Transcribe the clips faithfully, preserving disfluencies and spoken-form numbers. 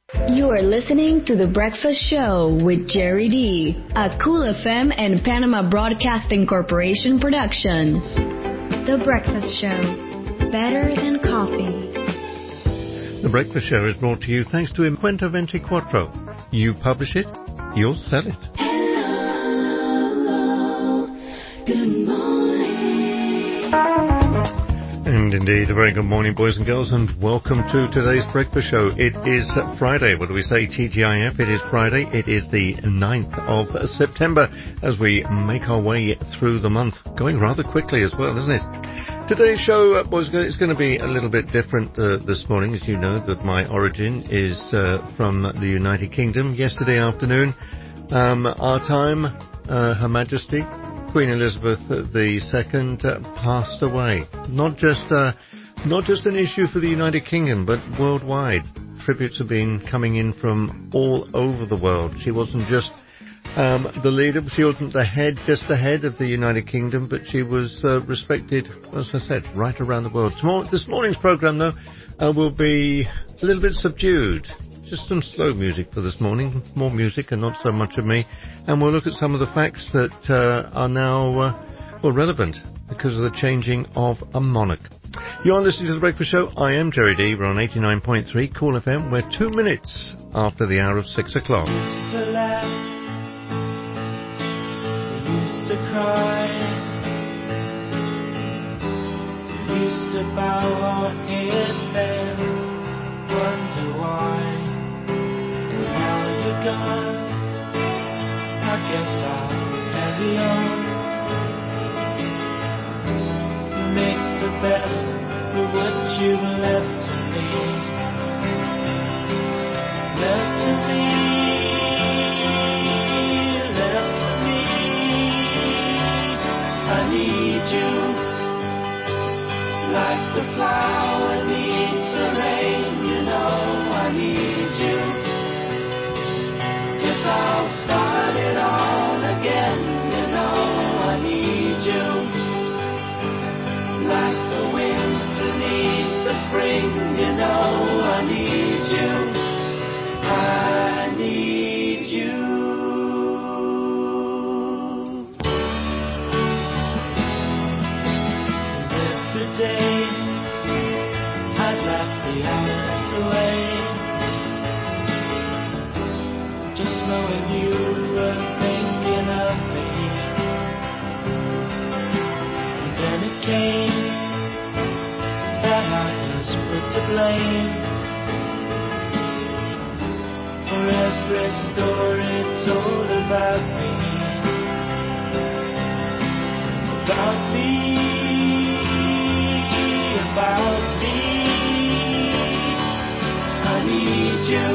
You are listening to The Breakfast Show with Jerry D, a Cool F M and Panama Broadcasting Corporation production. The Breakfast Show, better than coffee. The Breakfast Show is brought to you thanks to Encuentro veinticuatro. You publish it, you'll sell it. Hello, good morning. And indeed, a very good morning, boys and girls, and welcome to today's Breakfast Show. It is Friday. What do we say, T G I F? It is Friday. It is the ninth of September as we make our way through the month. Going rather quickly as well, isn't it? Today's show uh, boys, is going to be a little bit different uh, this morning. As you know, that my origin is uh, from the United Kingdom. Yesterday afternoon, um, our time, uh, Her Majesty Queen Elizabeth the Second uh, passed away. Not just uh, not just an issue for the United Kingdom, but worldwide. Tributes have been coming in from all over the world. She wasn't just um, the leader, she wasn't the head, just the head of the United Kingdom, but she was uh, respected, as I said, right around the world. Tomorrow, this morning's programme, though, uh, will be a little bit subdued. Just some slow music for this morning, more music and not so much of me. And we'll look at some of the facts that uh, are now, uh, well, relevant because of the changing of a monarch. You're listening to The Breakfast Show. I am Jerry D. We're on eighty-nine point three Cool F M. We're two minutes after the hour of six o'clock. We used to laugh, we used to cry, we used to bow our heads and wonder why. Now you're gone, I guess I'll carry on. Make the best of what you've left to me. Left to me, left to me. I need you, like the flower needs the rain. You know I need you. Guess I'll start it all again. You know I need you, like the winter needs the spring. You know I need you, I need you. And every day I'd laugh the hours away, just knowing you were thinking of me. And then it came that I was put to blame for every story told about me, about me, about me. I need you,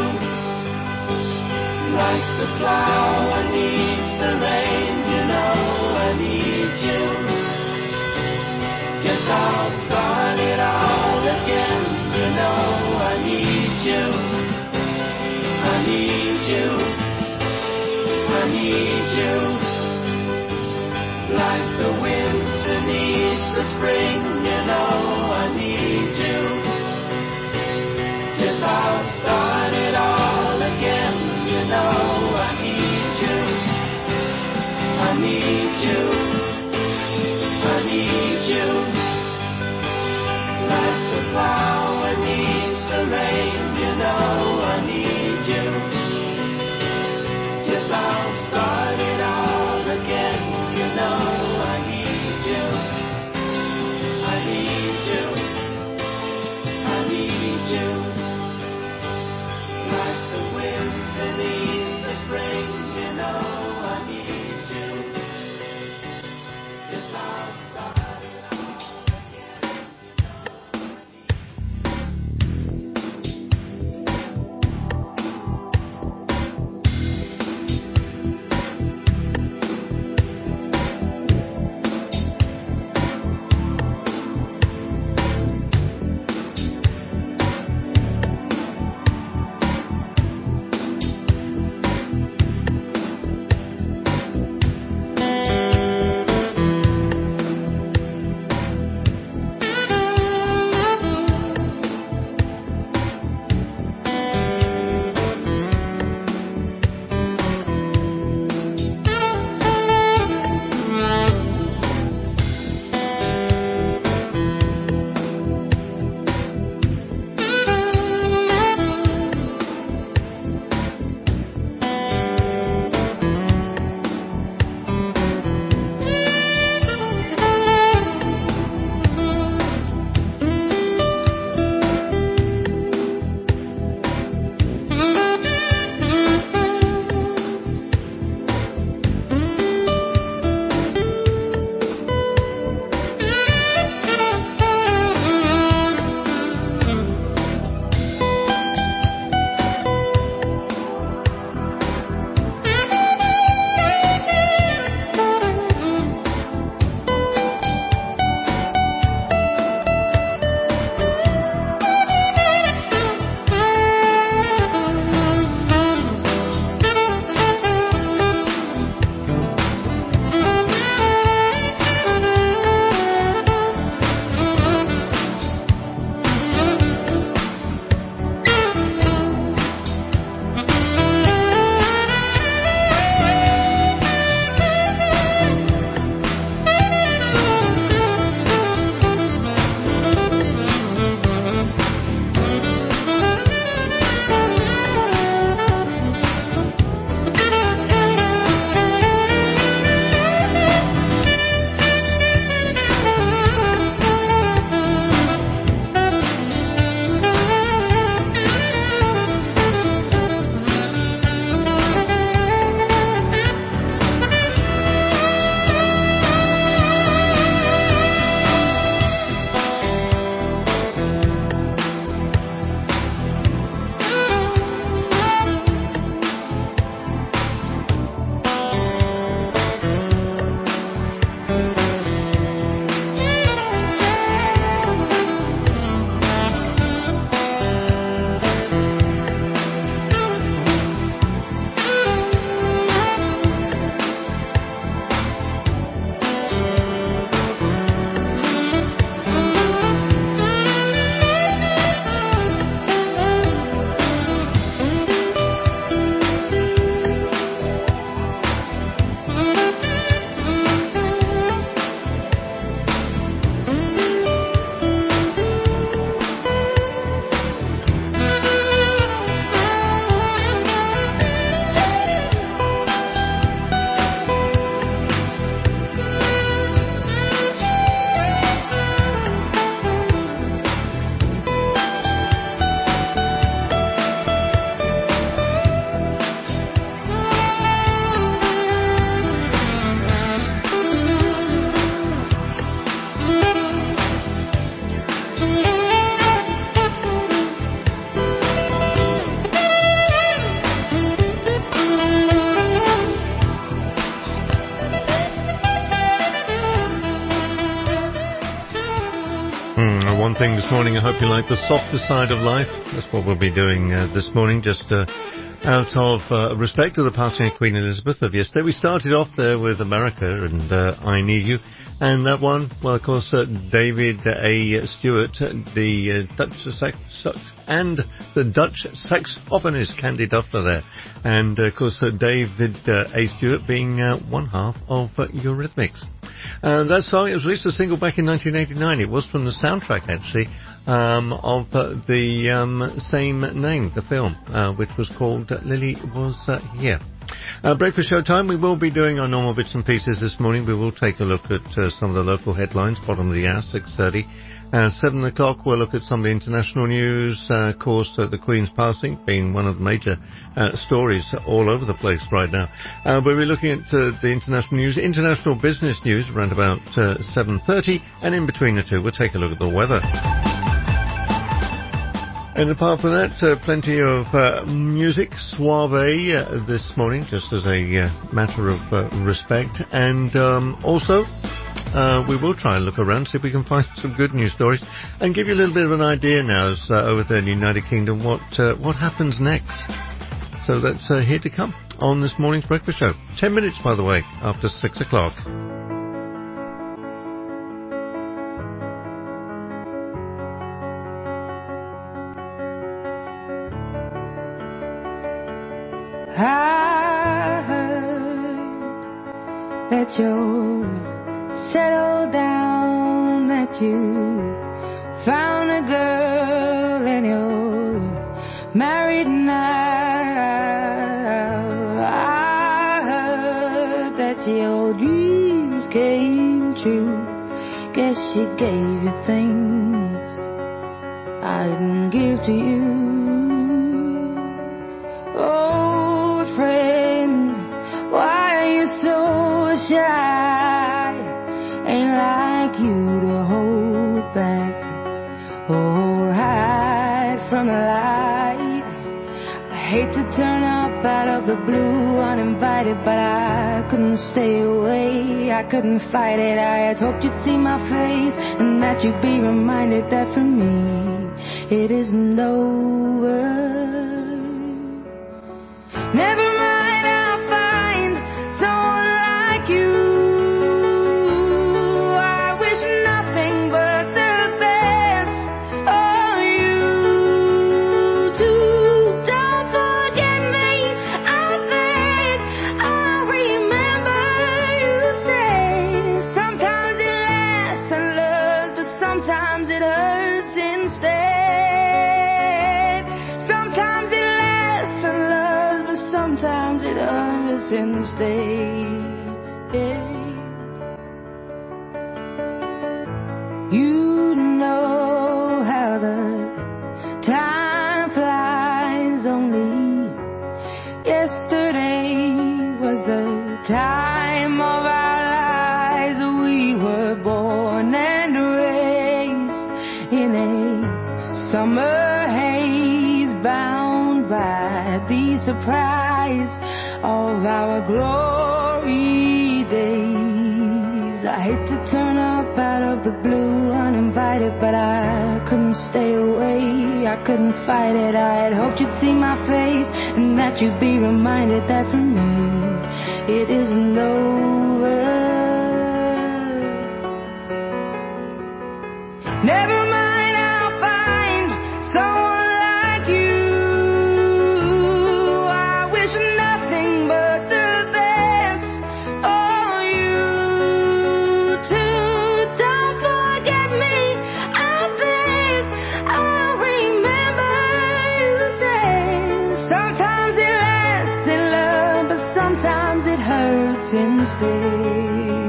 like the flower needs the rain. You know I need you. Guess I'll start it all again. You know I need you, I need you, I need you, like the winter needs the spring. You know I need you. Guess I'll start it all again. You know I need you, I need you, I need you, like the flower needs the rain. You know I need you. Guess I'll start it all again. You know I need you, I need you, I need you, like the winter needs the spring. You know I need you. thing this morning. I hope you like the softer side of life. That's what we'll be doing uh, this morning, just uh, out of uh, respect to the passing of Queen Elizabeth of yesterday. We started off there with America and uh, I Need You. And that one, well, of course, uh, David A. Stewart, the uh, Dutch sex, and the Dutch saxophonist Candy Duffer there. And, uh, of course, uh, David uh, A. Stewart being uh, one half of uh, Eurythmics. Uh, that song, it was released as a single back in nineteen eighty-nine. It was from the soundtrack, actually, um, of uh, the um, same name, the film, uh, which was called Lily Was uh, Here. Uh, breakfast show time. We will be doing our normal bits and pieces this morning. We will take a look at uh, some of the local headlines, bottom of the hour, six thirty. Uh, seven o'clock, we'll look at some of the international news. Uh, of course, uh, the Queen's passing being one of the major uh, stories all over the place right now. Uh, we'll be looking at uh, the international news, international business news around about uh, seven thirty. And in between the two, we'll take a look at the weather. And apart from that, uh, plenty of uh, music, suave uh, this morning, just as a uh, matter of uh, respect. And um, also, uh, we will try and look around, see if we can find some good news stories, and give you a little bit of an idea now, as, uh, over there in the United Kingdom, what uh, what happens next. So that's uh, here to come on this morning's breakfast show. Ten minutes, by the way, after six o'clock. I heard that you're settled down, that you found a girl and you're married now. I heard that your dreams came true. Guess she gave you things I didn't give to you. Friend, why are you so shy? Ain't like you to hold back or hide from the light. I hate to turn up out of the blue uninvited, but I couldn't stay away, I couldn't fight it. I had hoped you'd see my face and that you'd be reminded that for me it isn't over. Never mind, I'll find someone like you. I wish nothing but the best for you too. Don't forget me, I beg. I remember you say sometimes it lasts and loves, but sometimes it hurts instead. Sometimes it lasts and loves, but sometimes it hurts instead. You know how the time flies. Only yesterday was the time of our lives. We were born and raised in a summer haze, bound by the surprise of our glory days. I hate to turn up out of the blue uninvited, but I couldn't stay away, I couldn't fight it. I had hoped you'd see my face and that you'd be reminded that for me it isn't over. Never mind, I'll find someone like you. I wish nothing but the best for you too. Don't forget me, I beg. I remember you say sometimes it lasts in love, but sometimes it hurts instead.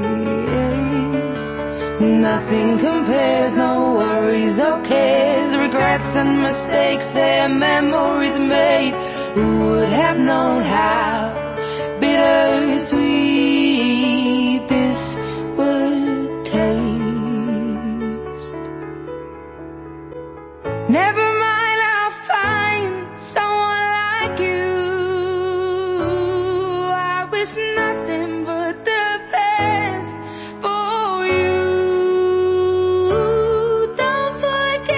Nothing compares, no worries or cares, regrets and mistakes, their memories made. Who would have known how bittersweet this would taste? Never mind, I'll find someone like you. I wish nothing but the best for you. Don't forget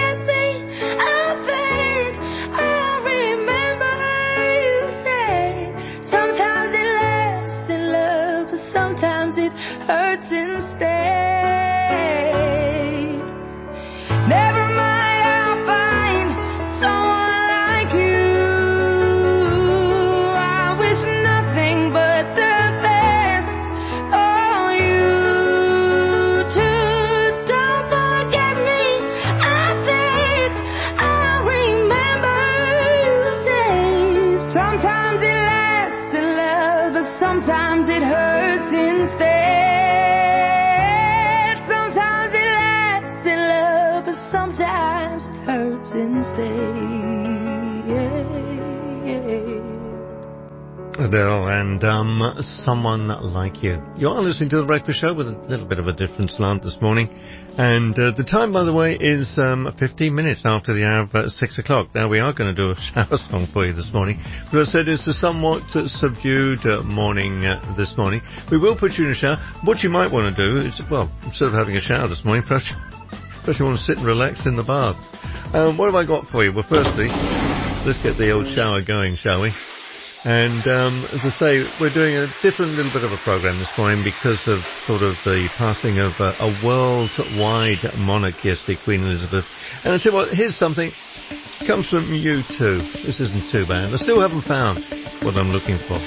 Adele and um, Someone Like You. You are listening to The Breakfast Show with a little bit of a different slant this morning. And uh, the time, by the way, is um, fifteen minutes after the hour of uh, six o'clock. Now, we are going to do a shower song for you this morning. But I said it's a somewhat uh, subdued uh, morning uh, this morning. We will put you in a shower. What you might want to do is, well, instead of having a shower this morning, perhaps, perhaps you want to sit and relax in the bath. Um, what have I got for you? Well, firstly, let's get the old shower going, shall we? And um, as I say, we're doing a different little bit of a program this morning because of sort of the passing of uh, a worldwide monarch yesterday, Queen Elizabeth. And I tell you what, here's something. It comes from U two. This isn't too bad. I still haven't found what I'm looking for.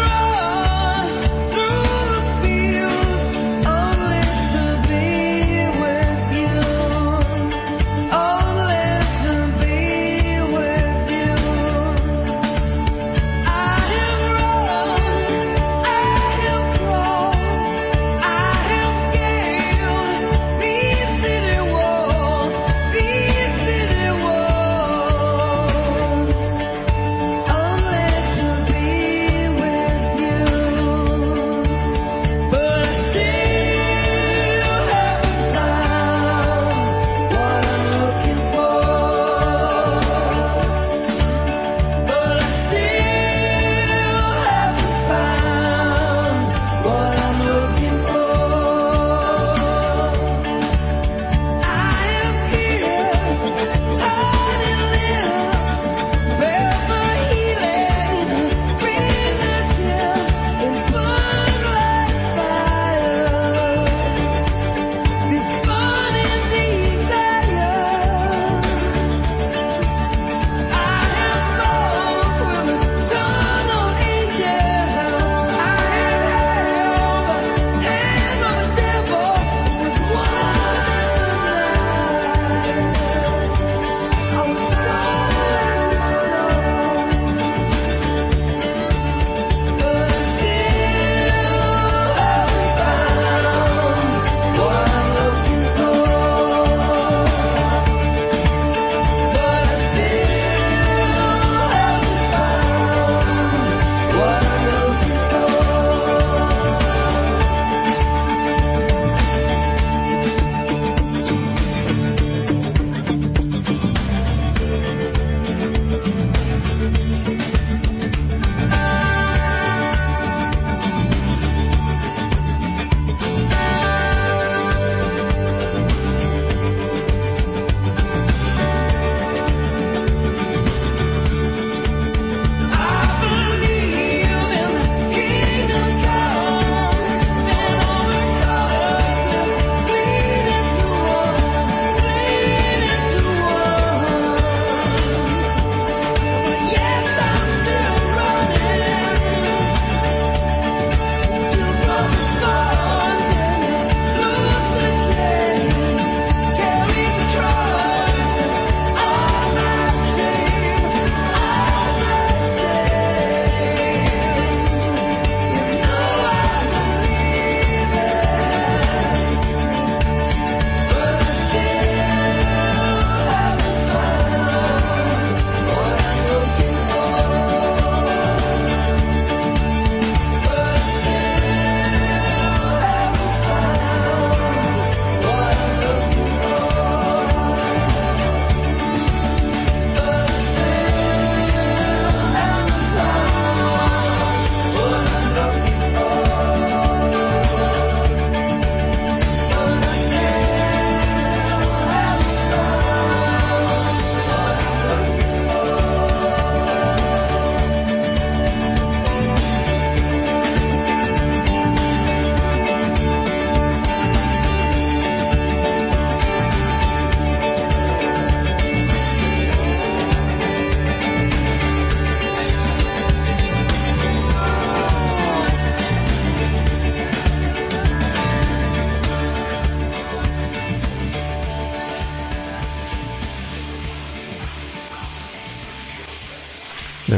Through the fields, only to be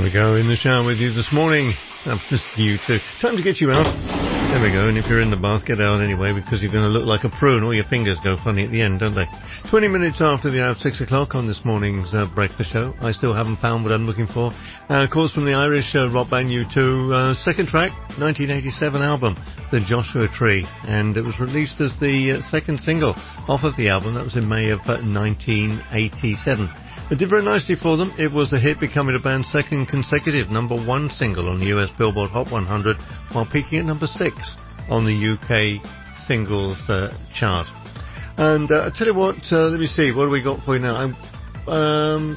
we go, in the shower with you this morning. I'm just you too. Time to get you out. There we go. And if you're in the bath, get out anyway, because you're going to look like a prune. All your fingers go funny at the end, don't they? twenty minutes after the hour of six o'clock on this morning's uh, breakfast show. I still haven't found what I'm looking for. Uh, of course, from the Irish uh, rock band U two, uh, second track, nineteen eighty-seven album, The Joshua Tree. And it was released as the uh, second single off of the album. That was in May of uh, nineteen eighty-seven. It did very nicely for them. It was a hit, becoming the band's second consecutive number one single on the U S Billboard Hot one hundred, while peaking at number six on the U K singles uh, chart. And uh, I tell you what, uh, let me see, what do we got for you now? I, um,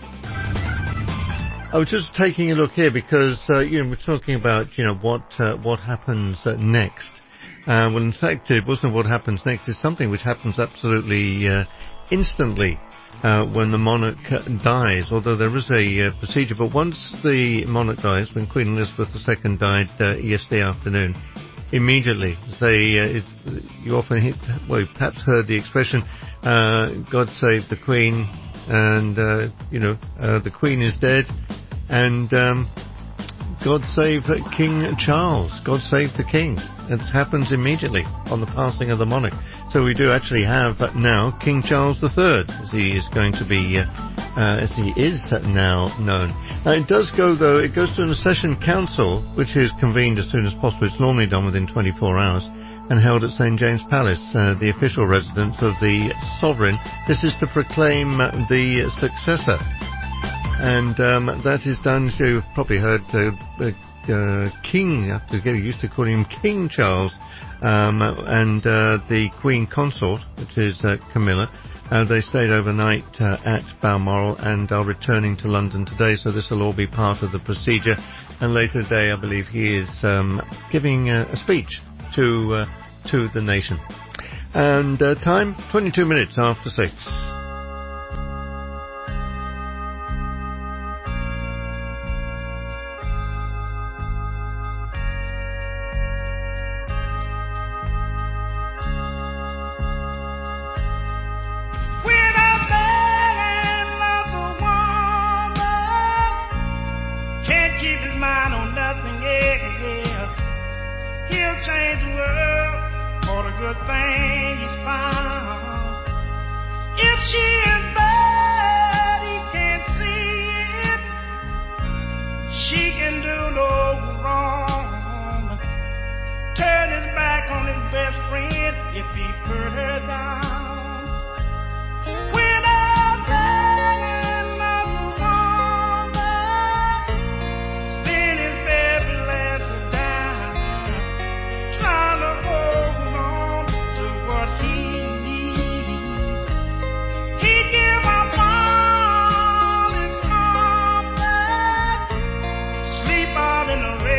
I was just taking a look here because uh, you know, we're talking about you know what uh, what happens uh, next. Uh, well, in fact, it wasn't what happens next. It's something which happens absolutely uh, instantly. Uh, when the monarch uh, dies, although there is a uh, procedure, but once the monarch dies, when Queen Elizabeth the Second died uh, yesterday afternoon, immediately they, uh, it, you often hit, well, you perhaps heard the expression, uh, God save the Queen, and, uh, you know, uh, the Queen is dead, and um, God save King Charles, God save the King. It happens immediately on the passing of the monarch. So we do actually have now King Charles the Third, as he is going to be, uh, uh, as he is now known. Uh, it does go, though, it goes to an accession council, which is convened as soon as possible. It's normally done within twenty-four hours, and held at Saint James Palace, uh, the official residence of the sovereign. This is to proclaim the successor. And um, that is done, you've probably heard uh, uh, King, I have to get used to calling him King Charles, um, and uh, the Queen Consort, which is uh, Camilla. Uh, they stayed overnight uh, at Balmoral and are returning to London today, so this will all be part of the procedure. And later today, I believe he is um, giving uh, a speech to uh, to the nation. And uh, time, twenty-two minutes after six. In the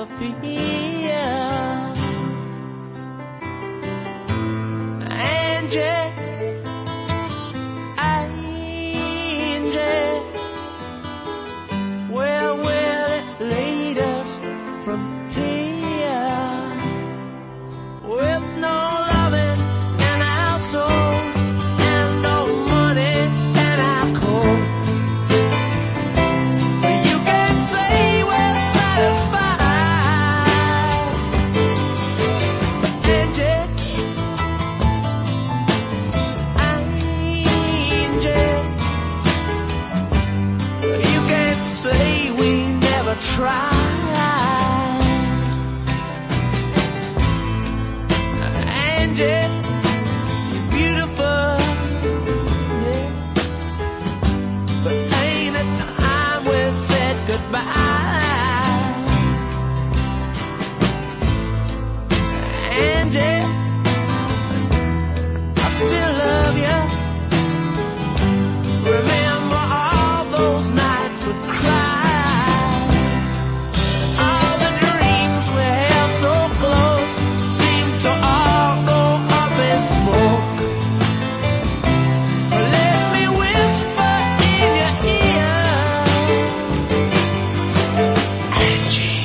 Sophia. Angie, Angie, where will it lead us from here? With no loving in our souls and no money in our coats, you can say we're satisfied. Angie, Angie, you can't say we never tried. Angie, you're beautiful, yeah. But ain't it time we said goodbye? Angie, I still love you. Remember all those nights we cried. All the dreams we held so close seem to all go up in smoke. Let me whisper in your ear, Angie,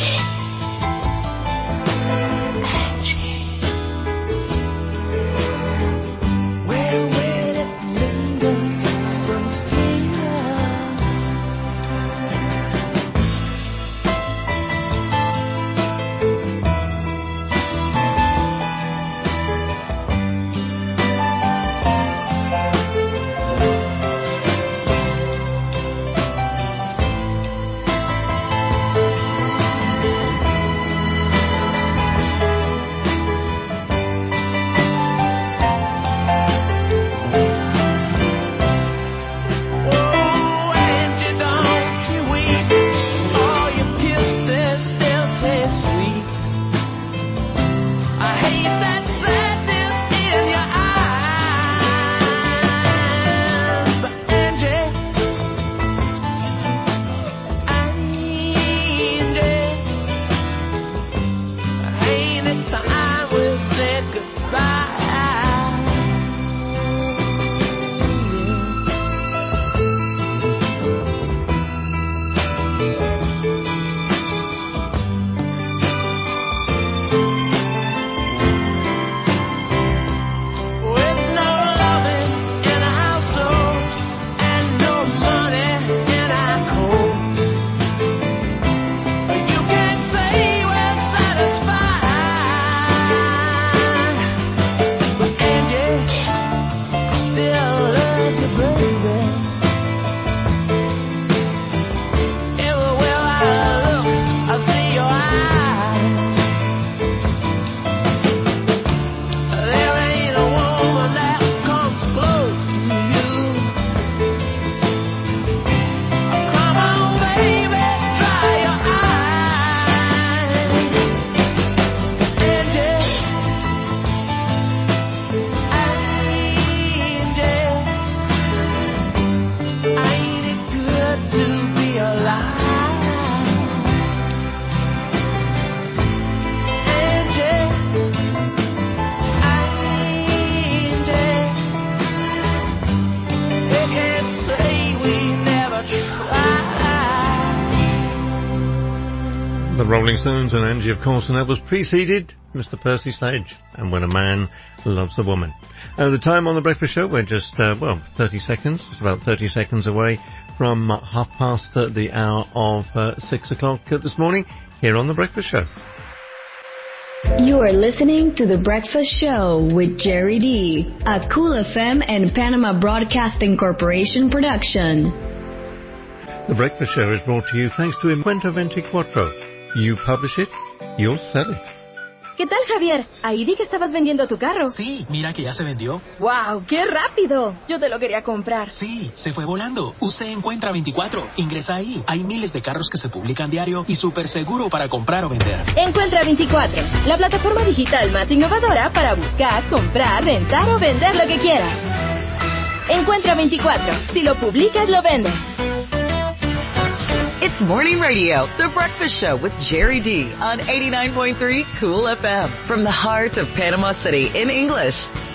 Angie, where will it lead us from here? Oh, Angie, don't you weep. All your kisses still taste sweet. I hate that sadness in your eyes. But Angie, Angie, ain't it time we said goodbye? With no loving in our souls and no money in our coats, you can't say we're satisfied. But Angie, I still love you, baby. Everywhere I look, I see your eyes. There ain't a woman that comes close to you. Come on, baby, dry your eyes. Angie, Angie, ain't it good to be alive? Angie, Angie, they can't say we never tried. The Rolling Stones and Angie, of course, and that was preceded Mister Percy Sledge and When a Man Loves a Woman. Uh, the time on the Breakfast Show, we're just, uh, well, thirty seconds, it's about thirty seconds away from uh, half past uh, the hour of uh, six o'clock uh, this morning here on the Breakfast Show. You are listening to The Breakfast Show with Jerry D, a Cool F M and Panama Broadcasting Corporation production. The Breakfast Show is brought to you thanks to Encuentro veinticuatro. You publish it, you'll sell it. ¿Qué tal, Javier? Ahí vi que estabas vendiendo tu carro. Sí, mira que ya se vendió. ¡Wow! ¡Qué rápido! Yo te lo quería comprar. Sí, se fue volando. Usted Encuentra veinticuatro. Ingresa ahí. Hay miles de carros que se publican diario y súper seguro para comprar o vender. Encuentra veinticuatro, la plataforma digital más innovadora para buscar, comprar, rentar o vender lo que quieras. Encuentra veinticuatro. Si lo publicas, lo vendes. It's morning radio, The Breakfast Show with Jerry D on eighty-nine point three Cool F M from the heart of Panama City in English.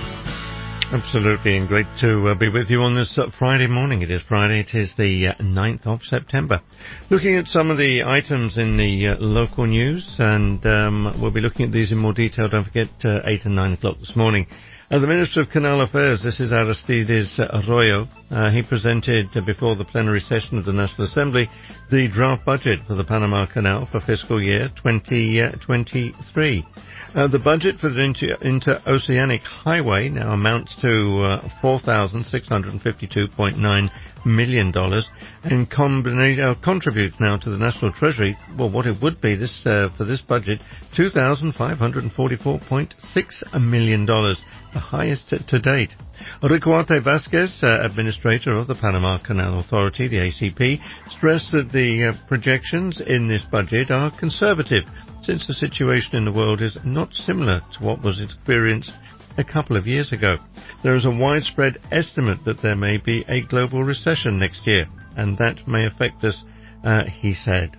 Absolutely, and great to uh, be with you on this uh, Friday morning. It is Friday, it is the uh, ninth of September. Looking at some of the items in the uh, local news, and um, we'll be looking at these in more detail. Don't forget, uh, eight and nine o'clock this morning. Uh, the Minister of Canal Affairs, this is Aristides Arroyo, uh, he presented uh, before the plenary session of the National Assembly the draft budget for the Panama Canal for fiscal year twenty twenty-three. Uh, the budget for the inter- Interoceanic Highway now amounts to uh, four thousand six hundred fifty-two point nine million dollars and combina- uh, contributes now to the National Treasury, well, what it would be this uh, for this budget, two thousand five hundred forty-four point six million dollars, the highest to date. Ricoarte Vasquez, uh, administrator of the Panama Canal Authority, the A C P, stressed that the uh, projections in this budget are conservative, since the situation in the world is not similar to what was experienced a couple of years ago. There is a widespread estimate that there may be a global recession next year, and that may affect us, uh, he said.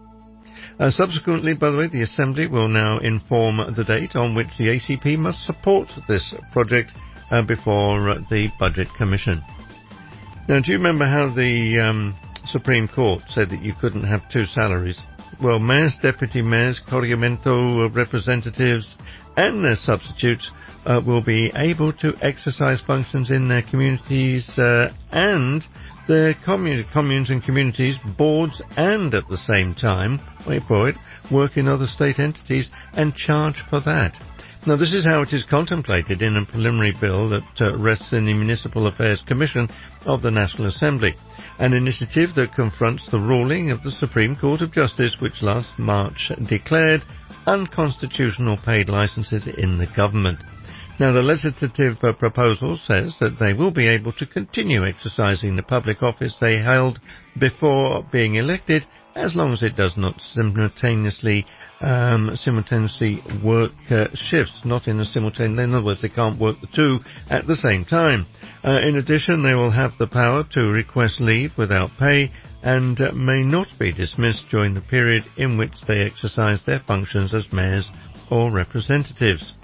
Uh, subsequently, by the way, the Assembly will now inform the date on which the A C P must support this project uh, before uh, the Budget Commission. Now, do you remember how the um, Supreme Court said that you couldn't have two salaries? Well, mayors, deputy mayors, corregimiento representatives and their substitutes uh, will be able to exercise functions in their communities uh, and their commun- communes and communities, boards, and at the same time, wait for it, work in other state entities and charge for that. Now, this is how it is contemplated in a preliminary bill that uh, rests in the Municipal Affairs Commission of the National Assembly, an initiative that confronts the ruling of the Supreme Court of Justice, which last March declared unconstitutional paid licenses in the government. Now, the legislative uh, proposal says that they will be able to continue exercising the public office they held before being elected, as long as it does not simultaneously um, simultaneously work uh, shifts, not in a simultaneous. In other words, they can't work the two at the same time. Uh, in addition, they will have the power to request leave without pay and uh, may not be dismissed during the period in which they exercise their functions as mayors or representatives.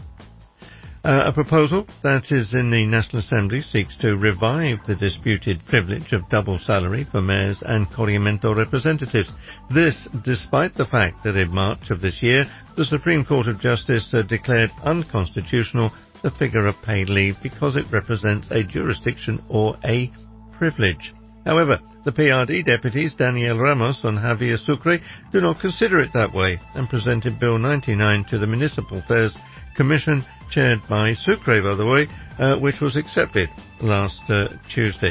Uh, a proposal that is in the National Assembly seeks to revive the disputed privilege of double salary for mayors and corregimiento representatives. This, despite the fact that in March of this year, the Supreme Court of Justice uh, declared unconstitutional the figure of paid leave because it represents a jurisdiction or a privilege. However, the P R D deputies Daniel Ramos and Javier Sucre do not consider it that way and presented Bill ninety-nine to the Municipal Affairs Commission, chaired by Sucre, by the way, uh, which was accepted last uh, Tuesday.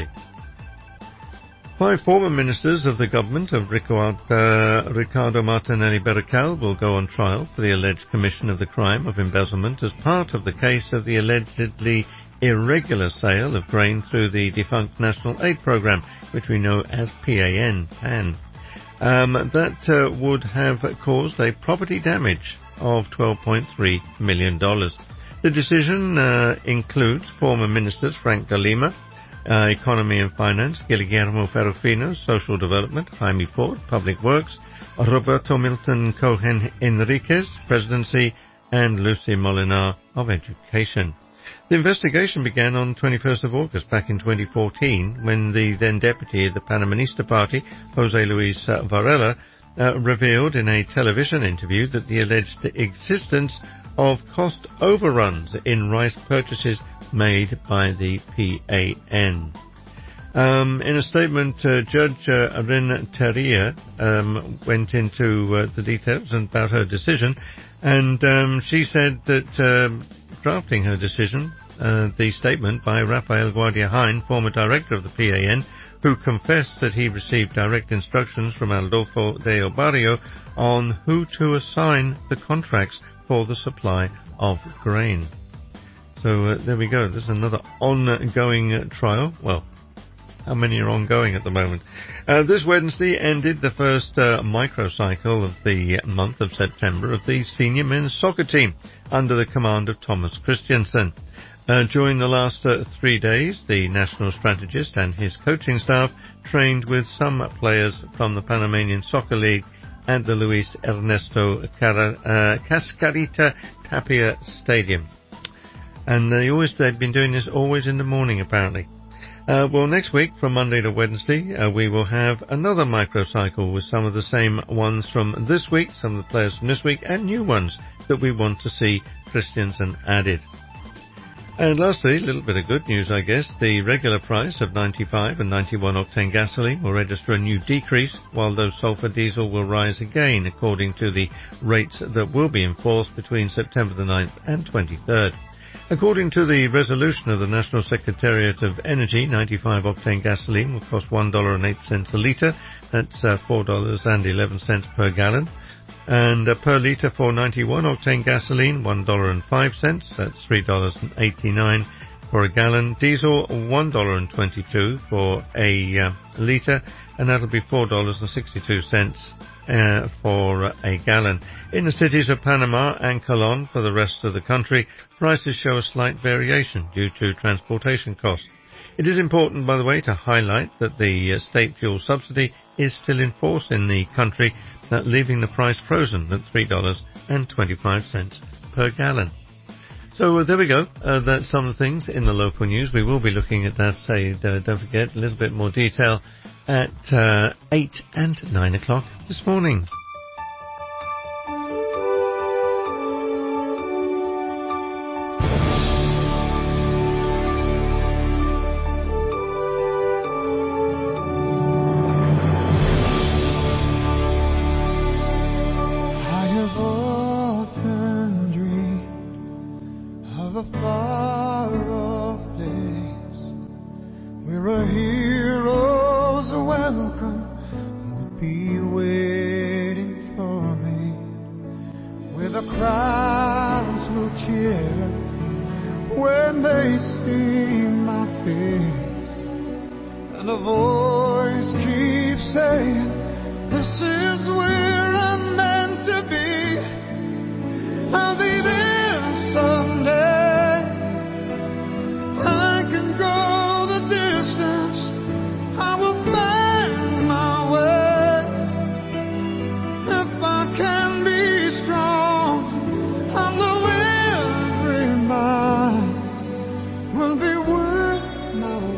Five former ministers of the government of Ricardo, uh, Ricardo Martinelli Berrocal will go on trial for the alleged commission of the crime of embezzlement as part of the case of the allegedly irregular sale of grain through the defunct National Aid Programme, which we know as P A N, P A N. Um, that uh, would have caused a property damage of twelve point three million dollars. The decision uh, includes former ministers Frank de Lima, uh, Economy and Finance, Guillermo Ferrufino, Social Development, Jaime Ford, Public Works, Roberto Milton Cohen Enriquez, Presidency, and Lucy Molinar of Education. The investigation began on twenty-first of August back in twenty fourteen when the then deputy of the Panamanista Party, Jose Luis Varela, Uh, revealed in a television interview that the alleged existence of cost overruns in rice purchases made by the P A N. Um, in a statement, uh, Judge uh, Renteria um, went into uh, the details about her decision, and um, she said that um, drafting her decision, uh, the statement by Rafael Guardia Hine, former director of the P A N, who confessed that he received direct instructions from Adolfo Del Barrio on who to assign the contracts for the supply of grain. So uh, there we go. There's another ongoing uh, trial. Well, how many are ongoing at the moment? Uh, this Wednesday ended the first uh, microcycle of the month of September of the senior men's soccer team under the command of Thomas Christiansen. Uh, during the last uh, three days, the national strategist and his coaching staff trained with some players from the Panamanian Soccer League at the Luis Ernesto Cara, uh, Cascarita Tapia Stadium. And they always, they've been doing this always in the morning, apparently. Uh, well, next week, from Monday to Wednesday, uh, we will have another microcycle with some of the same ones from this week, some of the players from this week, and new ones that we want to see Christiansen added. And lastly, a little bit of good news, I guess. The regular price of ninety-five and ninety-one octane gasoline will register a new decrease, while those sulfur diesel will rise again according to the rates that will be enforced between September the ninth and twenty-third. According to the resolution of the National Secretariat of Energy, ninety-five octane gasoline will cost one dollar and eight cents a litre. That's uh, four dollars and eleven cents per gallon. And uh, per litre for ninety-one octane gasoline, one dollar and five cents. That's three dollars and eighty-nine cents for a gallon. Diesel, one dollar and twenty-two cents for a uh, litre, and that'll be four dollars and sixty-two cents uh, for a gallon. In the cities of Panama and Colón for the rest of the country, prices show a slight variation due to transportation costs. It is important, by the way, to highlight that the uh, state fuel subsidy is still in force in the country, uh, leaving the price frozen at three dollars and twenty-five cents per gallon. So uh, there we go. Uh, that's some of the things in the local news. We will be looking at that, say, uh, don't forget, a little bit more detail at uh, eight and nine o'clock this morning.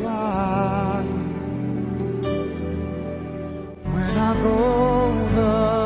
When I go the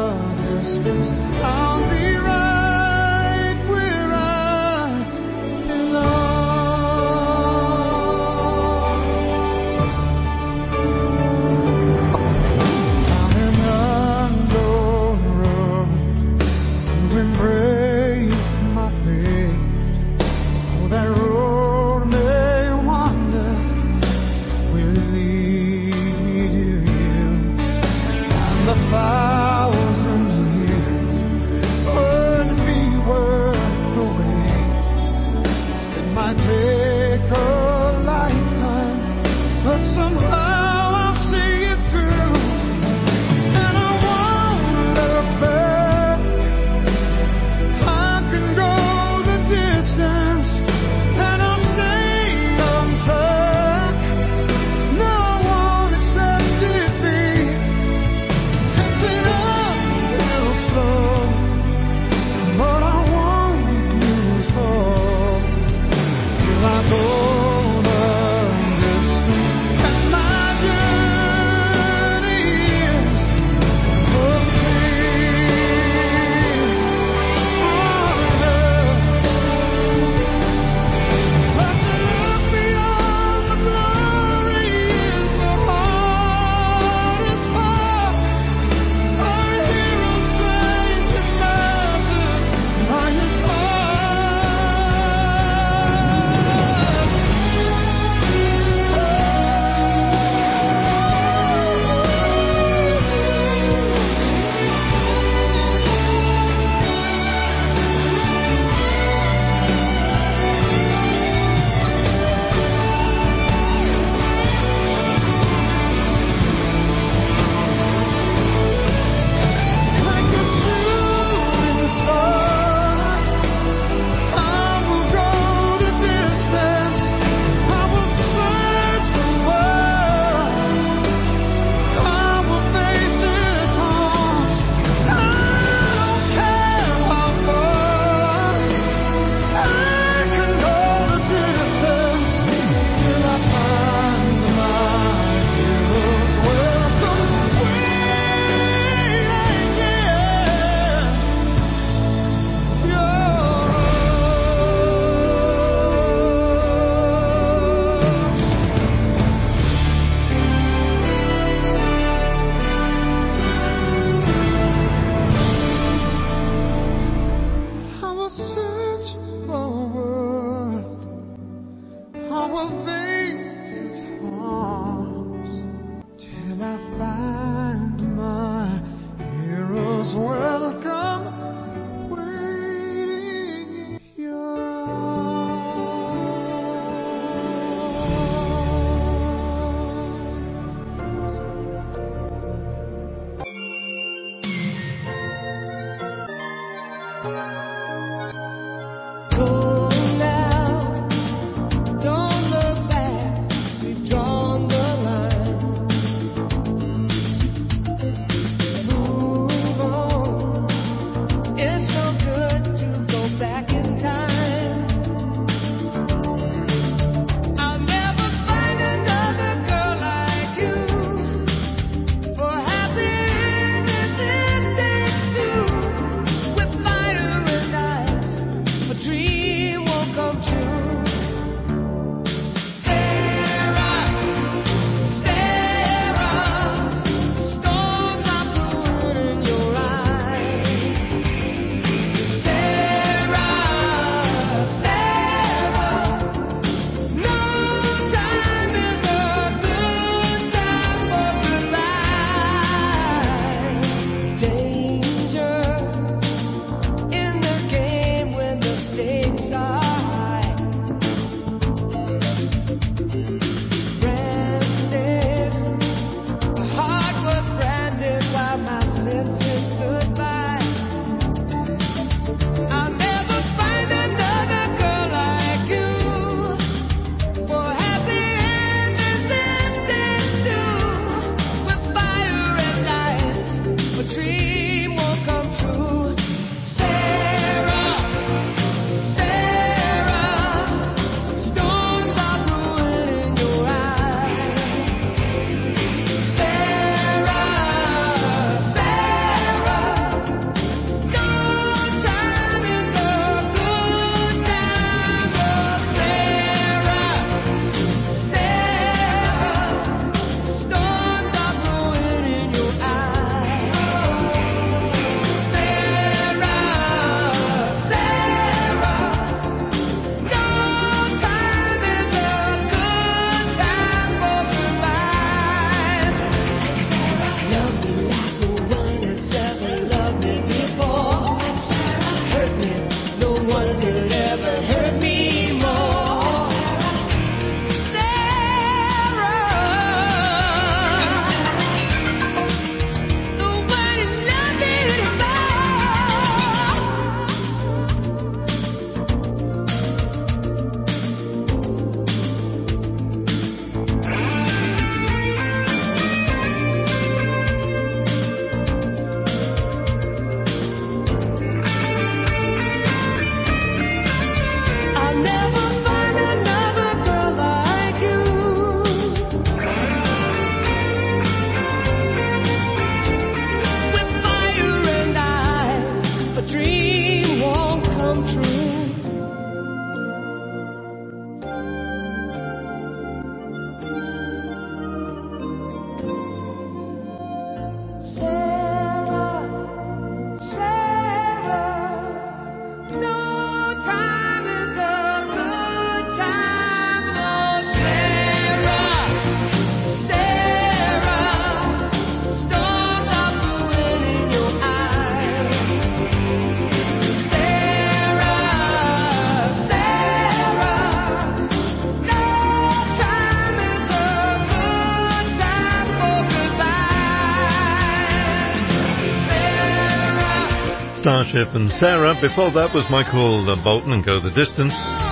Starship and Sarah. Before that was Michael uh, Bolton and Go the Distance.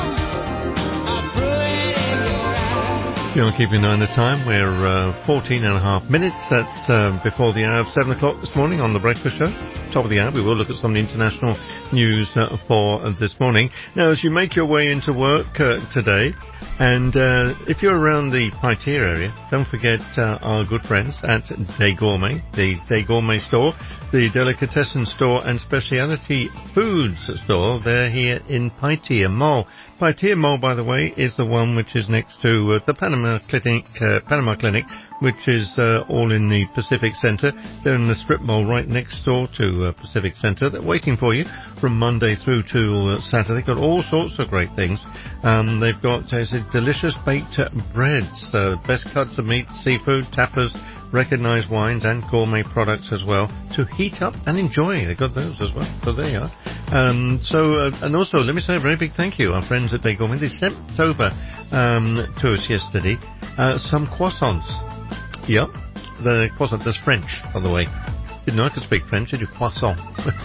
If you want to keep an eye on the time, we're uh, fourteen and a half minutes. That's uh, before the hour of seven o'clock this morning on The Breakfast Show. Top of the hour, we will look at some of the international news uh, for uh, this morning. Now, as you make your way into work uh, today, and uh, if you're around the Pietier area, don't forget uh, our good friends at Des Gourmet, the Des Gourmet store, the delicatessen store and specialty foods store. They're here in Pietier Mall. Pietier Mall, by the way, is the one which is next to uh, the Panama Clinic, uh, Panama Clinic, which is uh, all in the Pacific Centre. They're in the strip mall right next door to uh, Pacific Centre. They're waiting for you from Monday through to uh, Saturday. Got all sorts of great things. Um, they've got uh, delicious baked breads, uh, best cuts of meat, seafood, tapas, recognised wines and gourmet products as well to heat up and enjoy. They've got those as well. So there you are. Um, so, uh, and also, let me say a very big thank you. Our friends at Des Gourmet, they sent over um, to us yesterday uh, some croissants. Yep, the croissant. That's French, by the way. Didn't know I could speak French. I do croissant.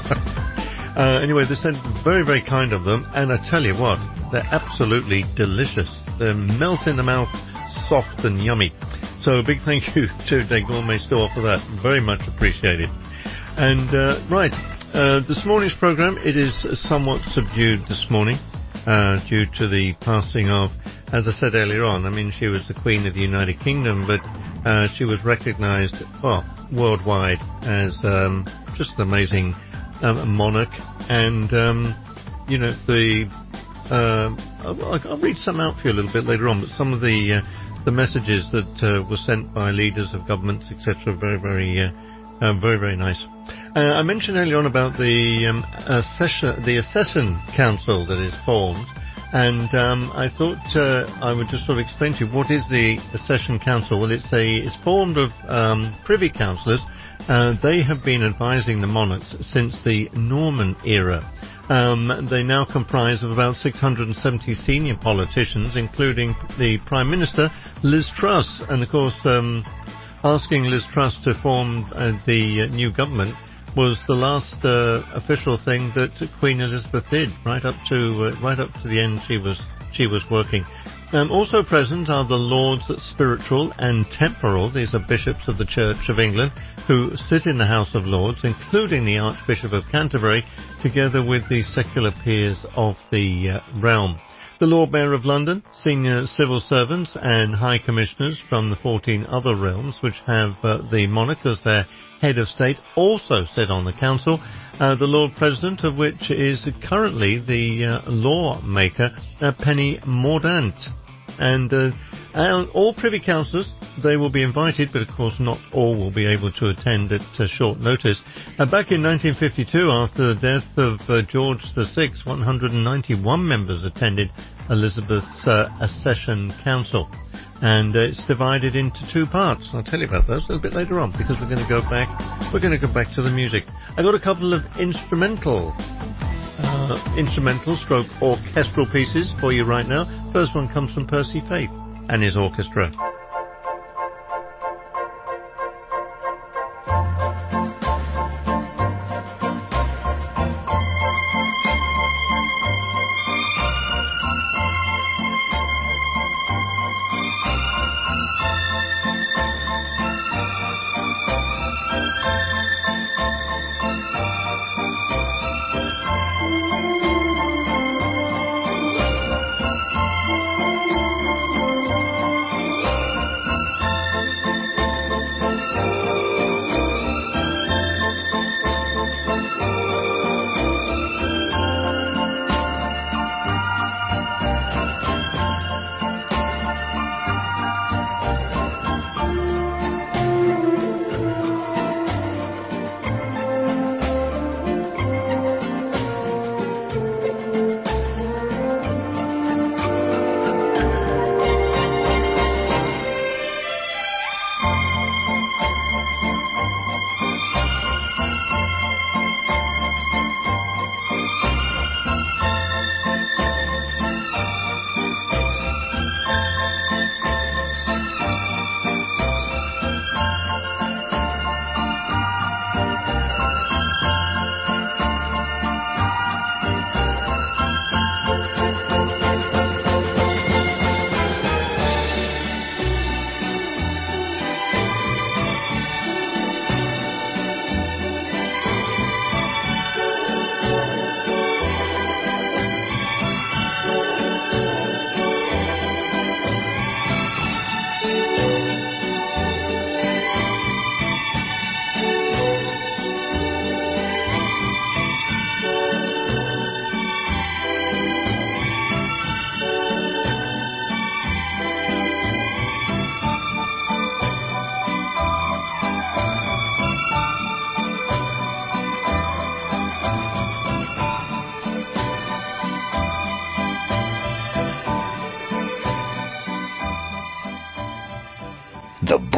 uh, anyway, they sent very, very kind of them. And I tell you what, they're absolutely delicious. They melt in the mouth, soft and yummy. So a big thank you to Des Gourmet store for that. Very much appreciated. And, uh, right, uh, this morning's program, it is somewhat subdued this morning, uh, due to the passing of, as I said earlier on, I mean, she was the Queen of the United Kingdom, but, uh, she was recognized, well, worldwide as, um, just an amazing, um, monarch. And, um, you know, the, uh, I'll, I'll read some out for you a little bit later on, but some of the, uh, the messages that uh, were sent by leaders of governments, et cetera, very, very, uh, uh, very, very nice. Uh, I mentioned earlier on about the um, accession, the accession council that is formed, and um, I thought uh, I would just sort of explain to you what is the accession council. Well, it's a it's formed of um, privy councillors. Uh, they have been advising the monarchs since the Norman era. Um, they now comprise of about six hundred seventy senior politicians, including the Prime Minister, Liz Truss. And, of course, um, asking Liz Truss to form uh, the uh, new government was the last uh, official thing that Queen Elizabeth did, right up to uh, right up to the end. She was she was working. Um, also present are the Lords Spiritual and Temporal. These are bishops of the Church of England who sit in the House of Lords, including the Archbishop of Canterbury, together with the secular peers of the uh, realm. The Lord Mayor of London, senior civil servants and high commissioners from the fourteen other realms which have uh, the monarch as their head of state also sit on the council, uh, the Lord President of which is currently the uh, lawmaker uh, Penny Mordaunt. And uh, all privy councillors, they will be invited, but of course not all will be able to attend at uh, short notice. Uh, back in nineteen fifty-two, after the death of uh, George the Sixth, one hundred ninety-one members attended Elizabeth's uh, accession council. And uh, it's divided into two parts. I'll tell you about those a little bit later on, because we're going to go back, we're going to go back to the music. I got a couple of instrumental Uh, instrumental stroke orchestral pieces for you right now. First one comes from Percy Faith and his orchestra. Thank you.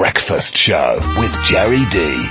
Breakfast Show with Jerry D.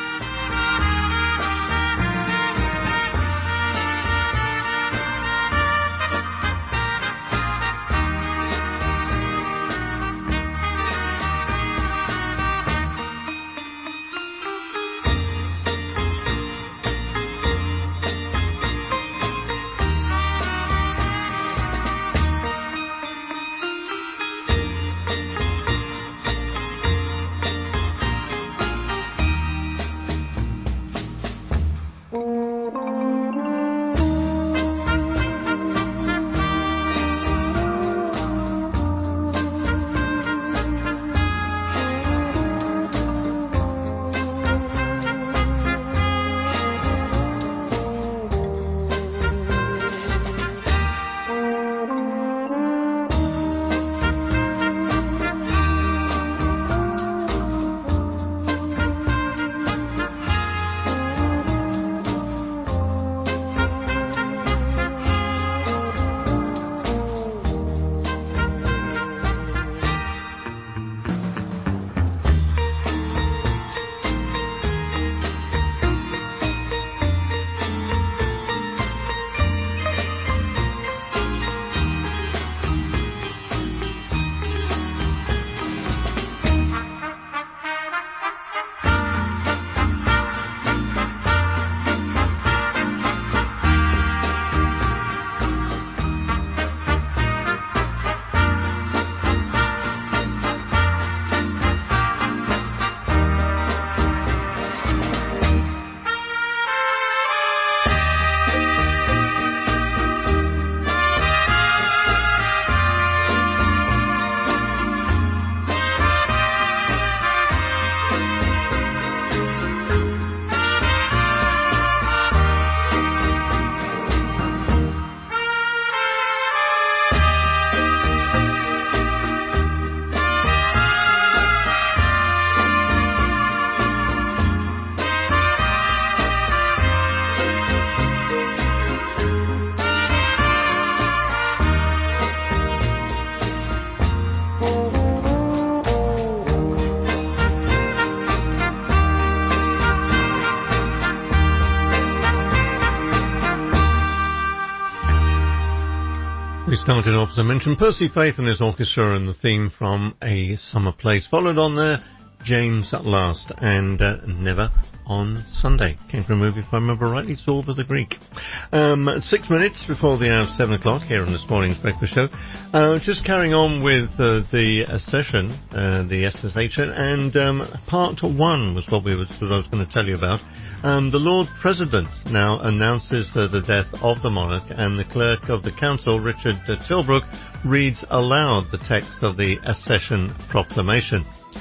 We started off, as I mentioned, Percy Faith and his orchestra and the theme from A Summer Place. Followed on there, James at Last and uh, Never on Sunday. Came from a movie, if I remember rightly, Saul the Greek. Um, six minutes before the hour of seven o'clock here on this morning's breakfast show. Uh, just carrying on with uh, the uh, session, uh, the S S H, and um, part one was what we was, what I was going to tell you about. Um, the Lord President now announces uh, the death of the monarch, and the Clerk of the Council, Richard uh, Tilbrook, reads aloud the text of the Accession Proclamation.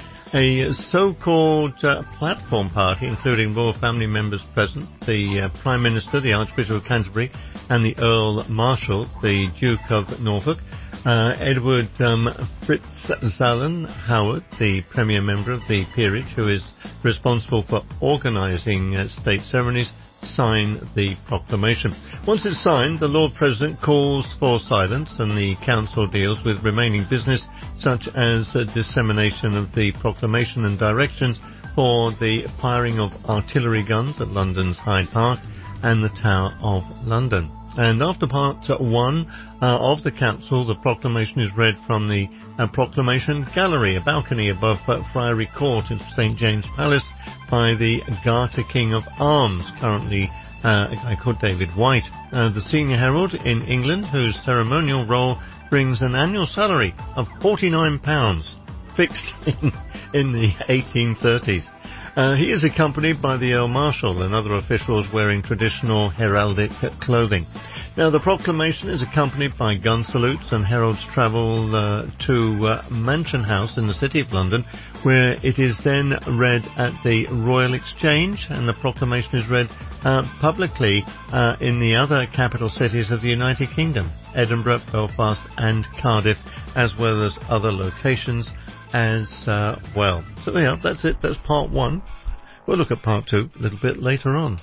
A so-called uh, platform party, including royal family members present, the uh, Prime Minister, the Archbishop of Canterbury, and the Earl Marshal, the Duke of Norfolk, uh, Edward um, Fitzalan Howard, the Premier Member of the Peerage, who is responsible for organising uh, state ceremonies, sign the proclamation. Once it's signed, the Lord President calls for silence, and the Council deals with remaining business such as uh, dissemination of the proclamation and directions for the firing of artillery guns at London's Hyde Park and the Tower of London. And after part one uh, of the Council, the proclamation is read from the uh, Proclamation Gallery, a balcony above uh, Friary Court in Saint James's Palace, by the Garter King of Arms, currently uh, a guy called David White, uh, the senior herald in England, whose ceremonial role brings an annual salary of forty-nine pounds, fixed in, in the eighteen thirties. Uh, he is accompanied by the Earl Marshal and other officials wearing traditional heraldic clothing. Now, the proclamation is accompanied by gun salutes, and heralds travel uh, to uh, Mansion House in the City of London, where it is then read at the Royal Exchange, and the proclamation is read uh, publicly uh, in the other capital cities of the United Kingdom, Edinburgh, Belfast and Cardiff, as well as other locations as uh, well. So yeah, that's it. That's part one. We'll look at part two a little bit later on.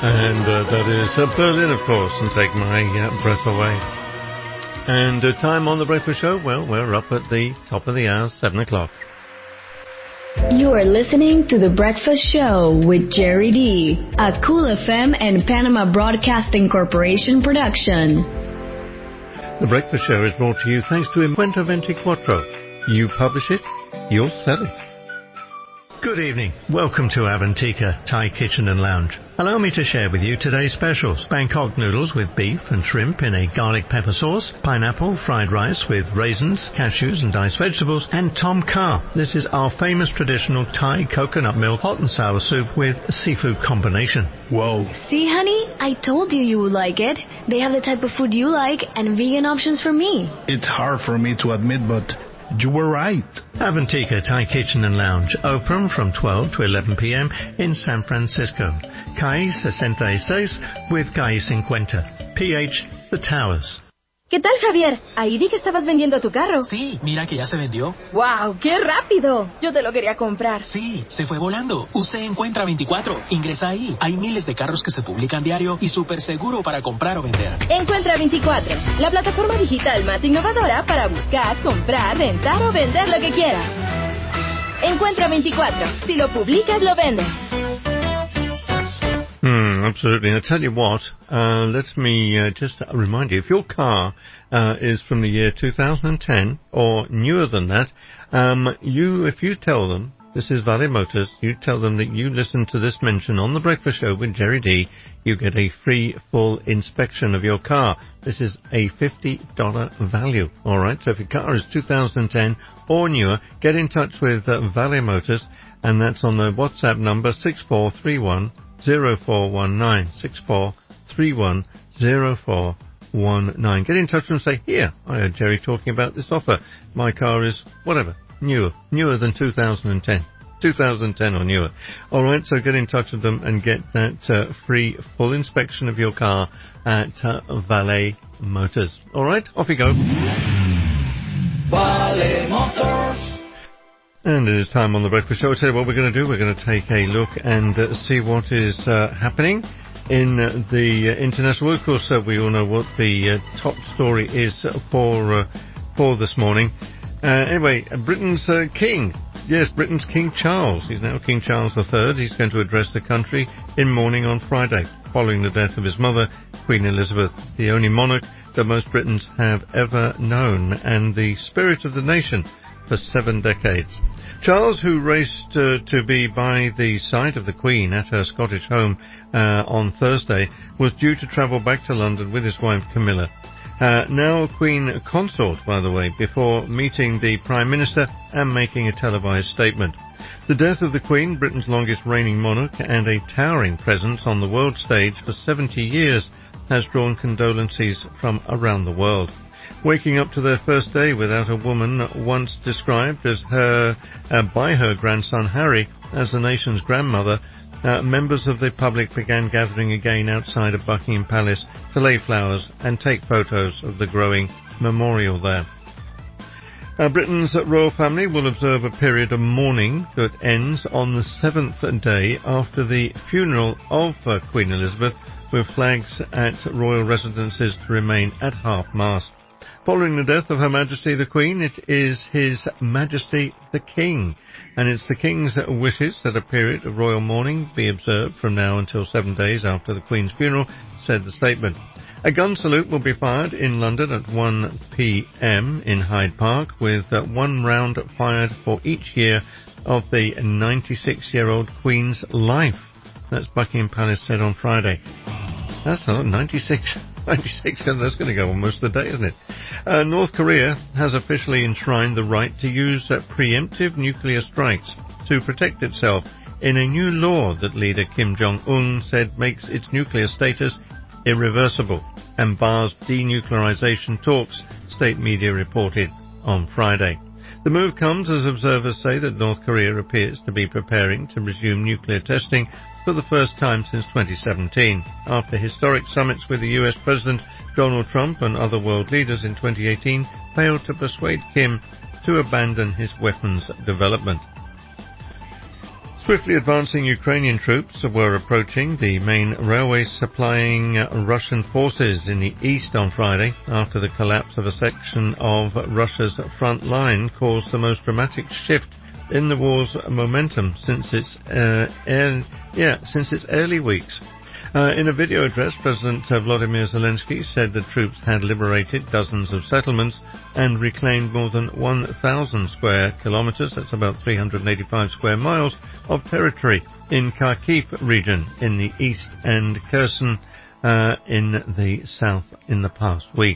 And uh, that is uh, Berlin, of course, and Take My uh, Breath Away. And uh, time on the Breakfast Show, well, we're up at the top of the hour, seven o'clock. You are listening to The Breakfast Show with Jerry D, a Cool F M and Panama Broadcasting Corporation production. The Breakfast Show is brought to you thanks to Encuentro veinticuatro. You publish it, you'll sell it. Good evening. Welcome to Avantika Thai Kitchen and Lounge. Allow me to share with you today's specials. Bangkok noodles with beef and shrimp in a garlic pepper sauce, pineapple fried rice with raisins, cashews and diced vegetables, and tom kha. This is our famous traditional Thai coconut milk hot and sour soup with seafood combination. Whoa. See, honey? I told you you would like it. They have the type of food you like and vegan options for me. It's hard for me to admit, but you were right. Avantika Thai Kitchen and Lounge, open from twelve to eleven p.m. in San Francisco. Calle sesenta y seis with Calle cincuenta. P H The Towers. ¿Qué tal, Javier? Ahí vi que estabas vendiendo tu carro. Sí, mira que ya se vendió. ¡Wow! ¡Qué rápido! Yo te lo quería comprar. Sí, se fue volando. Usted Encuentra veinticuatro. Ingresa ahí. Hay miles de carros que se publican diario y súper seguro para comprar o vender. Encuentra veinticuatro, la plataforma digital más innovadora para buscar, comprar, rentar o vender lo que quiera. Encuentra veinticuatro. Si lo publicas, lo vendes. Hmm, absolutely. And I tell you what, uh, let me uh, just remind you, if your car uh, is from the year two thousand ten or newer than that, um, you, if you tell them, this is Vale Motors, you tell them that you listen to this mention on The Breakfast Show with Jerry D, you get a free full inspection of your car. This is a fifty dollars value, alright? So if your car is two thousand ten or newer, get in touch with uh, Vale Motors, and that's on the WhatsApp number six four three one zero four one nine, six four three one zero four one nine. Get in touch and say, here, I heard Jerry talking about this offer. My car is, whatever, newer, newer than two thousand ten. two thousand ten or newer. Alright, so get in touch with them and get that uh, free full inspection of your car at uh, Vale Motors. Alright, off you go. Vale Motors. And it is time on The Breakfast Show. I'll tell you what we're going to do. We're going to take a look and uh, see what is uh, happening in uh, the uh, international world. Of course, uh, we all know what the uh, top story is for uh, for this morning. Uh, anyway, uh, Britain's uh, king. Yes, Britain's King Charles. He's now King Charles the Third. He's going to address the country in mourning on Friday, following the death of his mother, Queen Elizabeth, the only monarch that most Britons have ever known, and the spirit of the nation for seven decades. Charles, who raced uh, to be by the side of the Queen at her Scottish home uh, on Thursday, was due to travel back to London with his wife Camilla. Uh, now Queen Consort, by the way, before meeting the Prime Minister and making a televised statement. The death of the Queen, Britain's longest reigning monarch and a towering presence on the world stage for seventy years, has drawn condolences from around the world. Waking up to their first day without a woman once described as her uh, by her grandson Harry as the nation's grandmother, uh, members of the public began gathering again outside of Buckingham Palace to lay flowers and take photos of the growing memorial there. Uh, Britain's royal family will observe a period of mourning that ends on the seventh day after the funeral of uh, Queen Elizabeth, with flags at royal residences to remain at half-mast. Following the death of Her Majesty the Queen, it is His Majesty the King, and it's the King's wishes that a period of royal mourning be observed from now until seven days after the Queen's funeral, said the statement. A gun salute will be fired in London at one p.m. in Hyde Park, with uh, one round fired for each year of the ninety-six-year-old Queen's life. That's Buckingham Palace said on Friday. That's not ninety-six. ninety-six, that's going to go almost the day, isn't it? Uh, North Korea has officially enshrined the right to use uh, preemptive nuclear strikes to protect itself in a new law that leader Kim Jong-un said makes its nuclear status irreversible and bars denuclearization talks, state media reported on Friday. The move comes as observers say that North Korea appears to be preparing to resume nuclear testing for the first time since twenty seventeen, after historic summits with the U S President Donald Trump and other world leaders in twenty eighteen failed to persuade Kim to abandon his weapons development. Swiftly advancing Ukrainian troops were approaching the main railway supplying Russian forces in the east on Friday after the collapse of a section of Russia's front line caused the most dramatic shift in the war's momentum since its uh, early, yeah, since its early weeks. Uh, in a video address, President Volodymyr Zelensky said the troops had liberated dozens of settlements and reclaimed more than one thousand square kilometers, that's about three hundred eighty-five square miles, of territory in Kharkiv region in the east and Kherson uh, in the south in the past week.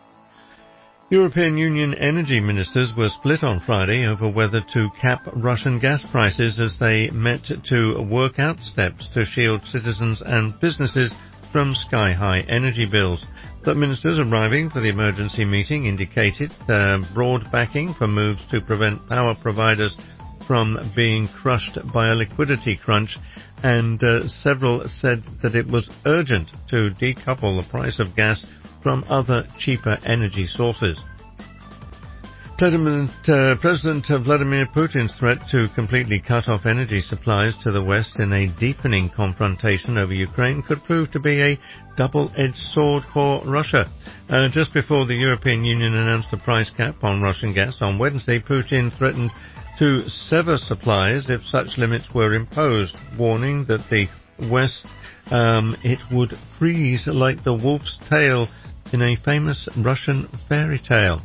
European Union energy ministers were split on Friday over whether to cap Russian gas prices as they met to work out steps to shield citizens and businesses from sky-high energy bills. The ministers arriving for the emergency meeting indicated uh, broad backing for moves to prevent power providers from being crushed by a liquidity crunch, and uh, several said that it was urgent to decouple the price of gas from other cheaper energy sources. President, uh, President Vladimir Putin's threat to completely cut off energy supplies to the West in a deepening confrontation over Ukraine could prove to be a double-edged sword for Russia. Uh, just before the European Union announced a price cap on Russian gas on Wednesday, Putin threatened to sever supplies if such limits were imposed, warning that the West um, it would freeze like the wolf's tail in a famous Russian fairy tale.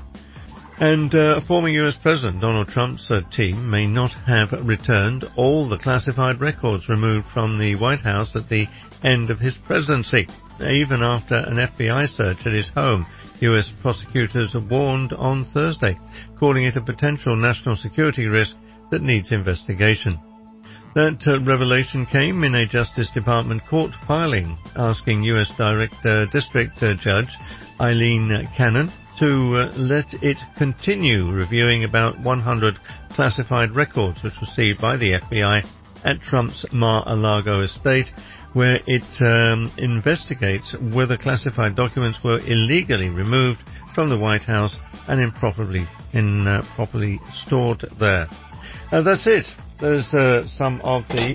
And uh, former U S President Donald Trump's uh, team may not have returned all the classified records removed from the White House at the end of his presidency. Even after an F B I search at his home, U S prosecutors warned on Thursday, calling it a potential national security risk that needs investigation. That uh, revelation came in a Justice Department court filing asking U S Direct uh, District uh, Judge Eileen Cannon to uh, let it continue reviewing about one hundred classified records which were received by the F B I at Trump's Mar-a-Lago estate, where it um, investigates whether classified documents were illegally removed from the White House and improperly, in, uh, properly stored there. Uh, that's it. There's uh, some of the...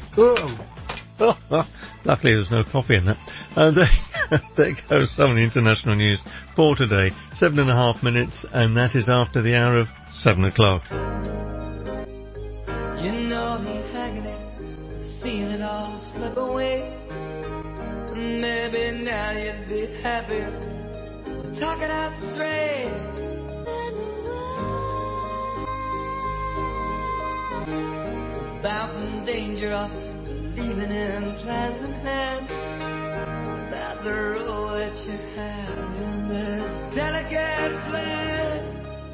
Oh, luckily there's no coffee in that. Uh, there, there goes some of the international news for today. Seven and a half minutes, and that is after the hour of seven o'clock. You know the agony, seeing it all slip away. Maybe now you'd be happy to talk it out straight. Bound from danger of leaving in plans in hand, about the role that you have in this delicate plan.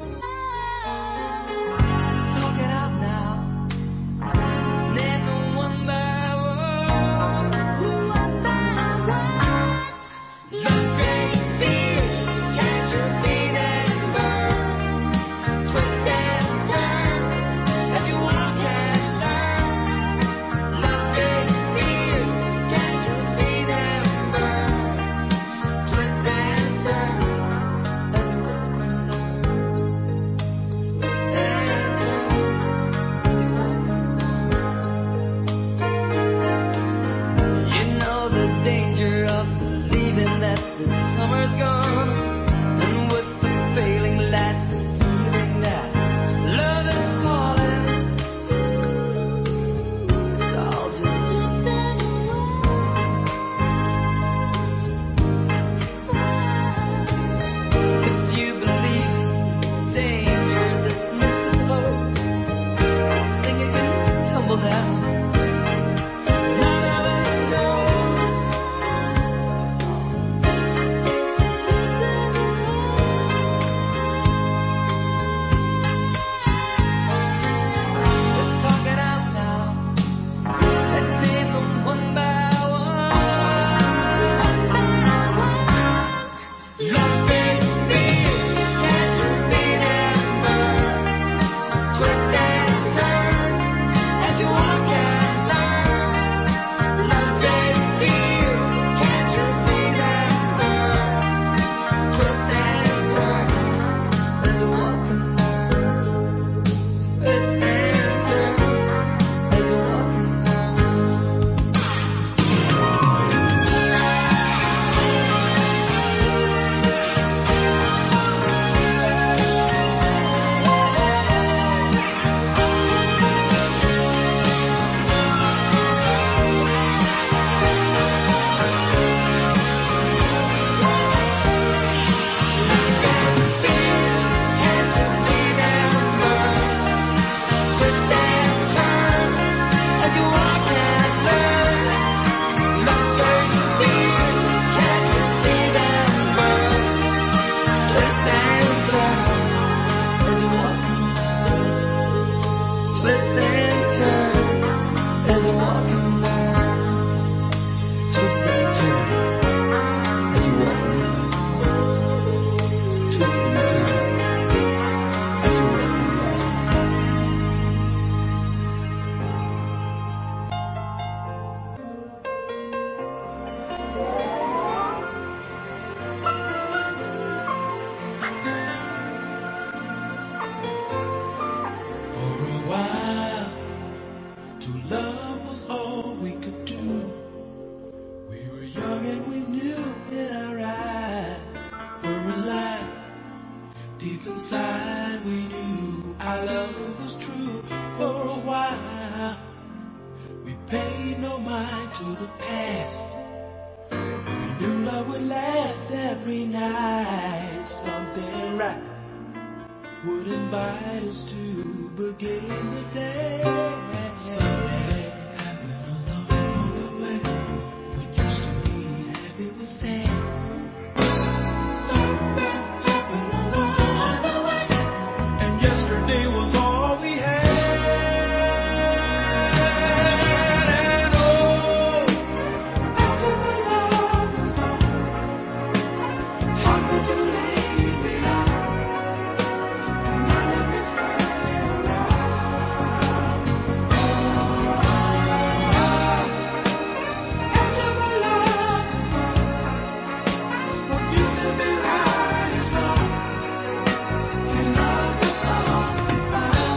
Let's talk it out now. Let's name them one by one. One by one. Let's make it feel. Can't you see that burn? Twist and turn as you walk and learn. Let's make it feel. Can't you see that burn? Twist and turn as you walk and learn. your mind to the past. We knew love would last every night. Something right would invite us to begin the day. Something happened along the way. What used to be happy was sad. Something happened along the way, and yesterday was all we had. And oh, after the love was gone, how could you leave me out? And now let me stay around. After the love was gone, what used to be right is wrong. Can love that's lost be found?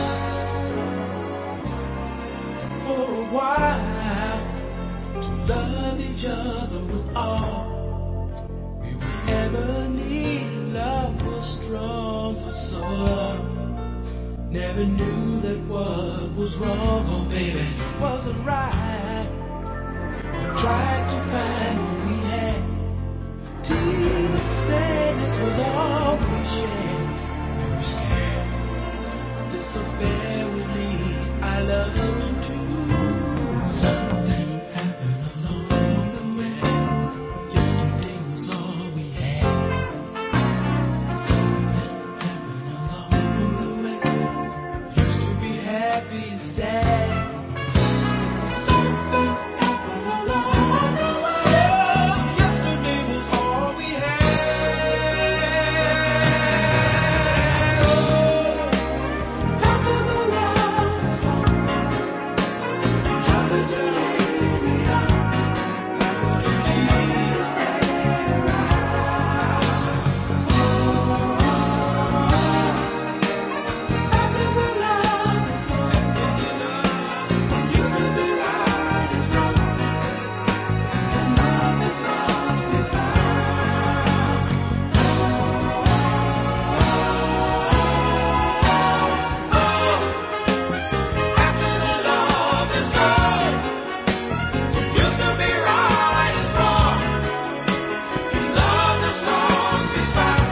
For a while, to love each other with all we would ever need. Love was strong for so long. Never knew that what was wrong, oh baby, wasn't right. We tried to find what we had. Tears, sadness was all we shared. We were scared this affair would lead our love into something happened along the way. Yesterday was all we had. Something happened along the way. Used to be happy, sad. Something happened along the way. Yesterday was all we had. Oh, after the love was gone, how could you leave me out? Please stay around. After the love was gone, what used to be right is wrong. And love is lost we found. After the love is gone, what used to be right is wrong. And love is lost we found.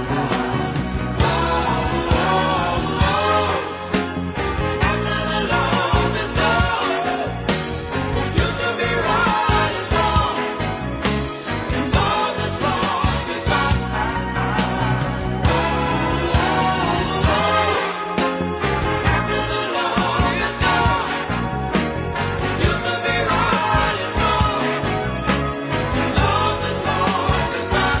After the love is gone, what used to be right is wrong. And love is lost we found. After the love is gone, what used to be right is wrong. And love is lost we found.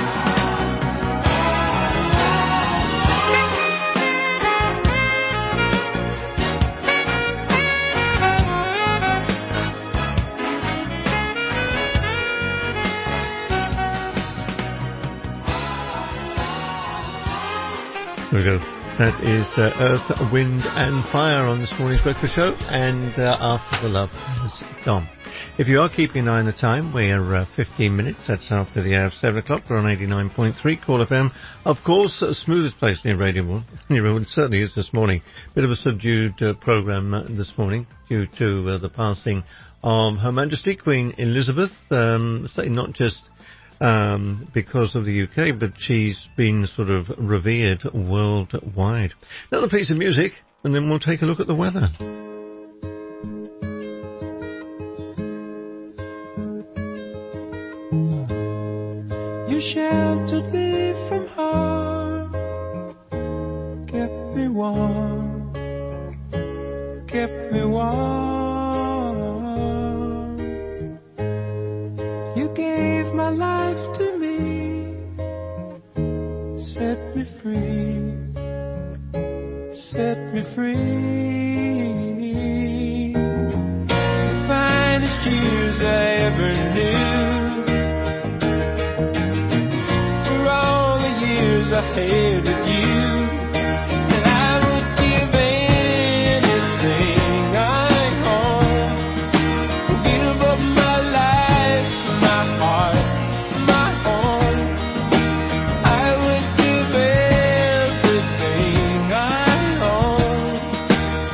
There we go. That is uh, Earth, Wind and Fire on this morning's breakfast show, and uh, After the Love Has Gone. If you are keeping an eye on the time, we're uh, fifteen minutes. That's after the hour of seven o'clock. We're on eighty-nine point three Call F M. Of course, the smoothest place near Radio One. It certainly is this morning. Bit of a subdued uh, programme uh, this morning due to uh, the passing of Her Majesty Queen Elizabeth. Um, certainly not just um, because of the U K, but she's been sort of revered worldwide. Another piece of music, and then we'll take a look at the weather. You sheltered me from harm, kept me warm, kept me warm. You gave my life to me, set me free, set me free. The finest years I ever knew. I had with you, and I would give anything I own, give up my life, my heart, my home. I would give everything I own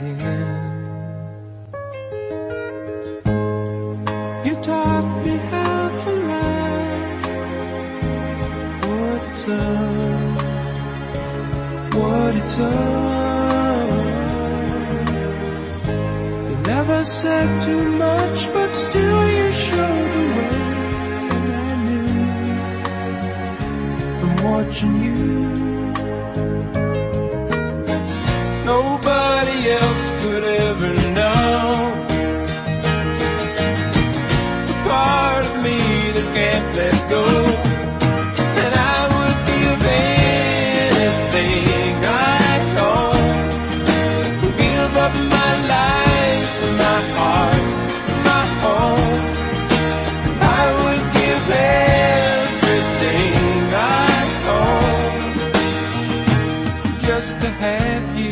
again. You taught me how to laugh. What it's up, what it's up. You never said too much, but still you showed the way. And I knew from watching you. Nobody else could ever know the part of me that can't let go. And I would give anything I own, give up my life, my heart, my home. I would give everything I own just to have you.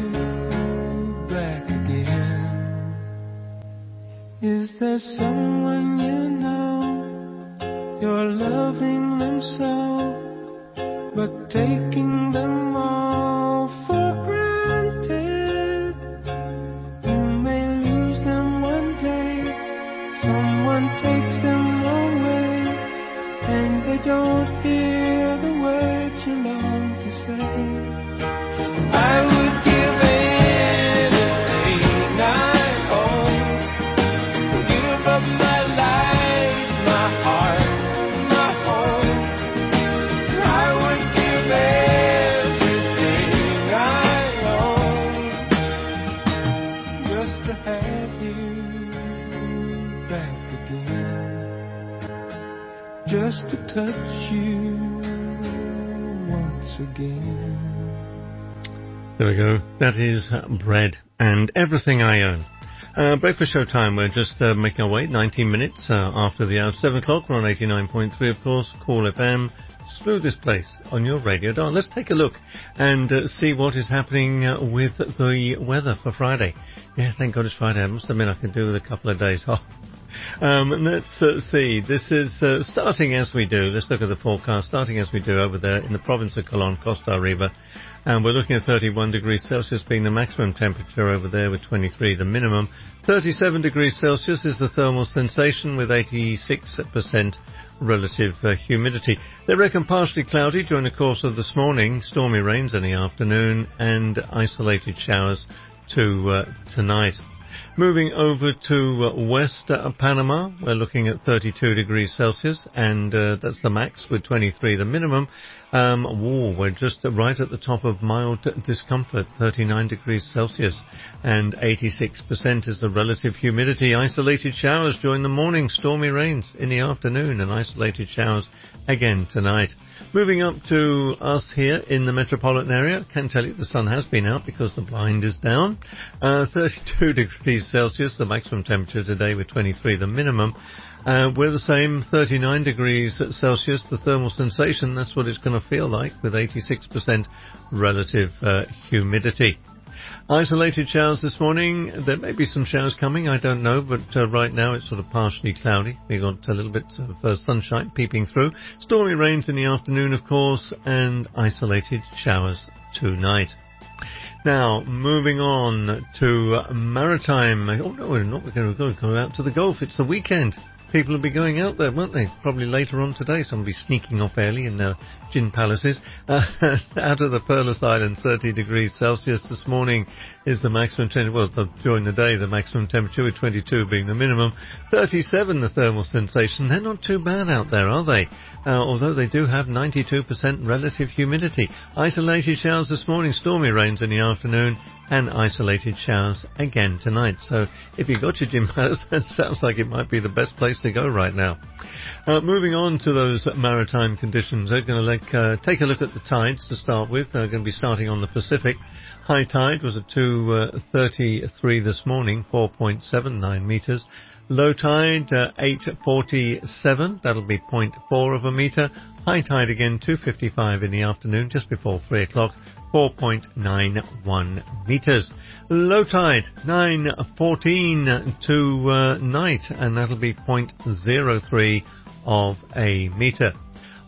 Is there someone you know, you're loving them so, but taking them all for granted? You may lose them one day, someone takes them away, and they don't hear the words you long to say. I would give anything I just to touch you once again. There we go. That is uh, Bread and Everything I Own. Uh, breakfast show time. We're just uh, making our way. nineteen minutes uh, after the hour of seven o'clock. We're on eighty-nine point three, of course. Cool F M. Slew this place on your radio dial. Let's take a look and uh, see what is happening uh, with the weather for Friday. Yeah, thank God it's Friday. I must admit I could do with a couple of days off. Um, let's uh, see. This is uh, starting as we do. Let's look at the forecast. Starting as we do over there in the province of Colón, Costa Riba. And we're looking at thirty-one degrees Celsius being the maximum temperature over there, with twenty-three the minimum. thirty-seven degrees Celsius is the thermal sensation, with eighty-six percent relative uh, humidity. They reckon partially cloudy during the course of this morning, stormy rains in the afternoon, and isolated showers to uh, tonight. Moving over to uh, West uh, Panama, we're looking at thirty-two degrees Celsius, and uh, that's the max, with twenty-three the minimum. Um, whoa, we're just right at the top of mild discomfort, thirty-nine degrees Celsius, and eighty-six percent is the relative humidity. Isolated showers during the morning, stormy rains in the afternoon, and isolated showers again tonight. Moving up to us here in the metropolitan area, can tell you the sun has been out because the blind is down. Uh, thirty-two degrees Celsius, the maximum temperature today, with twenty-three the minimum. Uh, we're the same, thirty-nine degrees Celsius, the thermal sensation. That's what it's going to feel like, with eighty-six percent relative uh, humidity. Isolated showers this morning. There may be some showers coming, I don't know, but uh, right now it's sort of partially cloudy. We've got a little bit of uh, sunshine peeping through. Stormy rains in the afternoon, of course, and isolated showers tonight. Now, moving on to Maritime. Oh, no, we're not. We're going to go out to the Gulf. It's the weekend. People will be going out there, won't they? Probably later on today. Some will be sneaking off early in their gin palaces. Uh, out of the Perlas Islands, thirty degrees Celsius this morning is the maximum temperature. Well, the, during the day, the maximum temperature, with twenty-two being the minimum. thirty-seven the thermal sensation. They're not too bad out there, are they? Uh, although they do have ninety-two percent relative humidity. Isolated showers this morning, stormy rains in the afternoon, and isolated showers again tonight. So if you got your gym palace, that sounds like it might be the best place to go right now. Uh, moving on to those maritime conditions, we're going to like, uh, take a look at the tides to start with. They're going to be starting on the Pacific. High tide was at two thirty-three this morning, four point seven nine meters. Low tide, uh, eight forty-seven, that'll be zero point four of a meter. High tide again, two fifty-five in the afternoon, just before three o'clock, four point nine one meters. Low tide, nine fourteen to uh, night, and that'll be zero point zero three of a meter.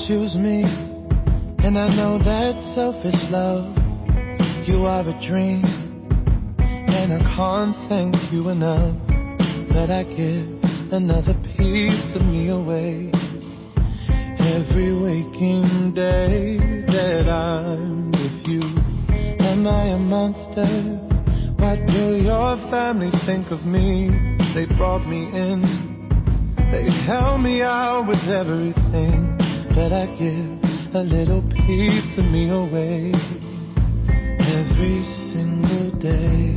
choose me, and I know that's selfish love. You are a dream, and I can't thank you enough. But I give another piece of me away every waking day that I'm with you. Am I a monster? What will your family think of me? They brought me in, they held me out with everything, but I give a little piece of me away every single day.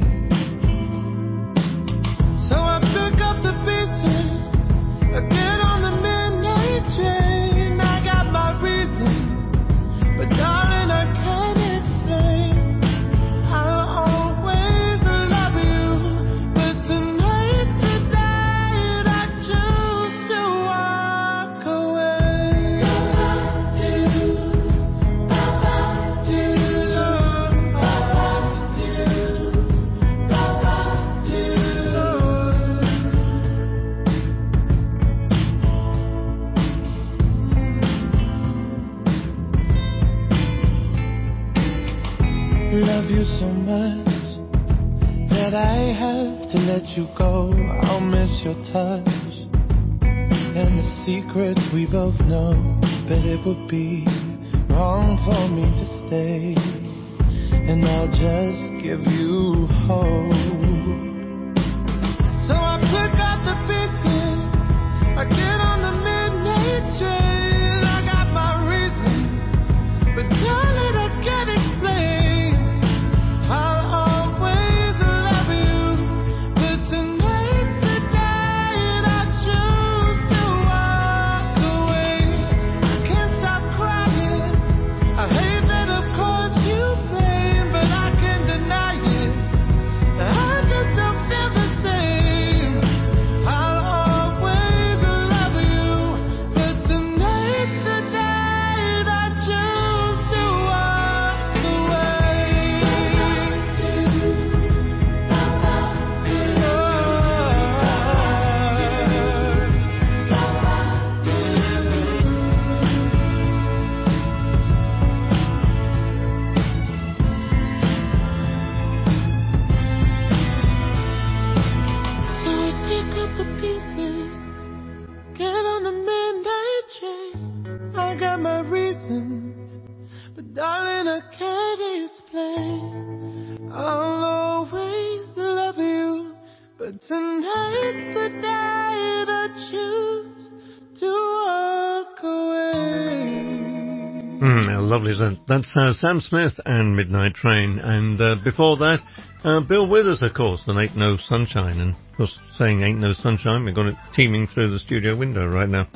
So I pick up the pieces, I get on the midnight train. I got my reasons, but darling, I can't explain. I'll always love you, but tonight's the night I choose to walk away. About you, about you, about you, about you. Love you so much that I have to let you go. I'll miss your touch and the secrets we both know, but it would be wrong for me to stay, and I'll just give you hope. So I pick up the pieces, I get on the midnight train. I got my reasons, but darling, I can't explain. I'll always love you, but tonight's the night I choose to walk away. I can't stop crying, I hate that of course you pain, but I can't deny it, I just don't feel the same. I'll always love you, but tonight's the night I choose to walk away. So I pick up the pieces, get on the midnight train. I got my reasons, but darling, I can't explain. I'll always love you, but tonight's the night I choose to walk away. Mm, how lovely is that? That's uh, Sam Smith and Midnight Train. And uh, before that, uh, Bill Withers, of course, and Ain't No Sunshine. And, of course, saying Ain't No Sunshine, we've got it teeming through the studio window right now.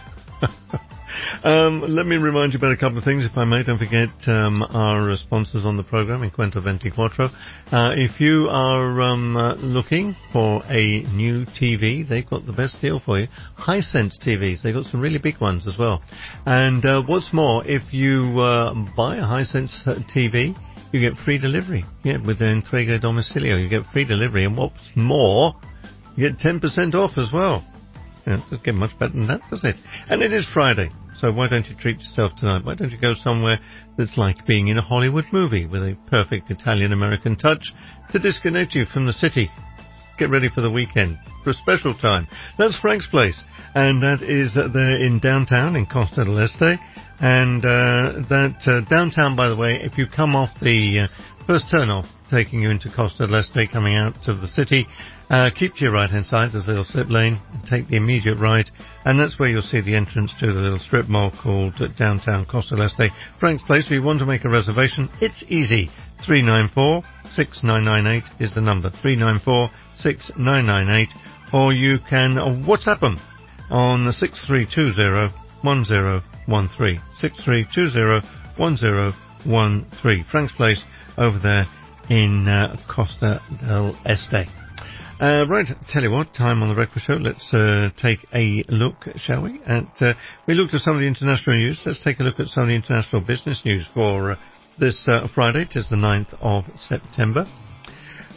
um, let me remind you about a couple of things, if I may. Don't forget um, our uh, sponsors on the program, Encuentro veinticuatro. Uh, if you are um, uh, looking for a new T V, they've got the best deal for you. Hisense T Vs, they've got some really big ones as well. And uh, what's more, if you uh, buy a Hisense uh, T V, you get free delivery. Yeah, with the Entrega Domicilio, you get free delivery. And what's more, you get ten percent off as well. Yeah, it doesn't get much better than that, does it? And it is Friday, so why don't you treat yourself tonight? Why don't you go somewhere that's like being in a Hollywood movie with a perfect Italian-American touch to disconnect you from the city? Get ready for the weekend, for a special time. That's Frank's Place, and that is uh, there in downtown in Costa del Este. And uh, that uh, downtown, by the way, if you come off the uh, first turn-off, taking you into Costa del Este, coming out of the city, uh, keep to your right-hand side, there's a little slip lane, and take the immediate right, and that's where you'll see the entrance to the little strip mall called uh, downtown Costa del Este. Frank's Place, if you want to make a reservation, it's easy. three nine four, six nine nine eight is the number, three nine four, six nine nine eight, or you can uh, WhatsApp them on the six three two zero, one zero one three, six three two zero, one zero one three. Frank's Place over there in uh, Costa del Este. Uh, right, tell you what, time on the breakfast show. Let's uh, take a look, shall we? At, uh, we looked at some of the international news. Let's take a look at some of the international business news for uh, this uh, Friday. It is the ninth of September.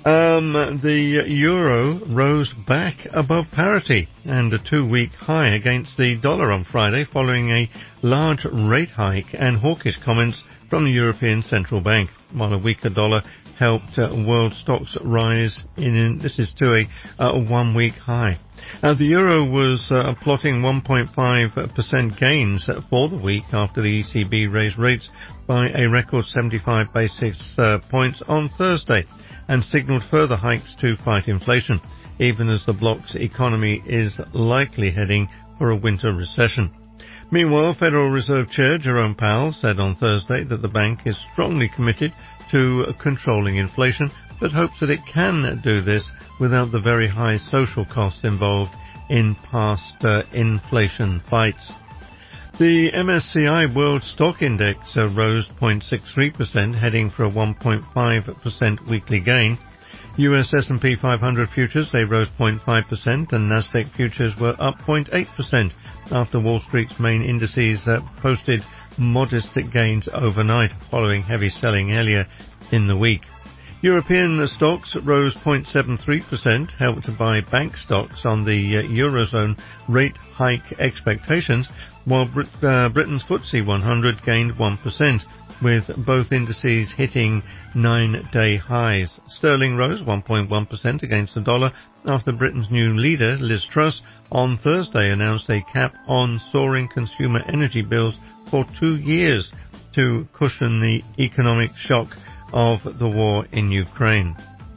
Um, the euro rose back above parity and a two-week high against the dollar on Friday following a large rate hike and hawkish comments from the European Central Bank, while a weaker dollar helped uh, world stocks rise in, in this is to a, a one-week high. Uh, the euro was uh, plotting one point five percent gains for the week after the E C B raised rates by a record seventy-five basis uh, points on Thursday and signalled further hikes to fight inflation, even as the bloc's economy is likely heading for a winter recession. Meanwhile, Federal Reserve Chair Jerome Powell said on Thursday that the bank is strongly committed to controlling inflation, but hopes that it can do this without the very high social costs involved in past uh, inflation fights. The M S C I World Stock Index uh, rose zero point six three percent, heading for a one point five percent weekly gain. U S S and P five hundred futures, they rose zero point five percent, and Nasdaq futures were up zero point eight percent after Wall Street's main indices uh, posted modest gains overnight following heavy selling earlier in the week. European stocks rose zero point seven three percent, helped by bank stocks on the uh, Eurozone rate hike expectations, while Brit- uh, Britain's F T S E one hundred gained one percent, with both indices hitting nine-day highs. Sterling rose one point one percent against the dollar after Britain's new leader, Liz Truss, on Thursday announced a cap on soaring consumer energy bills for two years to cushion the economic shock of the war in Ukraine.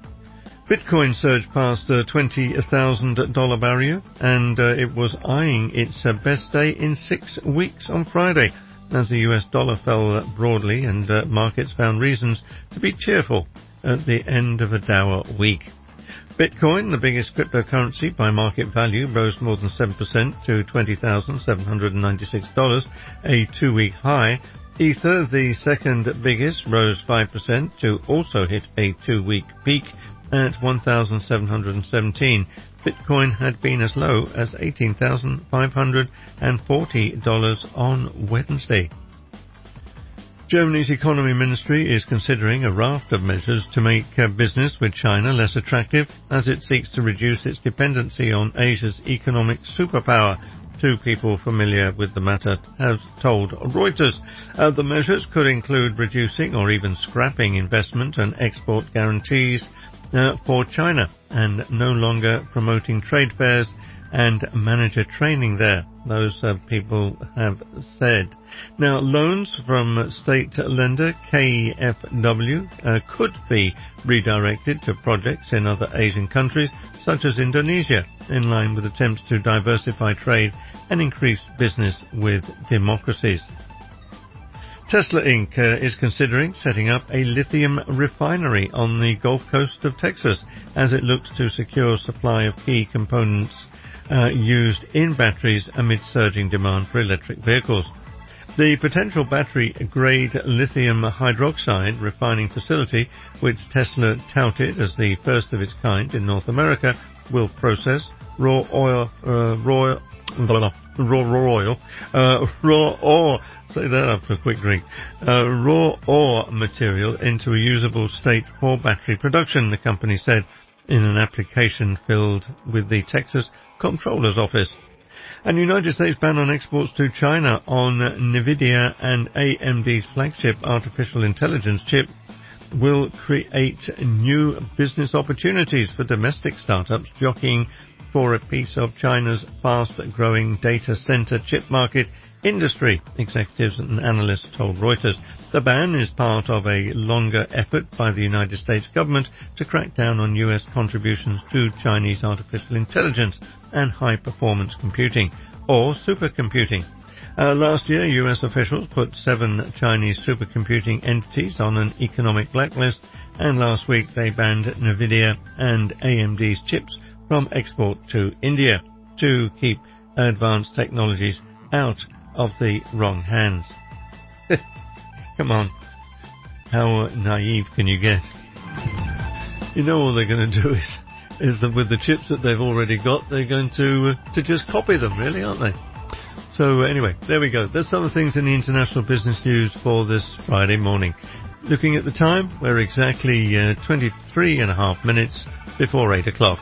Bitcoin surged past the twenty thousand dollars barrier, and uh, it was eyeing its uh, best day in six weeks on Friday, as the U S dollar fell broadly and uh, markets found reasons to be cheerful at the end of a dour week. Bitcoin, the biggest cryptocurrency by market value, rose more than seven percent to twenty thousand seven hundred ninety-six dollars, a two-week high. Ether, the second biggest, rose five percent to also hit a two-week peak at one thousand seven hundred seventeen. Bitcoin had been as low as eighteen thousand five hundred forty dollars on Wednesday. Germany's economy ministry is considering a raft of measures to make uh, business with China less attractive as it seeks to reduce its dependency on Asia's economic superpower. Two people familiar with the matter have told Reuters. Uh, the measures could include reducing or even scrapping investment and export guarantees uh, for China and no longer promoting trade fairs and manager training there, those uh, people have said. Now, loans from state lender K F W uh, could be redirected to projects in other Asian countries, such as Indonesia, in line with attempts to diversify trade and increase business with democracies. Tesla Incorporated uh, is considering setting up a lithium refinery on the Gulf Coast of Texas as it looks to secure supply of key components uh, used in batteries amid surging demand for electric vehicles. The potential battery-grade lithium hydroxide refining facility, which Tesla touted as the first of its kind in North America, will process raw oil, uh, raw, raw, raw oil, uh, raw ore, say that after a quick drink, uh, raw ore material into a usable state for battery production, the company said in an application filled with the Texas Comptroller's Office. An United States ban on exports to China on NVIDIA and A M D's flagship artificial intelligence chip will create new business opportunities for domestic startups jockeying for a piece of China's fast-growing data center chip market industry, executives and analysts told Reuters. The ban is part of a longer effort by the United States government to crack down on U S contributions to Chinese artificial intelligence and high-performance computing, or supercomputing. Uh, last year, U S officials put seven Chinese supercomputing entities on an economic blacklist, and last week they banned NVIDIA and A M D's chips from export to India to keep advanced technologies out of the wrong hands. Come on. How naive can you get? You know all they're going to do is is that with the chips that they've already got, they're going to uh, to just copy them, really, aren't they? So uh, anyway, there we go. There's some of the things in the international business news for this Friday morning. Looking at the time, we're exactly uh, twenty-three and a half minutes before eight o'clock.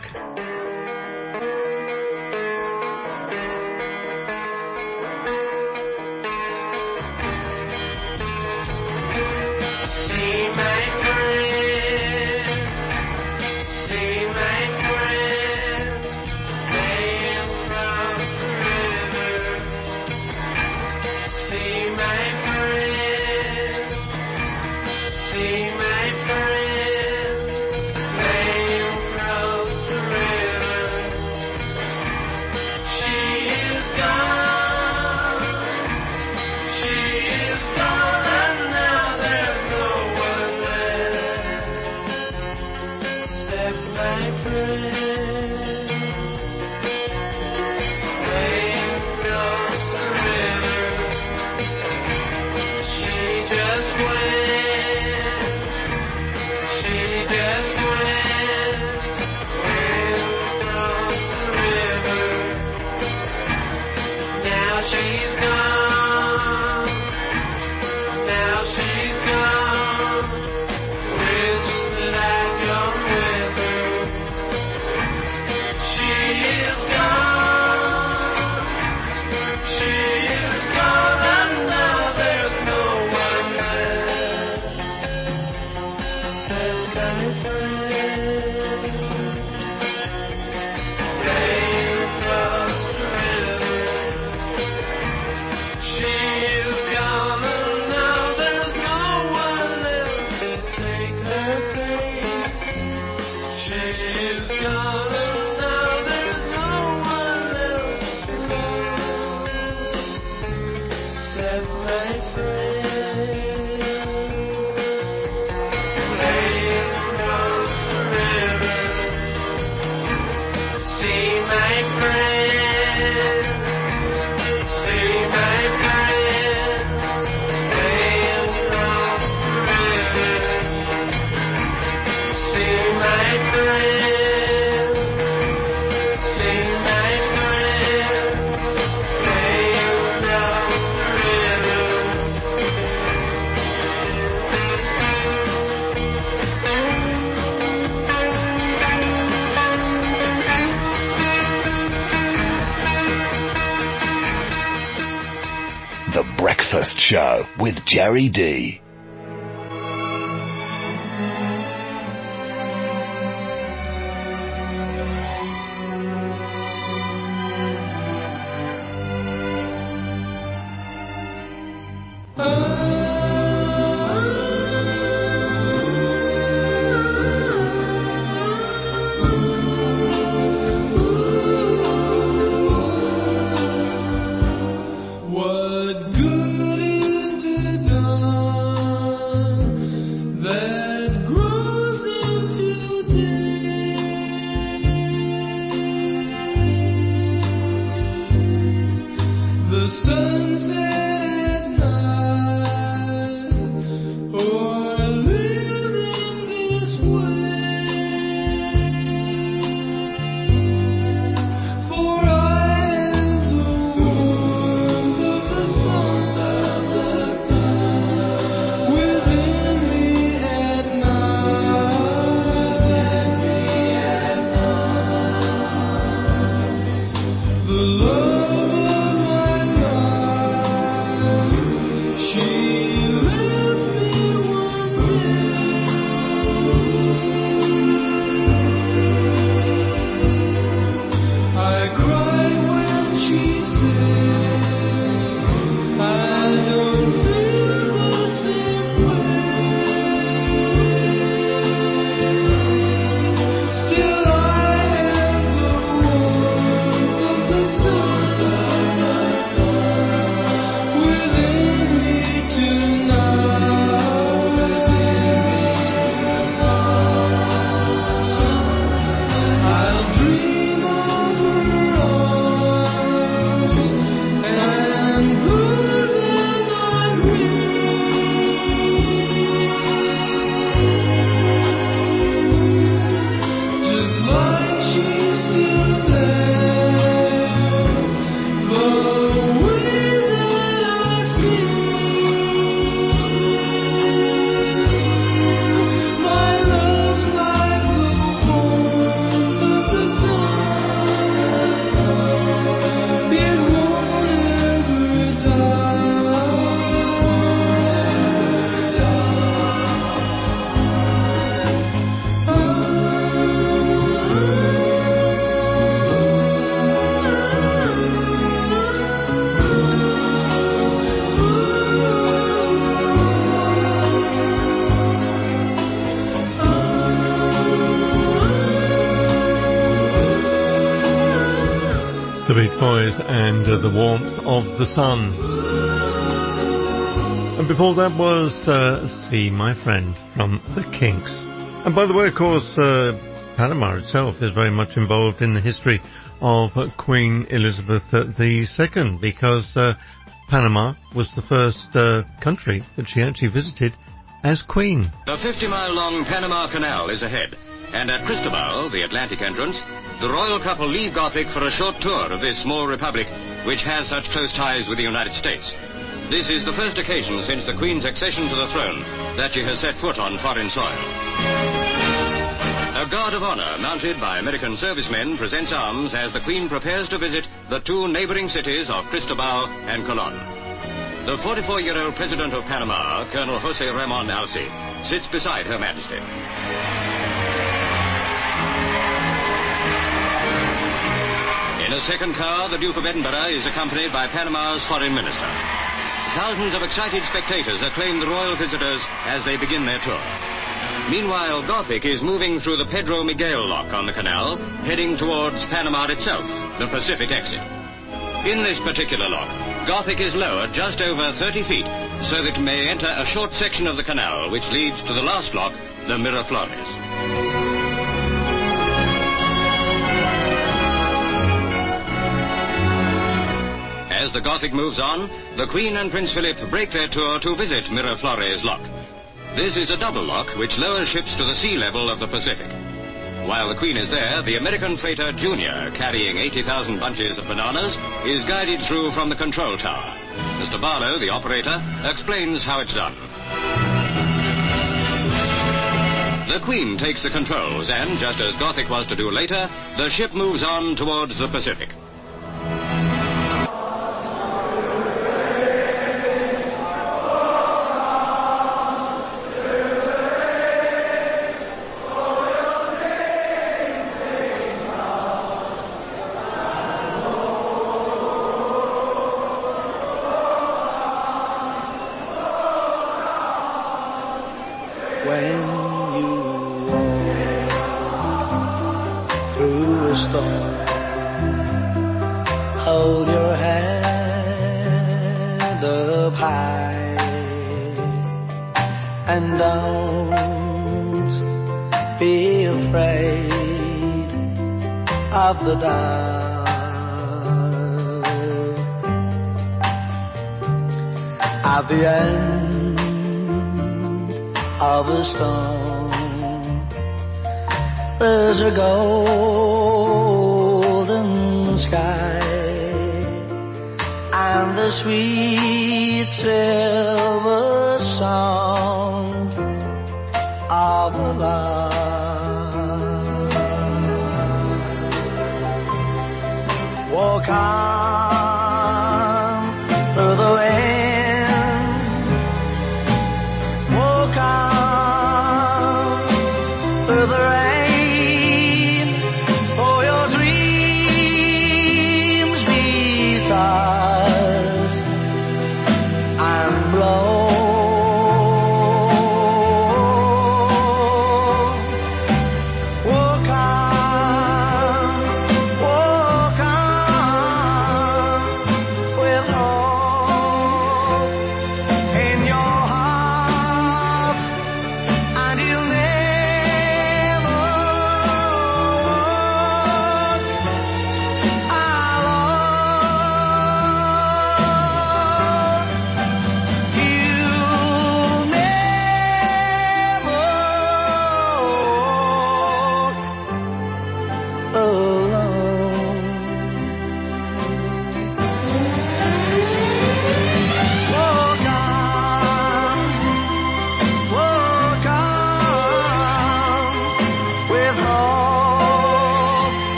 Breakfast Show with Jerry D. What good is the dawn? Boys and uh, the Warmth of the Sun. And before that was uh, See My Friend from the Kinks. And by the way, of course, uh, Panama itself is very much involved in the history of uh, Queen Elizabeth the Second, because uh, Panama was the first uh, country that she actually visited as Queen. The fifty-mile-long Panama Canal is ahead, and at Cristobal, the Atlantic entrance, the royal couple leave Gothic for a short tour of this small republic which has such close ties with the United States. This is the first occasion since the Queen's accession to the throne that she has set foot on foreign soil. A guard of honor mounted by American servicemen presents arms as the Queen prepares to visit the two neighboring cities of Cristobal and Colon. The forty-four-year-old president of Panama, Colonel Jose Ramon Alce, sits beside Her Majesty. In a second car, the Duke of Edinburgh is accompanied by Panama's foreign minister. Thousands of excited spectators acclaim the royal visitors as they begin their tour. Meanwhile, Gothic is moving through the Pedro Miguel lock on the canal, heading towards Panama itself, the Pacific exit. In this particular lock, Gothic is lowered just over thirty feet so that it may enter a short section of the canal which leads to the last lock, the Miraflores. As the Gothic moves on, the Queen and Prince Philip break their tour to visit Miraflores Lock. This is a double lock which lowers ships to the sea level of the Pacific. While the Queen is there, the American freighter Junior, carrying eighty thousand bunches of bananas, is guided through from the control tower. Mister Barlow, the operator, explains how it's done. The Queen takes the controls and, just as Gothic was to do later, the ship moves on towards the Pacific. The dark. At the end of a storm, there's a golden sky and the sweet silver sound of a lark. Walk on through the wind, walk on through the rain, for your dreams be tossed and blown.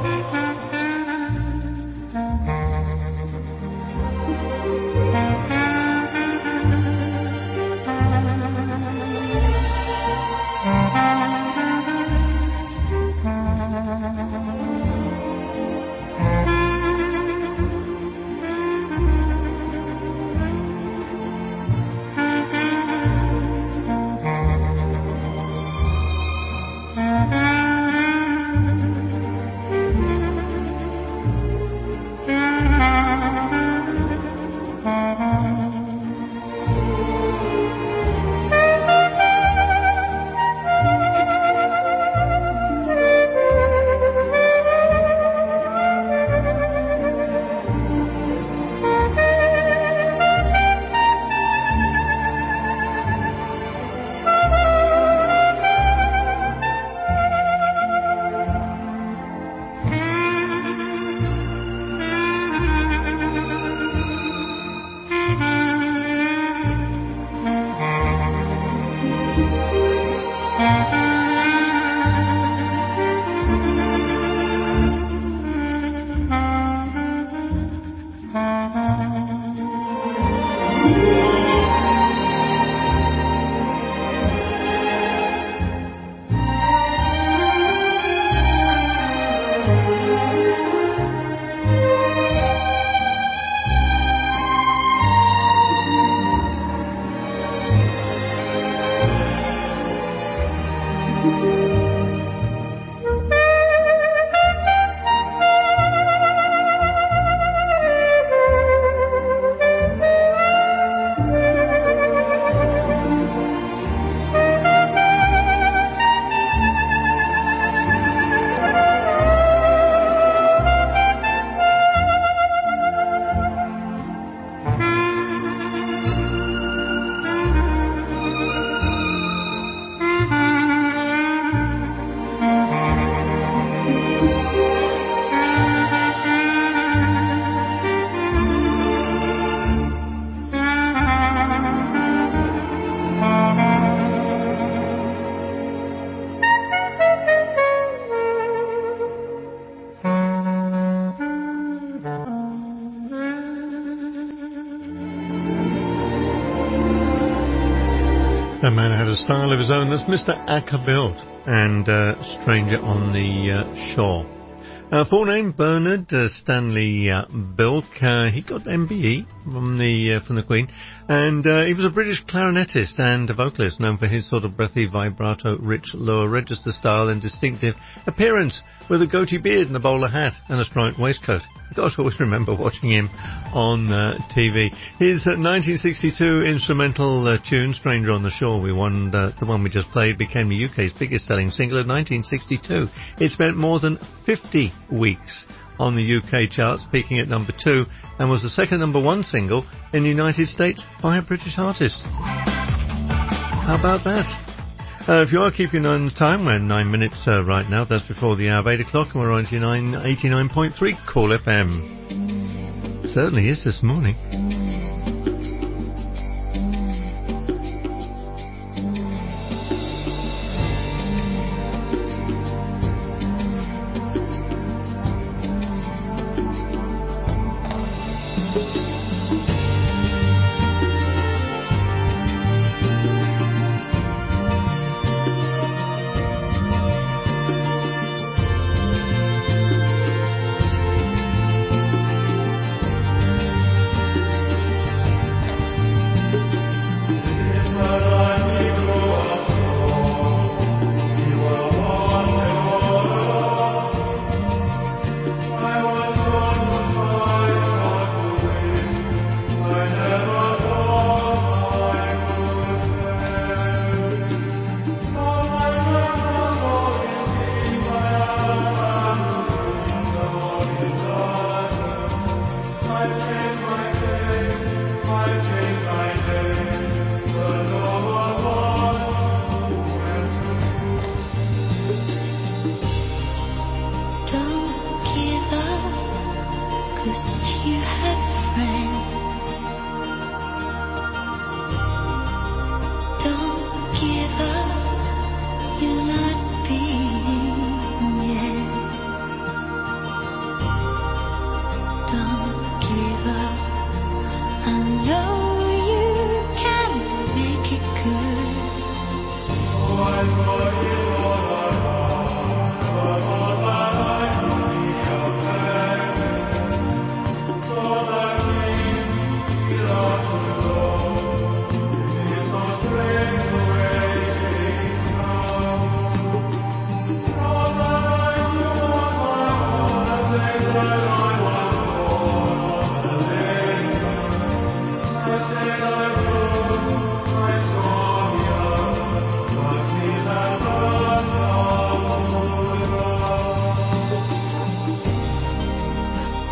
That man had a style of his own. That's Mister Acker Bilt and uh, Stranger on the uh, Shore. Uh, full name Bernard uh, Stanley uh, Bilk. Uh, he got M B E from the uh, from the Queen, and uh, he was a British clarinetist and a vocalist known for his sort of breathy, vibrato, rich lower register style and distinctive appearance, with a goatee beard and a bowler hat and a striped waistcoat. Gosh, I always remember watching him on uh, T V. His uh, nineteen sixty-two instrumental uh, tune, Stranger on the Shore, we won, uh, the one we just played, became the U K's biggest selling single in nineteen sixty-two. It spent more than fifty weeks on the U K charts, peaking at number two, and was the second number one single in the United States by a British artist. How about that? Uh, if you are keeping on time, we're nine minutes uh, right now. That's before the hour of eight o'clock, and we're on eighty-nine point three Cool F M. Certainly is this morning.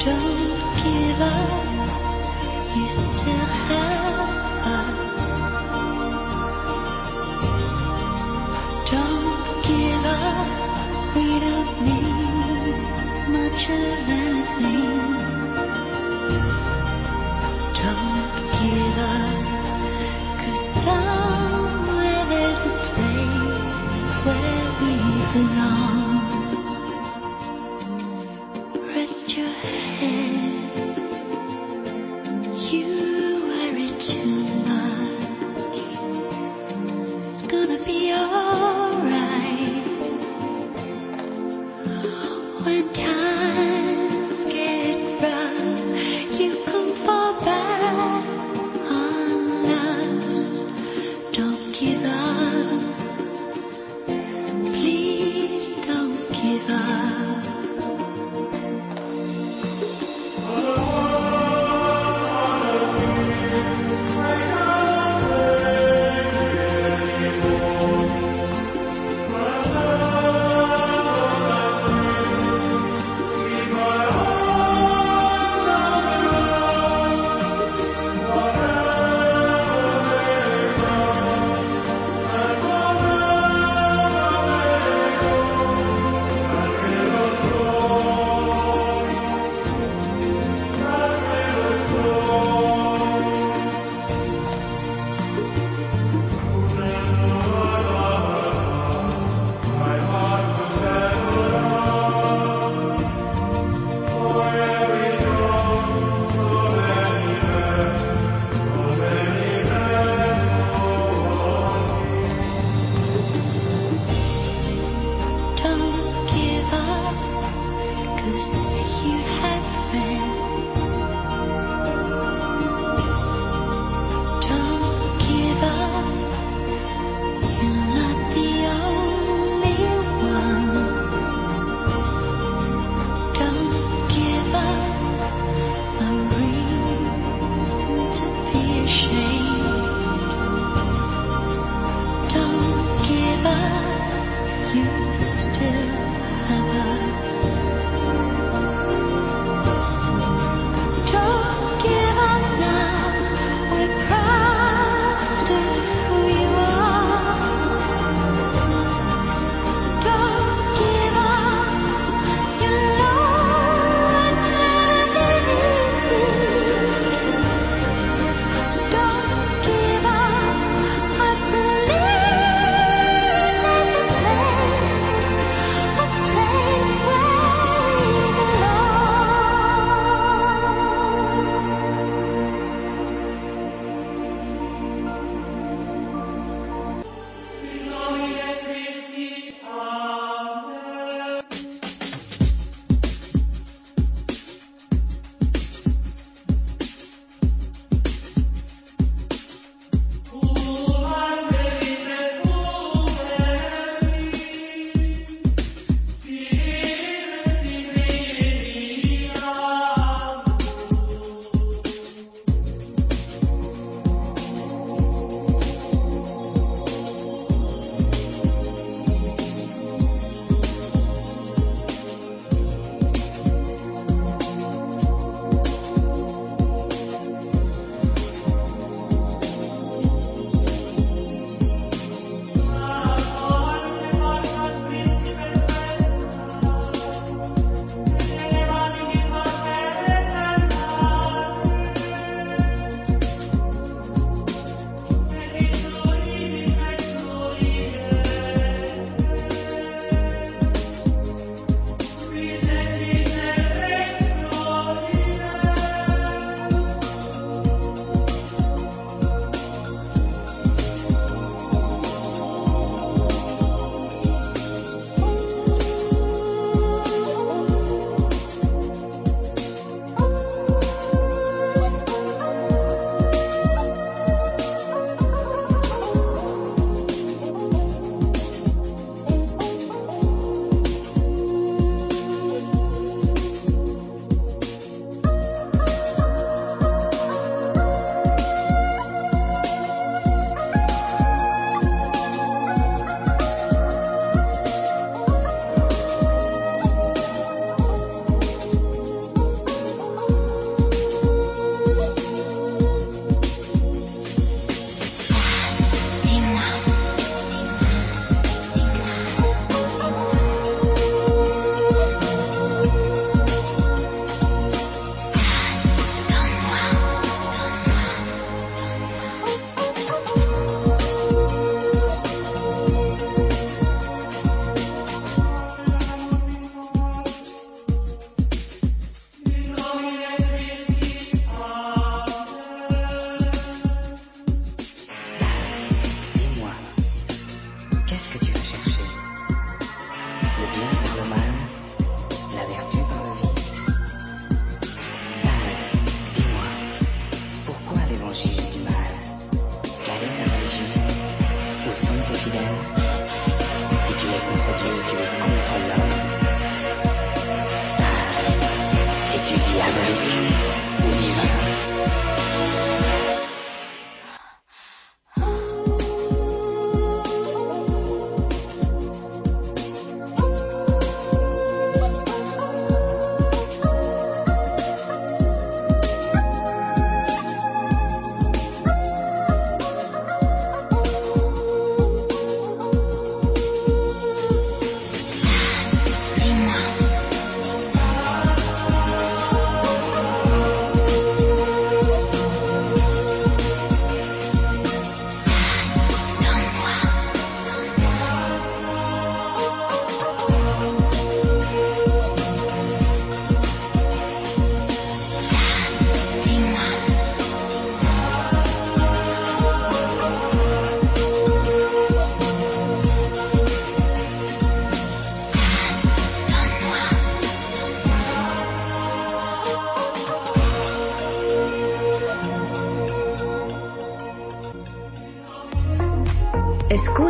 When times get rough, you can fall back on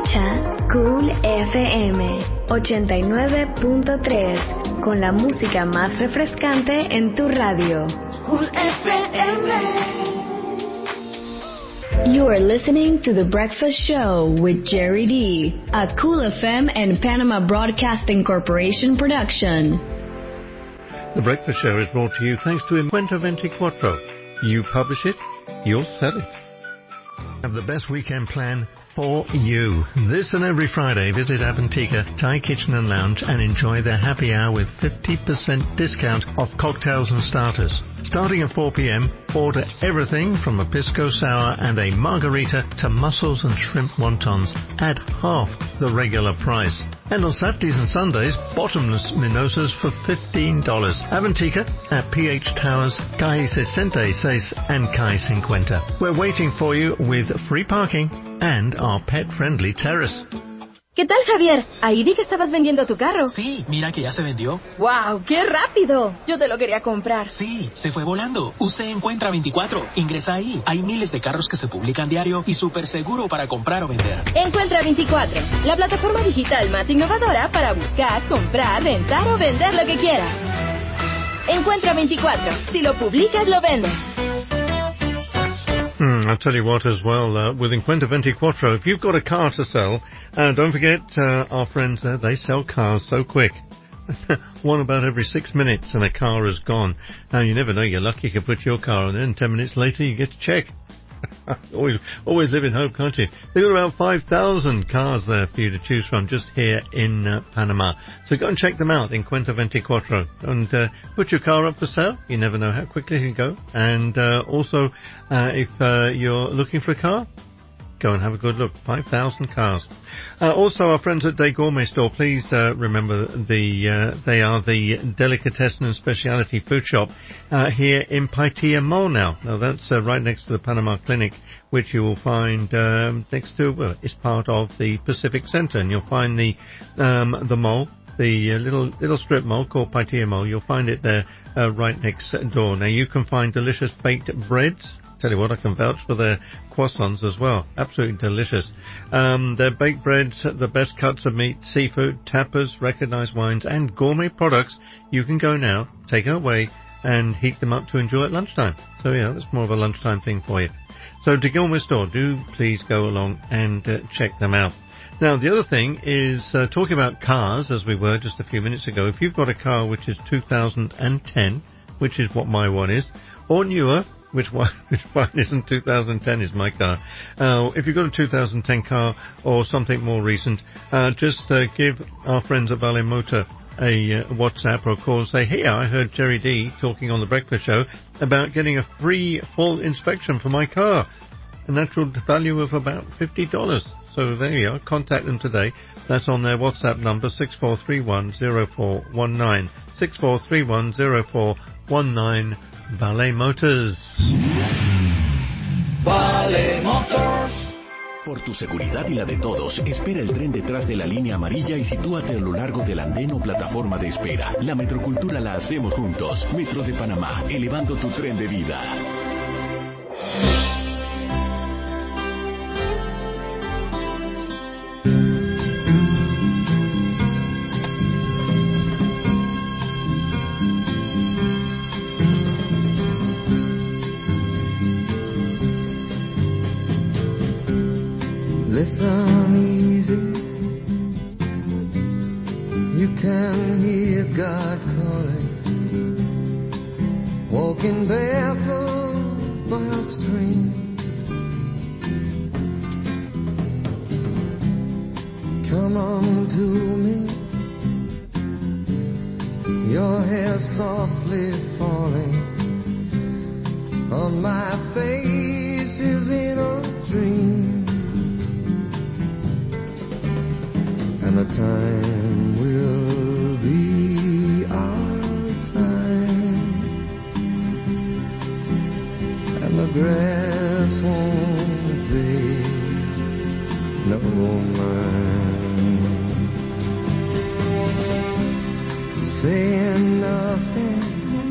Escucha Cool F M ochenta y nueve punto tres con la música más refrescante en tu radio. Cool F M. You are listening to The Breakfast Show with Jerry D, a Cool F M and Panama Broadcasting Corporation production. The Breakfast Show is brought to you thanks to Encuentro veinticuatro. You publish it, you'll sell it. Have the best weekend plan for you. This and every Friday, visit Avantika Thai Kitchen and Lounge and enjoy their happy hour with fifty percent discount off cocktails and starters. Starting at four p.m., order everything from a pisco sour and a margarita to mussels and shrimp wontons at half the regular price. And on Saturdays and Sundays, bottomless mimosas for fifteen dollars. Avantika at P H Towers, Calle sesenta y seis and Calle cincuenta. We're waiting for you with free parking and our pet-friendly terrace. ¿Qué tal, Javier? Ahí vi que estabas vendiendo tu carro. Sí, mira que ya se vendió. ¡Wow! ¡Qué rápido! Yo te lo quería comprar. Sí, se fue volando. Usted encuentra veinticuatro. Ingresa ahí. Hay miles de carros que se publican diario y súper seguro para comprar o vender. Encuentra veinticuatro, la plataforma digital más innovadora para buscar, comprar, rentar o vender lo que quieras. Encuentra veinticuatro. Si lo publicas, lo vendes. Mm, I'll tell you what as well, uh, with Encuentro veinticuatro, if you've got a car to sell, uh, don't forget uh, our friends there, they sell cars so quick. One about every six minutes and a car is gone. Now, you never know, you're lucky you can put your car on there and ten minutes later you get a check. always, always live in hope, can't you? They've got about five thousand cars there for you to choose from just here in uh, Panama. So go and check them out, Encuentro veinticuatro. And uh, put your car up for sale. You never know how quickly it can go. And uh, also, uh, if uh, you're looking for a car, go and have a good look. five thousand cars. Uh, also, our friends at Day Gourmet Store, please uh, remember the uh, they are the delicatessen and specialty food shop uh, here in Paitilla Mall now. Now, that's uh, right next to the Panama Clinic, which you will find um, next to, well, it's part of the Pacific Center. And you'll find the um, the mall, the uh, little little strip mall called Paitilla Mall. You'll find it there uh, right next door. Now, you can find delicious baked breads. Tell you what, I can vouch for their croissants as well. Absolutely delicious. Um, their baked breads, the best cuts of meat, seafood, tapas, recognized wines, and gourmet products. You can go now, take it away, and heat them up to enjoy at lunchtime. So, yeah, that's more of a lunchtime thing for you. So, to Gourmet Store, do please go along and uh, check them out. Now, the other thing is, uh, talking about cars, as we were just a few minutes ago, if you've got a car which is two thousand ten, which is what my one is, or newer, Which one, which one isn't two thousand ten is my car. Uh, if you've got a two thousand ten car or something more recent, uh, just uh, give our friends at Vale Motor a uh, WhatsApp or a call and say, hey, I heard Jerry D talking on The Breakfast Show about getting a free full inspection for my car. A natural value of about fifty dollars. So there you are. Contact them today. That's on their WhatsApp number, six four three one zero four one nine. six four three one zero four one nine. Vale Motors. Vale Motors. Por tu seguridad y la de todos, espera el tren detrás de la línea amarilla y sitúate a lo largo del andén o plataforma de espera. La metrocultura la hacemos juntos. Metro de Panamá, elevando tu tren de vida. Listen easy, you can hear God calling, walking barefoot by a stream. Come on to me, your hair softly falling on my face is in a dream. And the time will be our time, and the grass won't fade no mine. Saying nothing,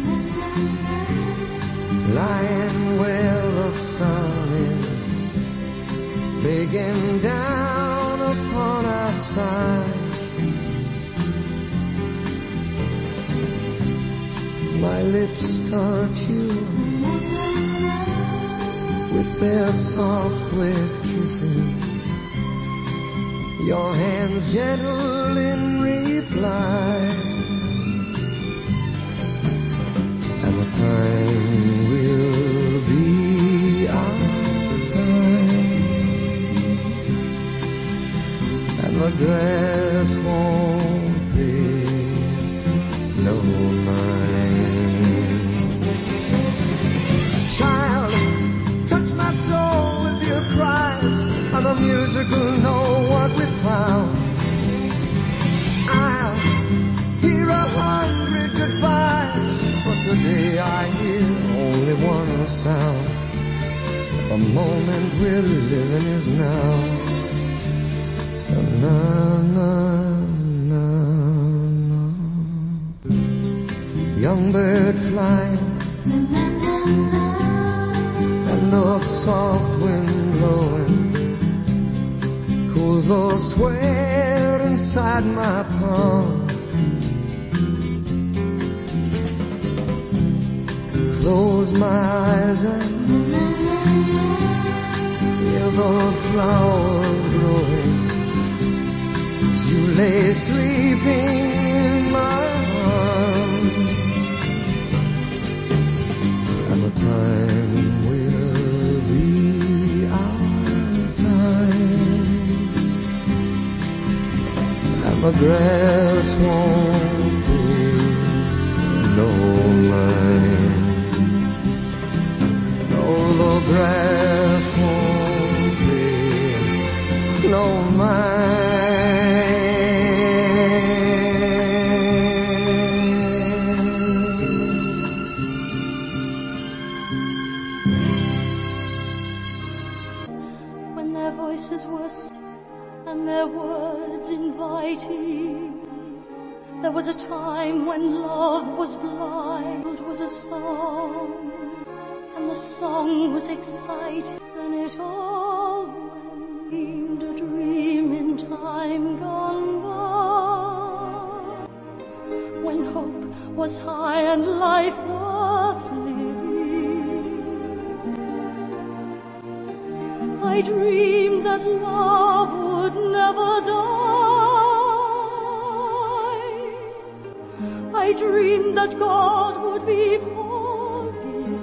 lying where the sun is, begging down upon side. My lips touch you with their soft wet kisses, your hands gentle in reply, and the time will be our time, and the grass won't pay no mind. Child, touch my soul with your cries, and the music will know what we found. I'll hear a hundred goodbyes, but today I hear only one sound. The moment we're living is now. Na, na, na, na. Young bird flying, and the soft wind blowing cools the sweat inside my palms. Close my eyes and hear the flowers growing as you lay sleeping in my arms, and the time will be our time, and the grass won't be no mind. No, the grass won't be no mind. When their voices were and their words inviting, there was a time when love was blind. It was a song, and the song was exciting, and it all seemed a dream in time gone by, when hope was high and life worth living. I dreamed that love would never die. I dreamed that God would be forgiving.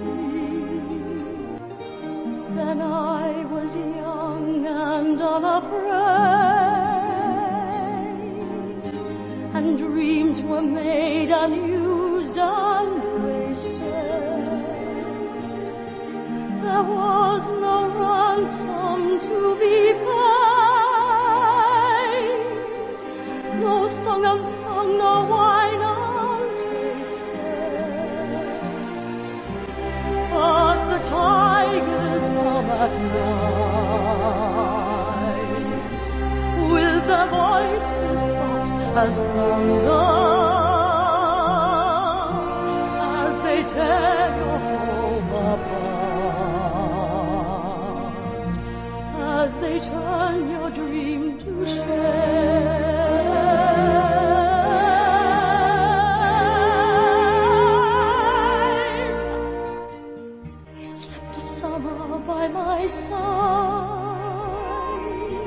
Then I was young and unafraid, and dreams were made and used and wasted. There was no ransom to be paid, no song unsung, no wine untasted. But the tigers come at night, with their voices soft as thunder, as they tear your home apart, as they turn your dream to shame. They slept a summer by my side,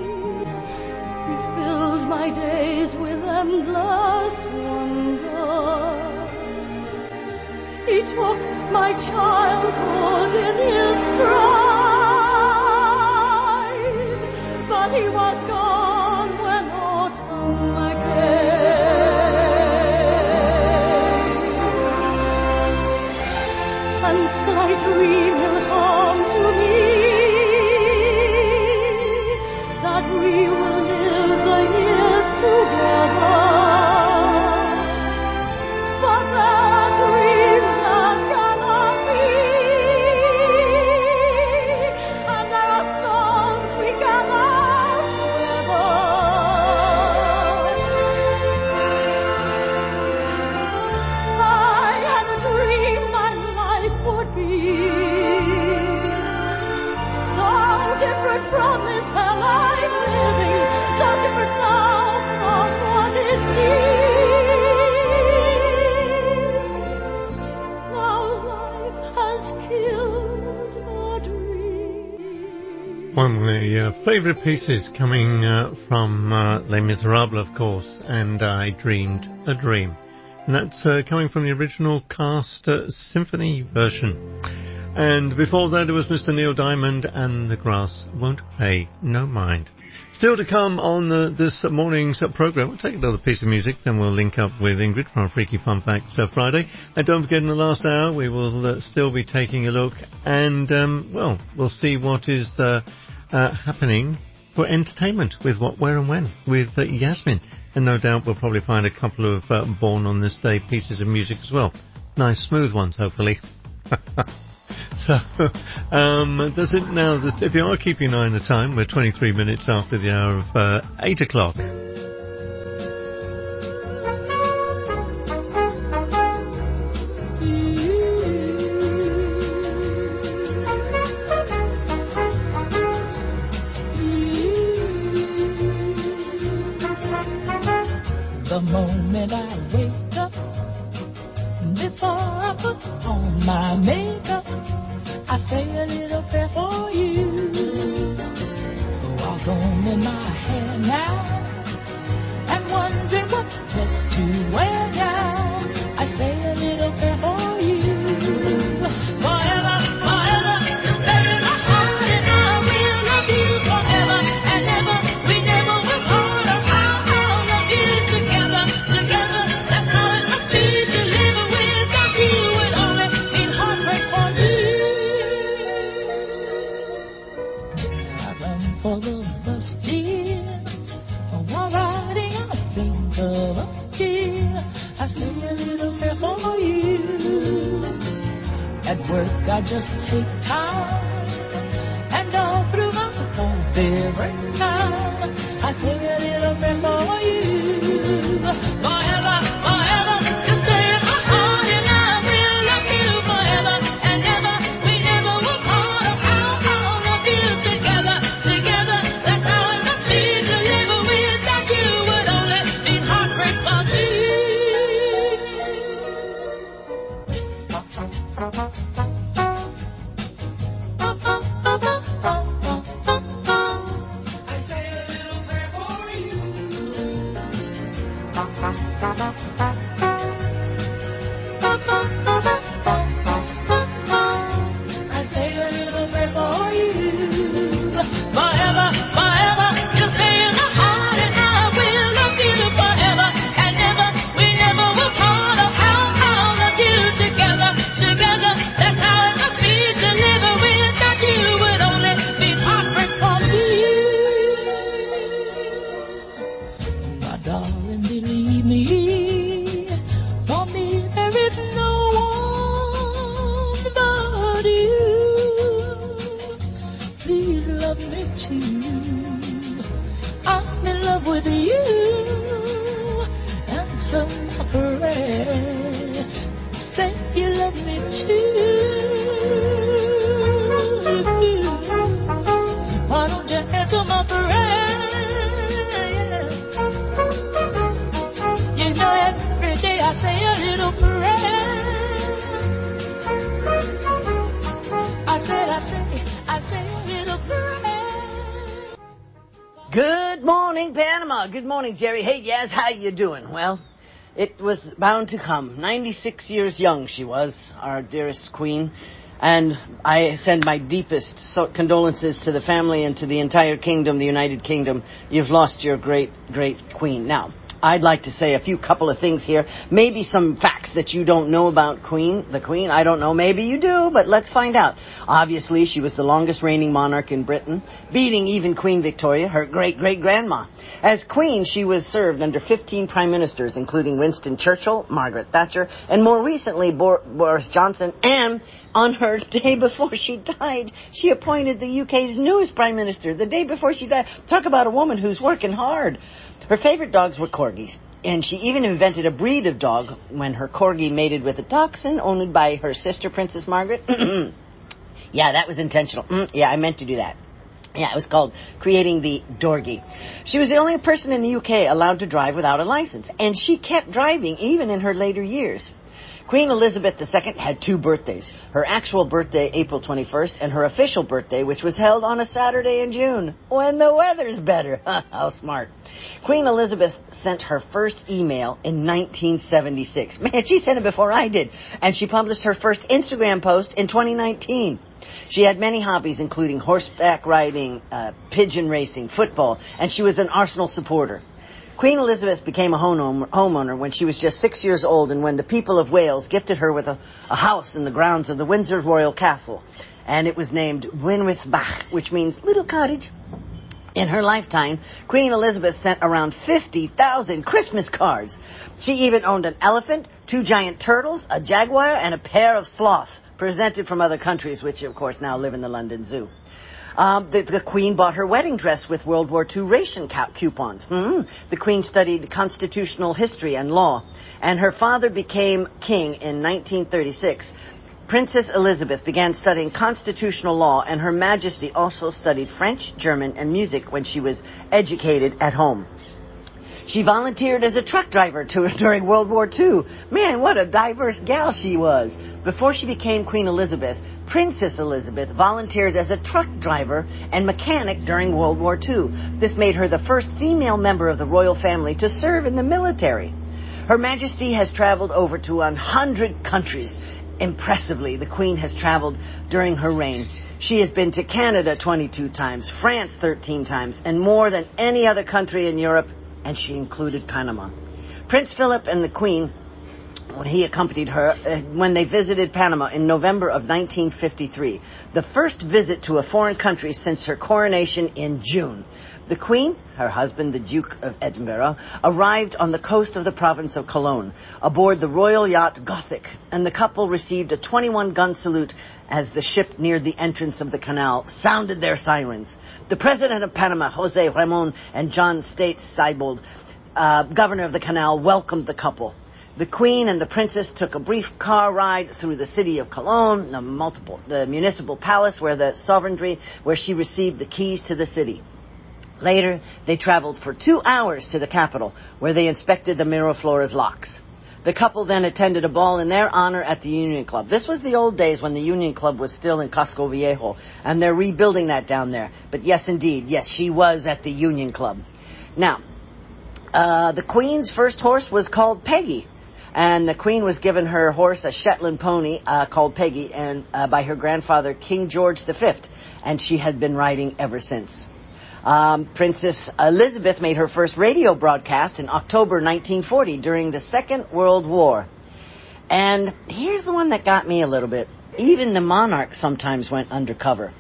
refilled my days with endless wonder. He took my childhood in his stride, but he was gone when autumn came. And still I dream he'll come to me, that we will live the years together. But the dreams that cannot be, and there are storms we cannot weather. I had a dream my life would be One of my uh, favourite pieces coming uh, from uh, Les Miserables, of course, and I Dreamed a Dream. And that's uh, coming from the original cast uh, symphony version. And before that it was Mister Neil Diamond and The Grass Won't Pay No Mind. Still to come on uh, this morning's uh, programme, we'll take another piece of music, then we'll link up with Ingrid from Freaky Fun Facts uh, Friday. And don't forget, in the last hour, we will uh, still be taking a look and, um, well, we'll see what is uh, uh, happening for entertainment with What, Where and When with uh, Yasmin. And no doubt we'll probably find a couple of uh, Born on This Day pieces of music as well. Nice, smooth ones, hopefully. So, um, does it now, if you are keeping an eye on the time, we're twenty-three minutes after the hour of uh, eight o'clock. The moment I wake up, before I put on my makeup, I say a little prayer for you. Walk on in my hair now, and wondering what dress to wear now. I say a little prayer for you. Forever, forever, you stay in my heart, and I will love you forever and ever. We never will part. I'll love you together, together. That's how it must be to live without you. Would only mean heartbreak for me. For the bus, dear, while riding I think of us, dear. I say a little prayer for you. At work I just take time, and all through my whole favorite time, I say a little prayer for you. Forever, forever, you stay in my heart, and I will love you forever and ever. We never will part. I'll love you together, together. That's how it must be to live without you. Would only mean heartbreak for me. I say a little prayer for you. I say a little prayer for you. Forever, forever, you stay in my heart, and I will love you forever and ever. We never will part. I'll love you together, together. That's how it must be to live without you. Would only be heartbreak for me. My darling, believe me, for me there is no one but you. Please love me too. I'm in love with you. Answer my prayer. Say you love me too. Why don't you answer my prayer? You know every day I say a little prayer. I said, I say, I say a little prayer. Good morning, Panama. Good morning, Jerry. Hey, Yaz, how you doing? Well, it was bound to come. ninety-six years young she was, our dearest queen. And I send my deepest so- condolences to the family and to the entire kingdom, the United Kingdom. You've lost your great, great queen. Now, I'd like to say a few couple of things here. Maybe some facts that you don't know about Queen, the Queen. I don't know. Maybe you do, but let's find out. Obviously, she was the longest reigning monarch in Britain, beating even Queen Victoria, her great-great-grandma. As Queen, she was served under fifteen prime ministers, including Winston Churchill, Margaret Thatcher, and more recently, Bor- Boris Johnson. And on her day before she died, she appointed the U K's newest prime minister the day before she died. Talk about a woman who's working hard. Her favorite dogs were corgis, and she even invented a breed of dog when her corgi mated with a dachshund owned by her sister, Princess Margaret. Yeah, that was intentional. Mm, yeah, I meant to do that. Yeah, it was called creating the Dorgie. She was the only person in the U K allowed to drive without a license, and she kept driving even in her later years. Queen Elizabeth the Second had two birthdays. Her actual birthday, April twenty-first, and her official birthday, which was held on a Saturday in June, when the weather's better. How smart. Queen Elizabeth sent her first email in nineteen seventy-six. Man, she sent it before I did. And she published her first Instagram post in twenty nineteen. She had many hobbies, including horseback riding, uh, pigeon racing, football, and she was an Arsenal supporter. Queen Elizabeth became a homeowner when she was just six years old, and when the people of Wales gifted her with a, a house in the grounds of the Windsor Royal Castle. And it was named Wynwyth Bach, which means little cottage. In her lifetime, Queen Elizabeth sent around fifty thousand Christmas cards. She even owned an elephant, two giant turtles, a jaguar, and a pair of sloths, presented from other countries, which, of course, now live in the London Zoo. Um, the, the Queen bought her wedding dress with World War Two ration ca- coupons. Hmm. The Queen studied constitutional history and law, and her father became king in nineteen thirty-six. Princess Elizabeth began studying constitutional law, and Her Majesty also studied French, German, and music when she was educated at home. She volunteered as a truck driver to, during World War Two. Man, what a diverse gal she was. Before she became Queen Elizabeth, Princess Elizabeth volunteered as a truck driver and mechanic during World War Two. This made her the first female member of the royal family to serve in the military. Her Majesty has traveled over to one hundred countries. Impressively, the Queen has traveled during her reign. She has been to Canada twenty-two times, France thirteen times, and more than any other country in Europe, and she included Panama. Prince Philip and the Queen, when he accompanied her, uh, when they visited Panama in November of nineteen fifty-three, the first visit to a foreign country since her coronation in June. The Queen, her husband, the Duke of Edinburgh, arrived on the coast of the province of Cologne aboard the royal yacht Gothic, and the couple received a twenty-one gun salute as the ship neared the entrance of the canal, sounded their sirens. The President of Panama, Jose Ramon, and John States Siebold, uh, governor of the canal, welcomed the couple. The Queen and the Princess took a brief car ride through the city of Cologne, the multiple, the municipal palace where the sovereignty, where she received the keys to the city. Later, they traveled for two hours to the capital, where they inspected the Miraflores locks. The couple then attended a ball in their honor at the Union Club. This was the old days when the Union Club was still in Casco Viejo, and they're rebuilding that down there. But yes, indeed, yes, she was at the Union Club. Now, uh, the Queen's first horse was called Peggy, and the Queen was given her horse, a Shetland pony uh, called Peggy, and uh, by her grandfather, King George the Fifth, and she had been riding ever since. Um, Princess Elizabeth made her first radio broadcast in October nineteen forty during the Second World War. And here's the one that got me a little bit. Even the monarch sometimes went undercover.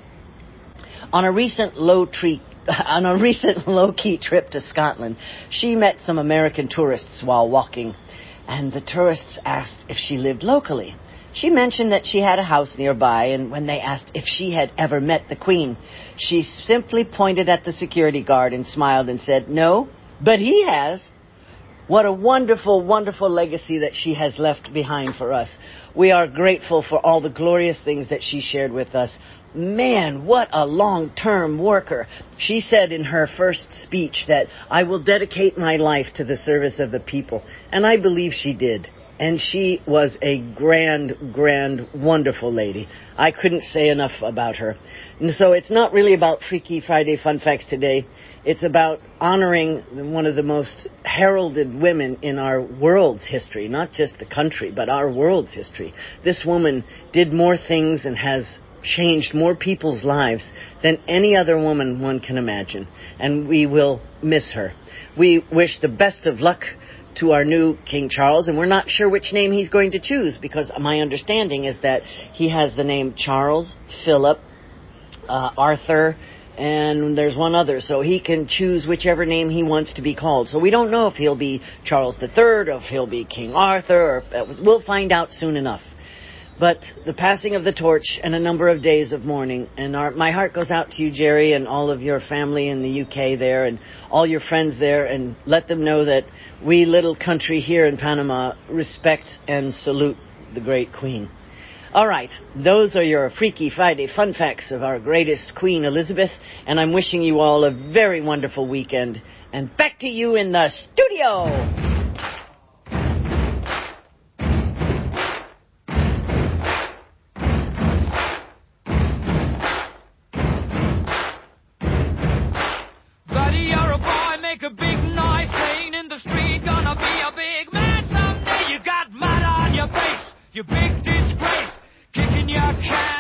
On a recent low tree, on a recent low-key trip to Scotland, she met some American tourists while walking, and the tourists asked if she lived locally. She mentioned that she had a house nearby, and when they asked if she had ever met the Queen, she simply pointed at the security guard and smiled and said, "No, but he has." What a wonderful, wonderful legacy that she has left behind for us. We are grateful for all the glorious things that she shared with us. Man, what a long-term worker. She said in her first speech that, "I will dedicate my life to the service of the people." And I believe she did. And she was a grand, grand, wonderful lady. I couldn't say enough about her. And so it's not really about Freaky Friday Fun Facts today. It's about honoring one of the most heralded women in our world's history, not just the country, but our world's history. This woman did more things and has changed more people's lives than any other woman one can imagine. And we will miss her. We wish the best of luck to our new King Charles, and we're not sure which name he's going to choose, because my understanding is that he has the name Charles, Philip, uh, Arthur, and there's one other, so he can choose whichever name he wants to be called. So we don't know if he'll be Charles the Third, or if he'll be King Arthur, or if, we'll find out soon enough. But the passing of the torch and a number of days of mourning, and our, my heart goes out to you, Jerry, and all of your family in the U K there, and all your friends there, and let them know that we little country here in Panama respect and salute the great Queen. All right, those are your Freaky Friday fun facts of our greatest Queen Elizabeth, and I'm wishing you all a very wonderful weekend. And back to you in the studio.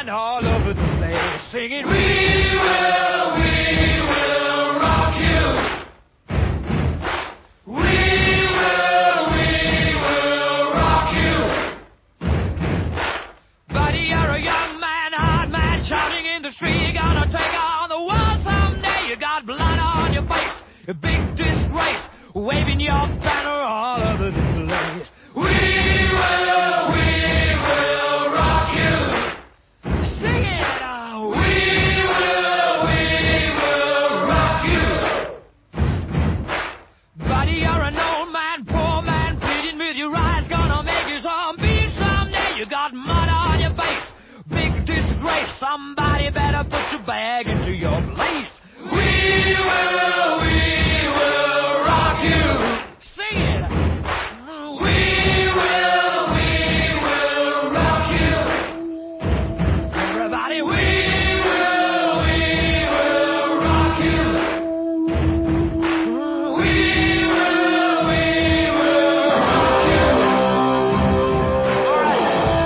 man all over the place singing, we will, we will rock you. We will, we will rock you. Buddy, you're a young man, hard man, shouting in the street, you're gonna take on the world someday. You got blood on your face, a big disgrace, waving your banner all over the place. We will, we will rock you. Sing it now. We will, we will rock you. Buddy, you're an old man, poor man, pleading with your eyes, gonna make you zombie someday. You got mud on your face, big disgrace. Somebody better put your bag into your place. We will, we will rock you. Sing it. We will, we will rock you. Everybody, we will, we will rock you. We will, we will rock you. All right.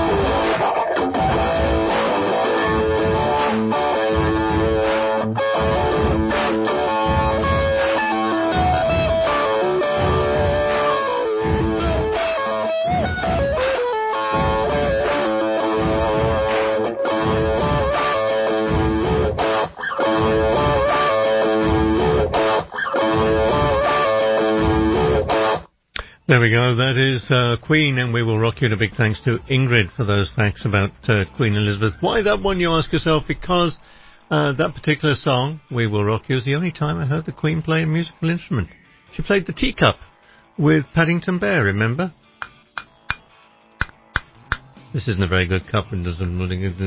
There we go. That is uh, Queen, and We Will Rock You. And a big thanks to Ingrid for those facts about uh, Queen Elizabeth. Why that one, you ask yourself? Because uh, that particular song, We Will Rock You, is the only time I heard the Queen play a musical instrument. She played the teacup with Paddington Bear, remember? This isn't a very good cup, and doesn't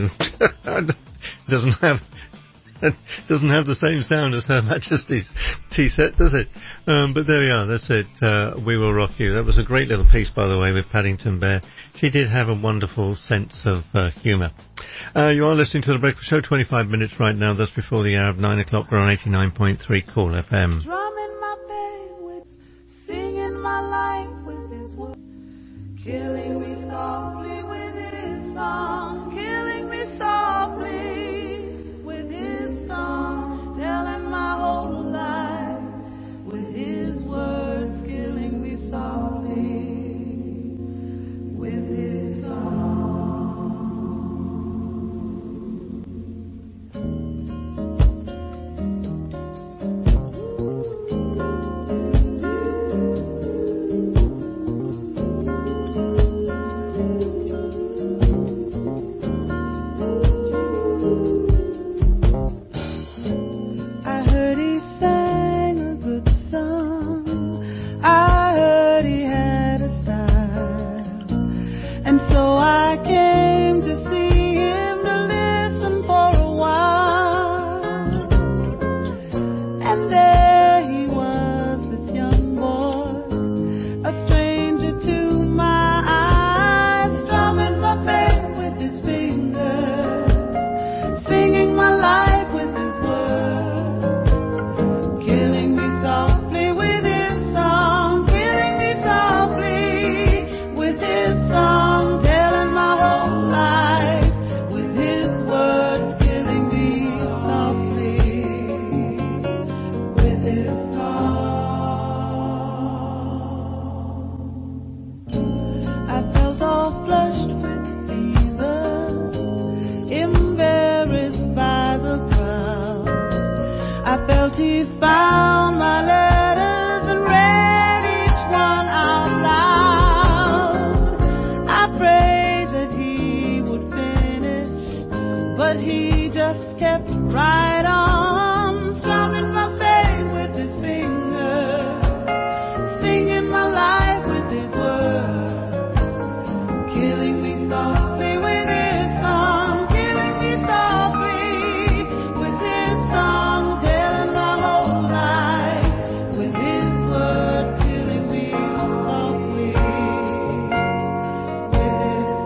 doesn't have it doesn't have the same sound as Her Majesty's tea set, does it? Um, but there we are. That's it. Uh, We Will Rock You. That was a great little piece, by the way, with Paddington Bear. She did have a wonderful sense of uh, humour. Uh, you are listening to The Breakfast Show, twenty-five minutes right now. That's before the hour of nine o'clock. We're on eighty-nine point three Cool F M. Drumming my pain with, singing my life with his word, killing me softly with his song, killing me softly with his song, telling my whole life with his words, killing me softly with his song.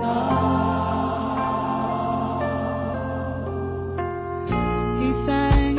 Sang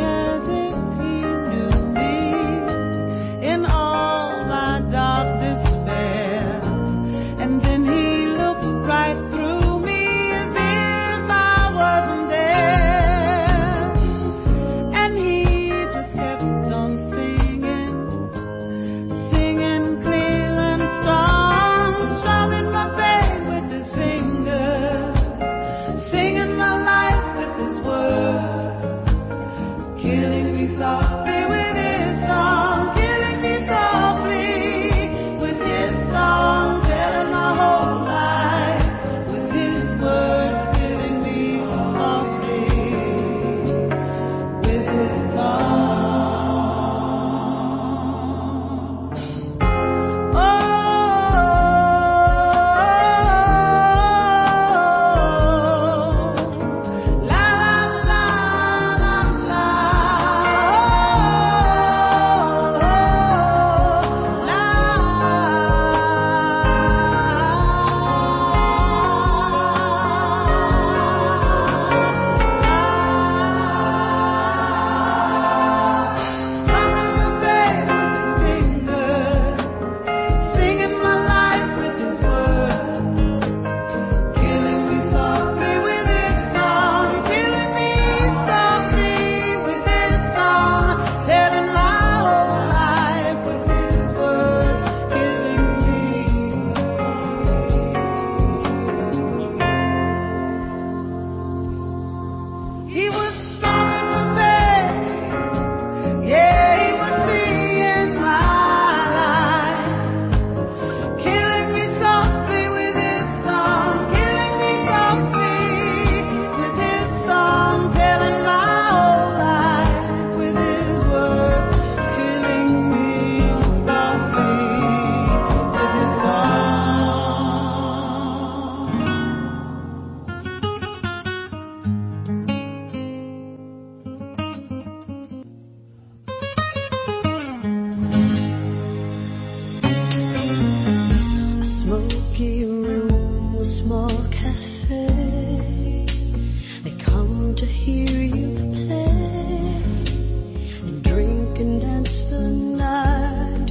hear you play and drink and dance the night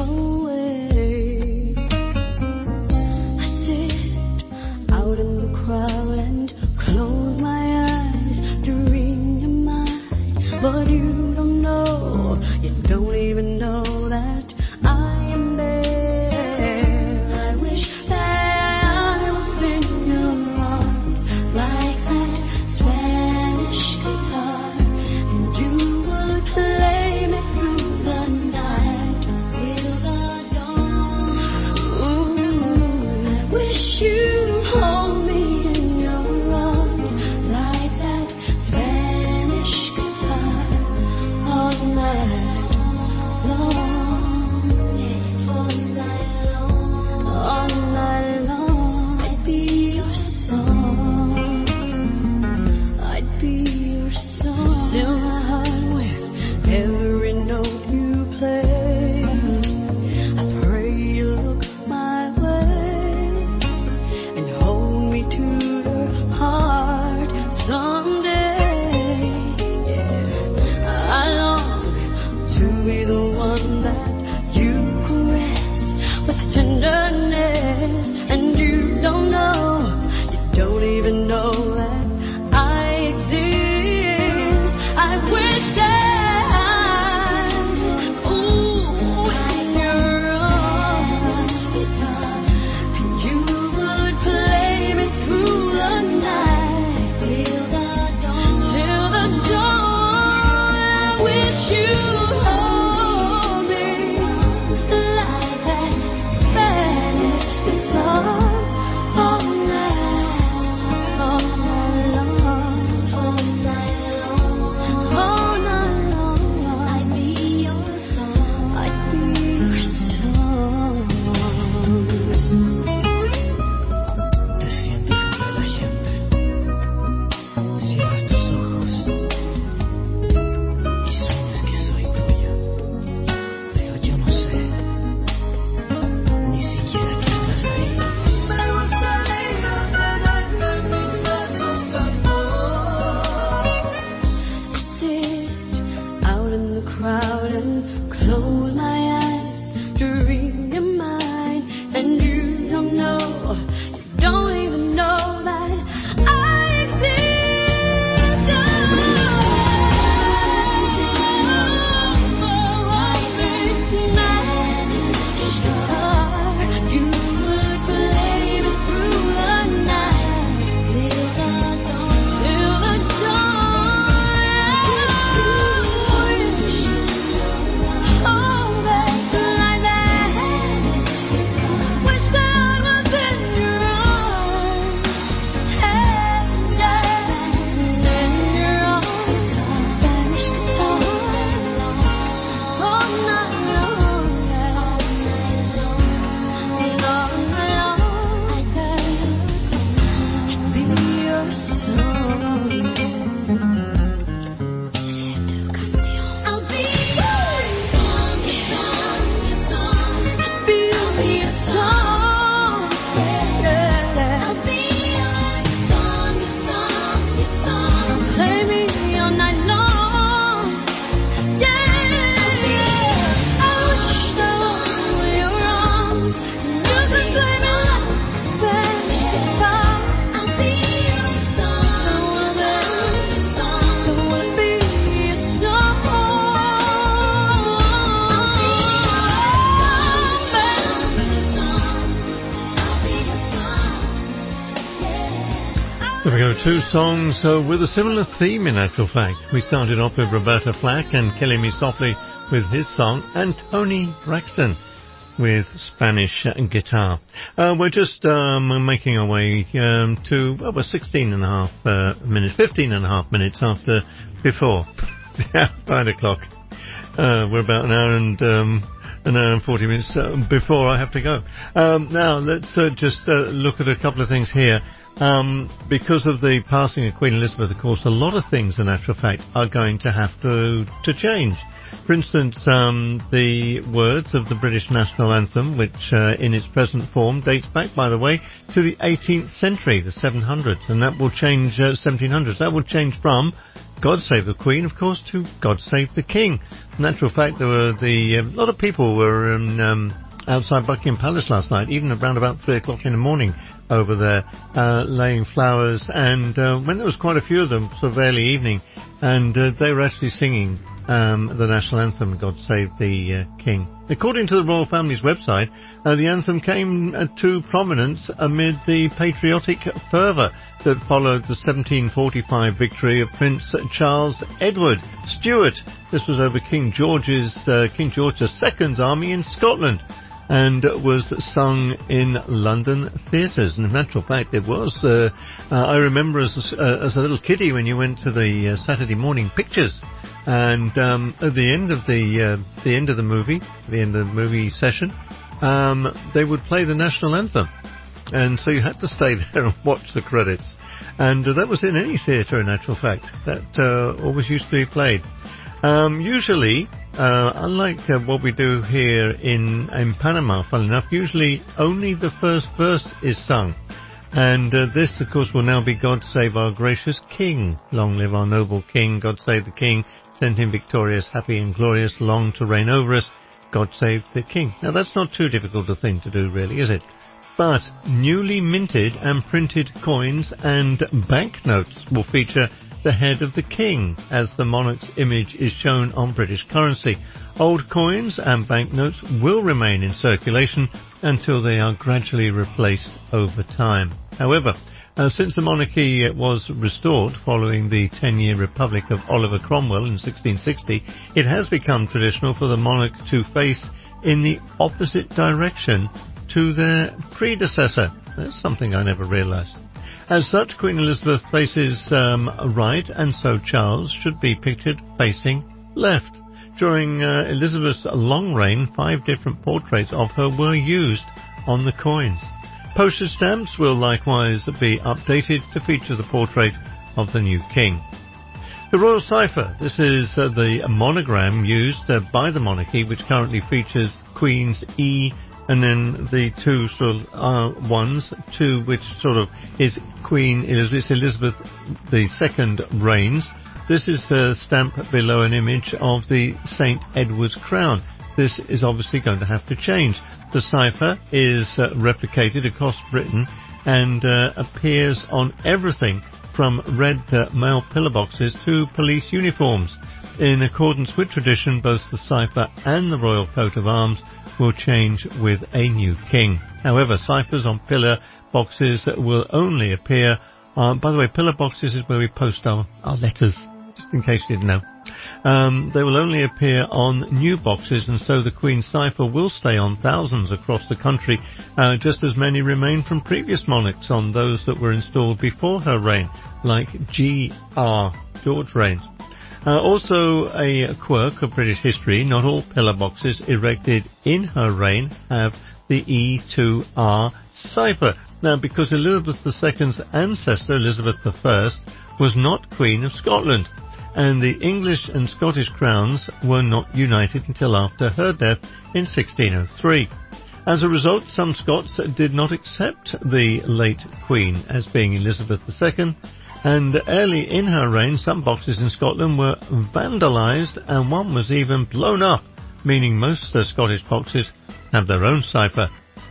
away. I sit out in the crowd and close my eyes to read your mind, but you don't know, you don't even know that I am there. I wish that I was in your arms like that Spanish guitar, and you would play me through the night till the dawn. Ooh, I wish you'd hold me in your arms like that Spanish guitar all night long, yeah, all night long, all night long. I'd be your song, I'd be your song. Fill my heart with every note you play. I pray you look my way and hold me to your heart someday. Yeah, I long to be the one that you caress with tenderness, and you don't know, you don't even know that I exist. I wish that I, ooh, in your arms, and you would play me through the night till the dawn, till the dawn. I wish you'd hold me like that Spanish guitar all night, all night long, all night long, all night long. I'd be your song, I'd be your song. Te sientes entre la gente, cierras tus ojos y sueñas que soy tuya, pero yo no sé ni siquiera que estás ahí. Me gustaría tener mis besos amor. Sit out in the crowd and close my eyes to read your mind, and you don't know, you don't even know that I exist. You would play me through the night till the dawn, till the dawn. Oh, that's like that. Wish that I was in your arms, and in your arms, Spanish guitar all night long, and all night long. I'd be your song. I'll be your song, be your song, yeah. I'll be your song, your song. Play me all night long, yeah. I wish I were your arms, and you could play me like Spanish guitar. I'll be your song, I wanna be your song. There we go, two songs uh, with a similar theme in actual fact. We started off with Roberta Flack and Killing Me Softly with his song, and Tony Braxton with Spanish guitar. Uh, we're just um, making our way um, to, well, we're sixteen and a half uh, minutes, fifteen and a half minutes after before. Nine o'clock. Uh, we're about an hour and um, an hour and forty minutes uh, before I have to go. Um, now, let's uh, just uh, look at a couple of things here. Um, because of the passing of Queen Elizabeth, of course, a lot of things, in actual fact, are going to have to to change. For instance, um, the words of the British National Anthem, which uh, in its present form dates back, by the way, to the eighteenth century, the seven hundreds, and that will change, uh, seventeen hundreds, that will change from God Save the Queen, of course, to God Save the King. In actual fact, there were the, a uh, lot of people were um, um, outside Buckingham Palace last night, even around about three o'clock in the morning, over there, uh, laying flowers, and uh, when there was quite a few of them, sort of early evening, and uh, they were actually singing um, the national anthem, God Save the uh, King. According to the royal family's website, uh, the anthem came uh, to prominence amid the patriotic fervour that followed the seventeen forty-five victory of Prince Charles Edward Stuart. This was over King George's uh, King George the Second's army in Scotland, and was sung in London theatres. And in actual fact, it was. Uh, uh, I remember as a, uh, as a little kiddie when you went to the uh, Saturday morning pictures, and um, at the end of the uh, the end of the movie, the end of the movie session, um, they would play the national anthem, and so you had to stay there and watch the credits. And uh, that was in any theatre, in actual fact. That uh, always used to be played. Um, usually, uh, unlike uh, what we do here in, in Panama, funnily enough, usually only the first verse is sung. And uh, this, of course, will now be God Save Our Gracious King. Long live our noble King. God save the King. Send him victorious, happy and glorious, long to reign over us. God save the King. Now, that's not too difficult a thing to do, really, is it? But newly minted and printed coins and banknotes will feature the head of the king, as the monarch's image is shown on British currency. Old coins and banknotes will remain in circulation until they are gradually replaced over time. However, uh, since the monarchy was restored following the ten-year republic of Oliver Cromwell in sixteen sixty, it has become traditional for the monarch to face in the opposite direction to their predecessor. That's something I never realised. As such, Queen Elizabeth faces um, right, and so Charles should be pictured facing left. During uh, Elizabeth's long reign, five different portraits of her were used on the coins. Postage stamps will likewise be updated to feature the portrait of the new king. The Royal Cipher, this is uh, the monogram used uh, by the monarchy, which currently features Queen's E, and then the two sort of uh, ones, two which sort of is Queen Elizabeth, Elizabeth the Second reigns. This is a stamp below an image of the Saint Edward's crown. This is obviously going to have to change. The cipher is uh, replicated across Britain and uh, appears on everything from red uh, mail pillar boxes to police uniforms. In accordance with tradition, both the cipher and the royal coat of arms will change with a new king. However, ciphers on pillar boxes will only appear on, by the way, pillar boxes is where we post our, our letters, just in case you didn't know. Um, they will only appear on new boxes, and so the Queen's cipher will stay on thousands across the country, uh, just as many remain from previous monarchs on those that were installed before her reign, like G R, George reigns. Uh, also a quirk of British history, not all pillar boxes erected in her reign have the E two R cipher. Now, because Elizabeth the Second's ancestor, Elizabeth the First, was not Queen of Scotland, and the English and Scottish crowns were not united until after her death in sixteen oh three. As a result, some Scots did not accept the late Queen as being Elizabeth the Second, and early in her reign, some boxes in Scotland were vandalised, and one was even blown up, meaning most uh, Scottish boxes have their own cipher.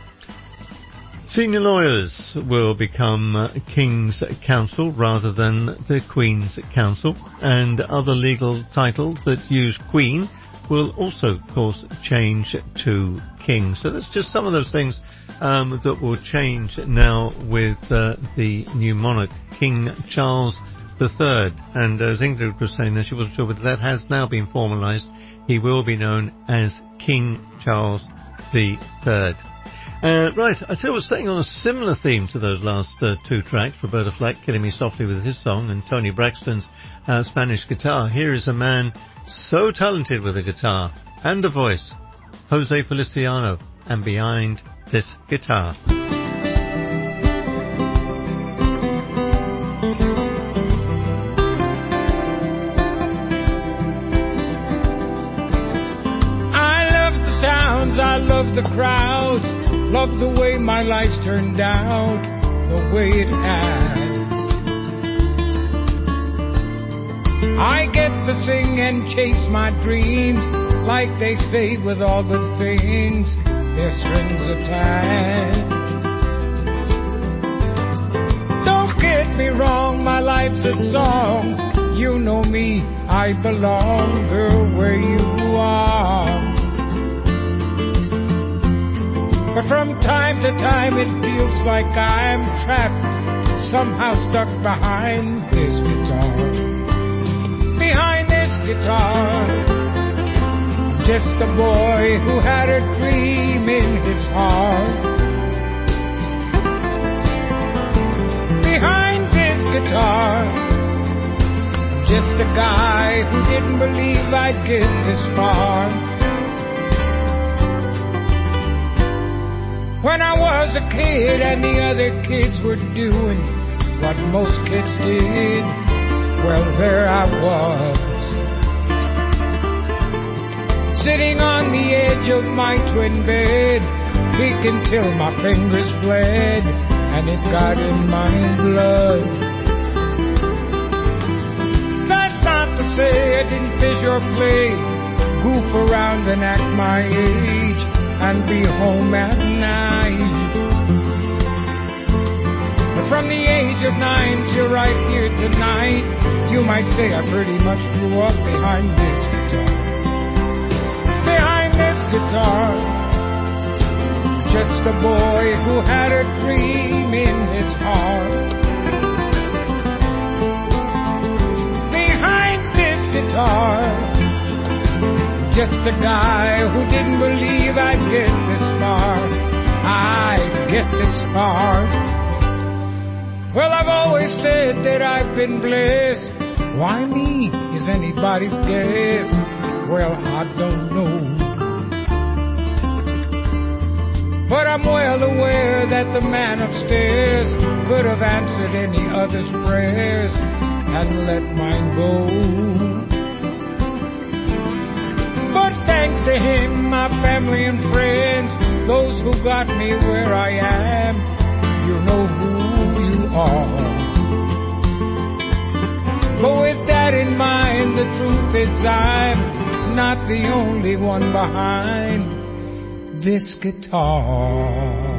Senior lawyers will become uh, King's Counsel rather than the Queen's Counsel, and other legal titles that use Queen will also, of course, change to King. So that's just some of those things um, that will change now with uh, the new monarch, King Charles the Third. And as Ingrid was saying, she wasn't sure, but that has now been formalised. He will be known as King Charles the Third. Uh, right, I said I was staying on a similar theme to those last uh, two tracks, Roberta Flack Killing Me Softly with his song and Tony Braxton's uh, Spanish guitar. Here is a man so talented with a guitar and a voice, Jose Feliciano, and Behind This Guitar. the way my life's turned out, the way it has. I get to sing and chase my dreams, like they say with all good things, there's strings attached. Don't get me wrong, my life's a song. You know me, I belong, girl, where you are. But from time to time it feels like I'm trapped, somehow stuck behind this guitar. Behind this guitar, just a boy who had a dream in his heart. Behind this guitar, just a guy who didn't believe I'd get this far. When I was a kid and the other kids were doing what most kids did, well, there I was, sitting on the edge of my twin bed, peeking till my fingers bled, and it got in my blood. That's not to say I didn't fish or play, goof around and act my age, and be home at night. But from the age of nine till right here tonight, you might say I pretty much grew up behind this guitar. Behind this guitar, just a boy who had a dream in his heart. Behind this guitar, just a guy who didn't believe I'd get this far. I'd get this far. Well, I've always said that I've been blessed. Why me is anybody's guess. Well, I don't know. But I'm well aware that the man upstairs could have answered any other's prayers and let mine go. But thanks to him, my family and friends, those who got me where I am, you know who you are. But with that in mind, the truth is I'm not the only one behind this guitar.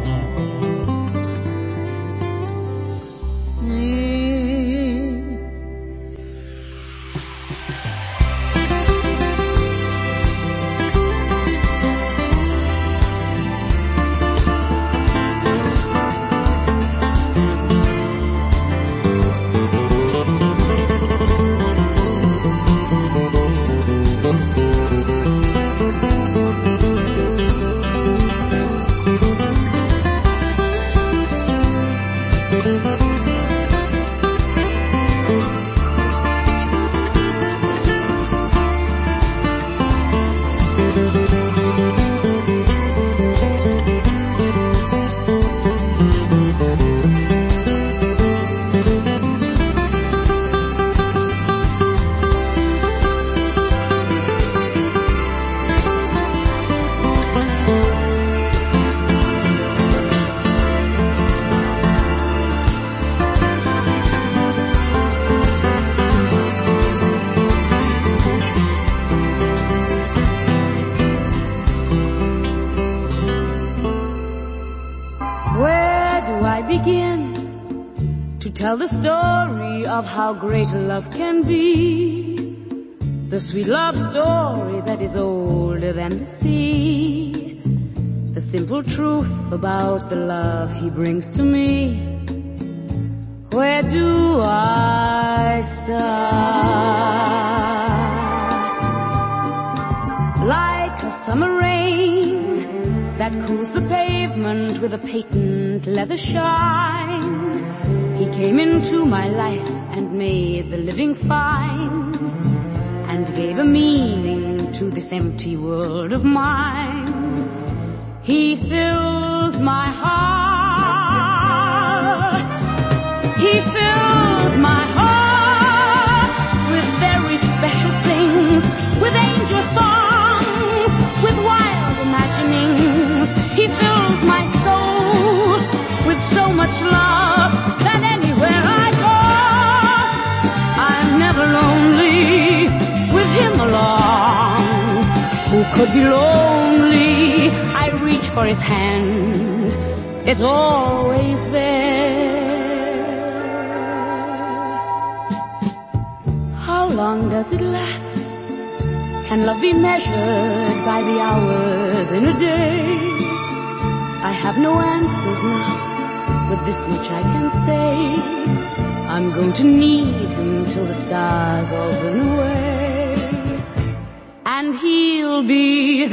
Tell the story of how great love can be, the sweet love story that is older than the sea, the simple truth about the love he brings to me. Where do I start? Like a summer rain that cools the pavement with a patent leather shine, he came into my life and made the living fine, and gave a meaning to this empty world of mine. He fills my heart, he fills my heart with very special things, with angel songs, with wild imaginings. He fills my soul could be lonely, I reach for his hand. It's always there. How long does it last? Can love be measured by the hours in a day? I have no answers now, but this much I can say. I'm going to need him till the stars all burn away. And he'll be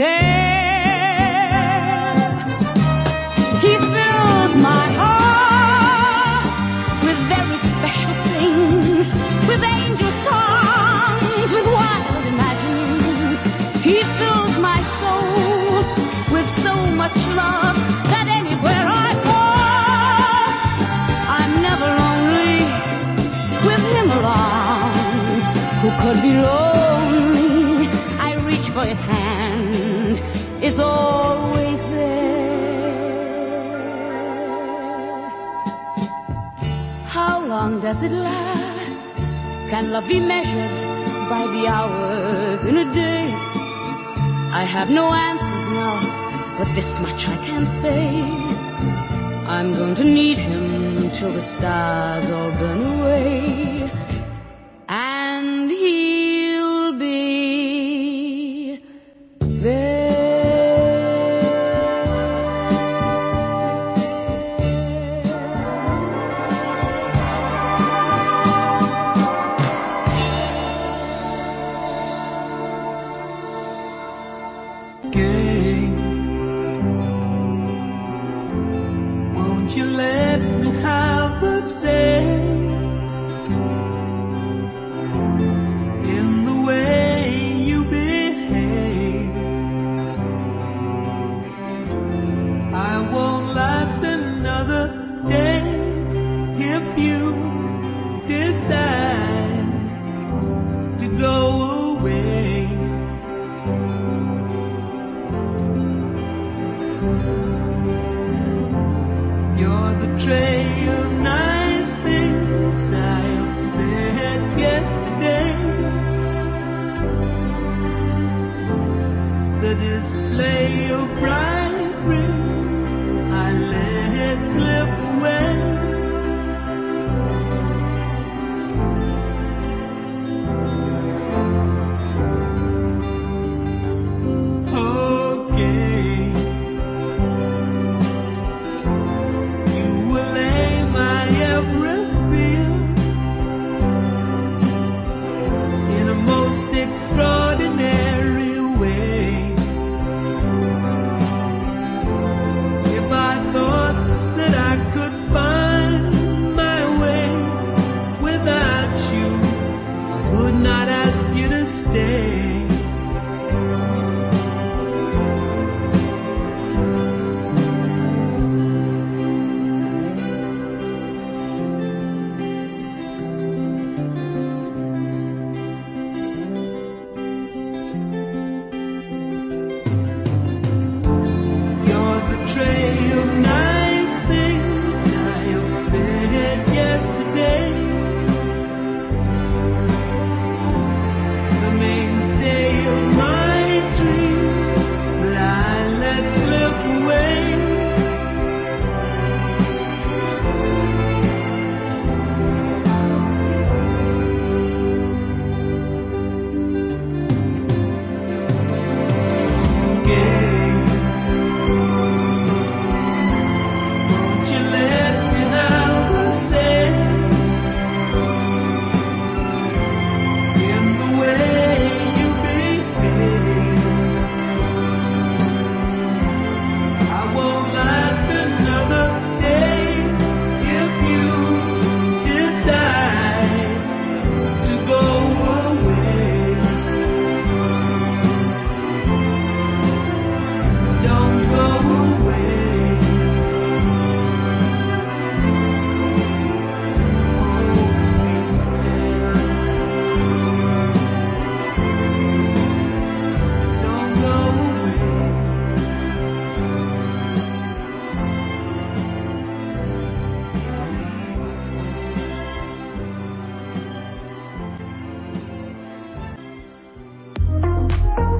there. He fills my heart with very special things, with angel songs, with wild imaginings. He fills my soul with so much love that anywhere I go, I'm never lonely with him around. Who could be lonely? I reach for his hand. It's always there. How long does it last? Can love be measured by the hours in a day? I have no answers now, but this much I can say. I'm going to need him till the stars all burn away. And he'll be there. Won't you let me have the day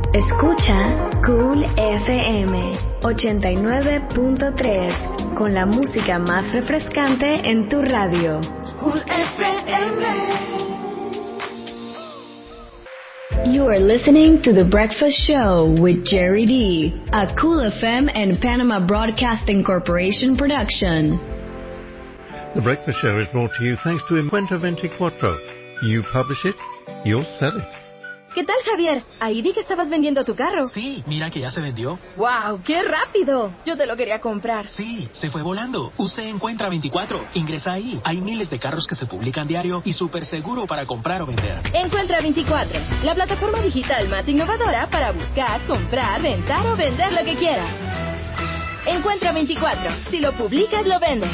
Escucha Cool F M ochenta y nueve punto tres con la música más refrescante en tu radio. Cool F M. You are listening to The Breakfast Show with Jerry D, a Cool F M and Panama Broadcasting Corporation production. The Breakfast Show is brought to you thanks to Encuentro veinticuatro. You publish it, you'll sell it. ¿Qué tal, Javier? Ahí vi que estabas vendiendo tu carro. Sí, mira que ya se vendió. ¡Wow! ¡Qué rápido! Yo te lo quería comprar. Sí, se fue volando. Usted Encuentra veinticuatro. Ingresa ahí. Hay miles de carros que se publican diario y súper seguro para comprar o vender. Encuentra veinticuatro, la plataforma digital más innovadora para buscar, comprar, rentar o vender lo que quieras. Encuentra veinticuatro. Si lo publicas, lo vendes.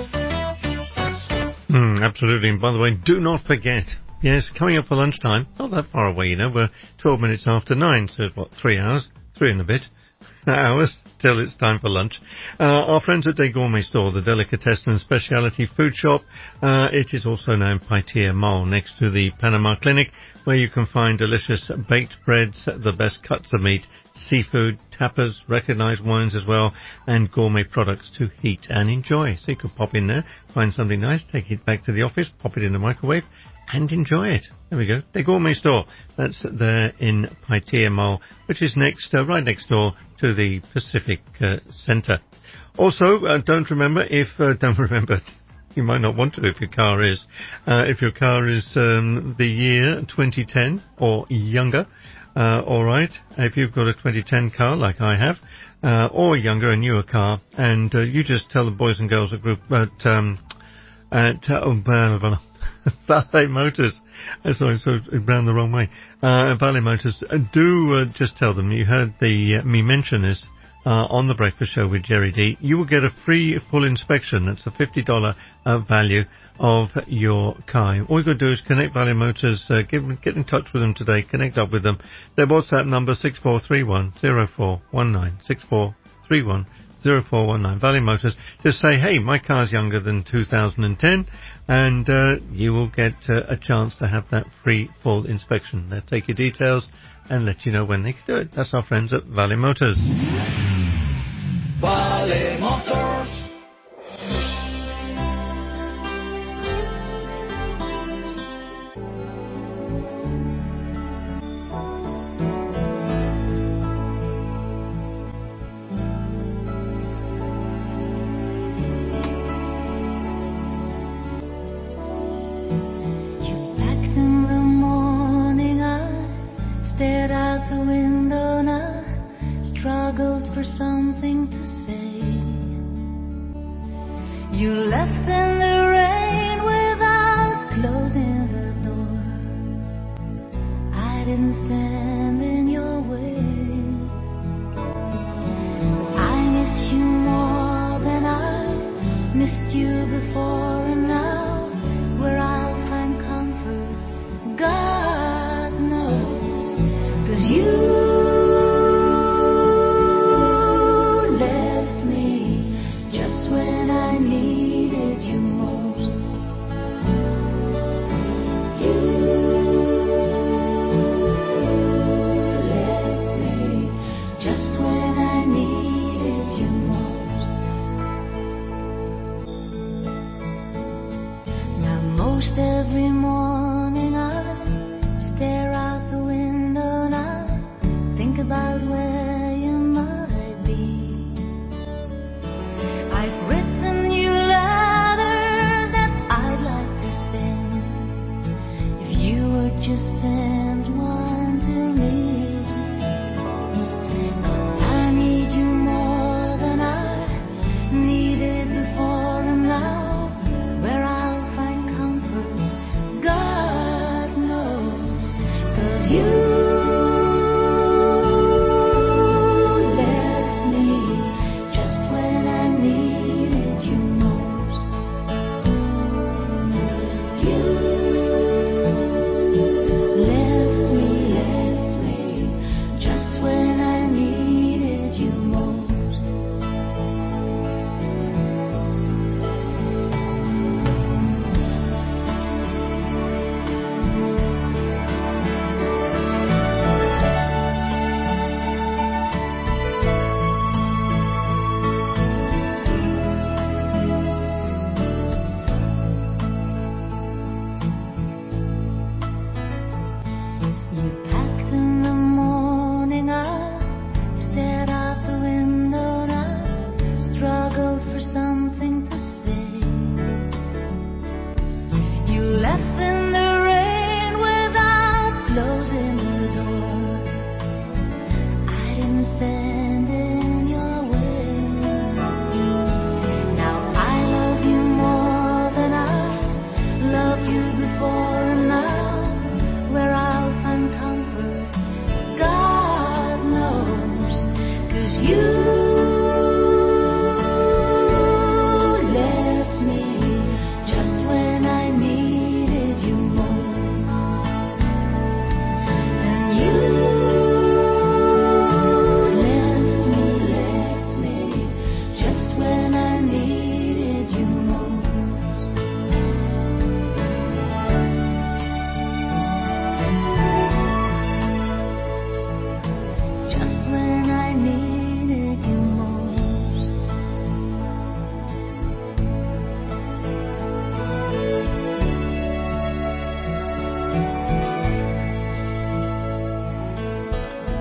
Mm, absolutely. And by the way, do not forget, yes, coming up for lunchtime, not that far away, you know, we're twelve minutes after nine, so it's what, three hours, three and a bit hours till it's time for lunch. Uh, our friends at Des Gourmet Store, the delicatessen and specialty food shop, uh, it is also known Paitier Mall, next to the Panama Clinic, where you can find delicious baked breads, the best cuts of meat, seafood, tapas, recognized wines as well, and gourmet products to heat and enjoy. So you could pop in there, find something nice, take it back to the office, pop it in the microwave, and enjoy it. There we go. The Gourmet Store. That's there in Paitier Mall, which is next, uh, right next door to the Pacific uh, Centre. Also, uh, don't remember if, uh, don't remember, you might not want to if your car is, uh, if your car is um, the year twenty ten or younger, uh, all right. If you've got a twenty ten car like I have, uh, or younger, a newer car, and uh, you just tell the boys and girls at group at um, at uh, oh, blah, blah, blah. Valet Motors. Uh, sorry, so it ran the wrong way. Uh, Valet Motors. Uh, do uh, just tell them you heard the uh, me mention this uh, on the Breakfast Show with Jerry D. You will get a free full inspection. That's a fifty dollars uh, value of your car. All you got to do is connect Valet Motors. Uh, give, get in touch with them today. Connect up with them. Their WhatsApp number six four three one zero four one nine six four three one zero four one nine. Valet Motors. Just say, hey, my car's younger than two thousand ten. And uh, you will get uh, a chance to have that free full inspection. They'll take your details and let you know when they can do it. That's our friends at Valet Motors. Valet Motors. Stared out the window and I struggled for something to say.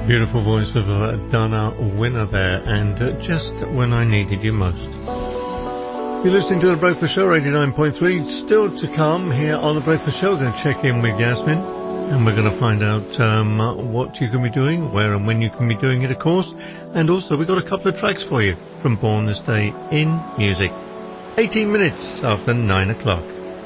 Beautiful voice of uh, Donna Winner there, and uh, just when I needed you most. You're listening to The Breakfast Show, eighty-nine point three. Still to come here on The Breakfast Show. We're going to check in with Yasmin, and we're going to find out um, what you can be doing, where and when you can be doing it, of course. And also, we've got a couple of tracks for you from Born This Day in Music. eighteen minutes after nine o'clock.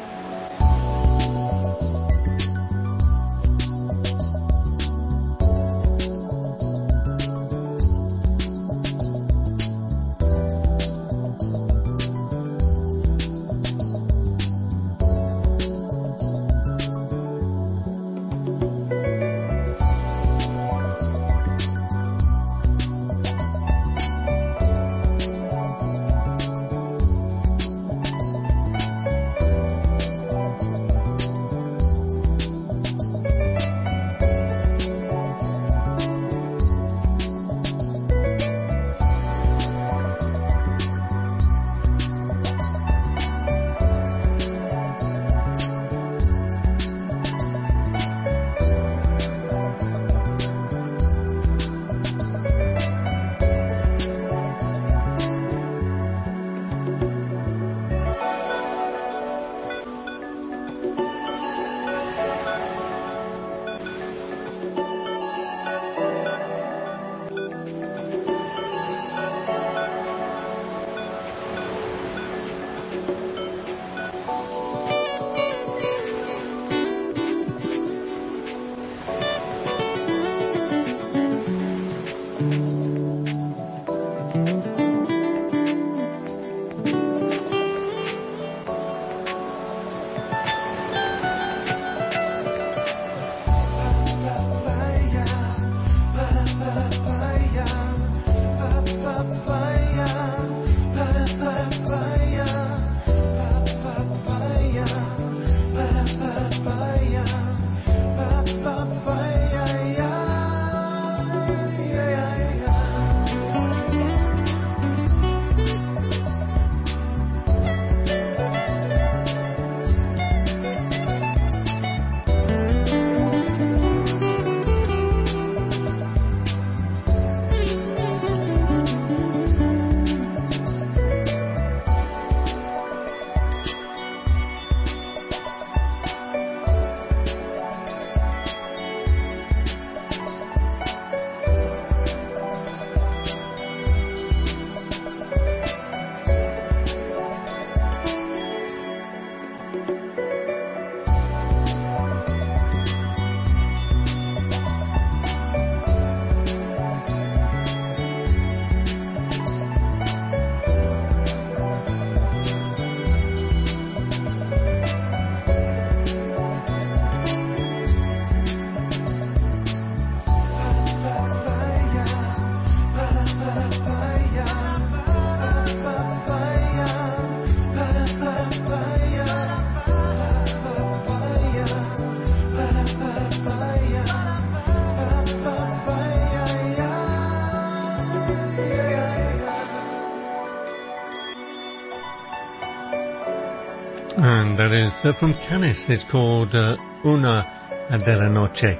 And that is uh, from Canis. It's called uh, Una della Noche.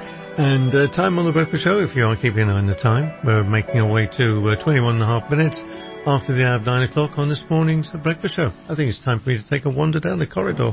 And uh, time on the Breakfast Show, if you are keeping an eye on the time, we're making our way to uh, twenty-one and a half minutes after the hour of nine o'clock on this morning's The Breakfast Show. I think it's time for me to take a wander down the corridor.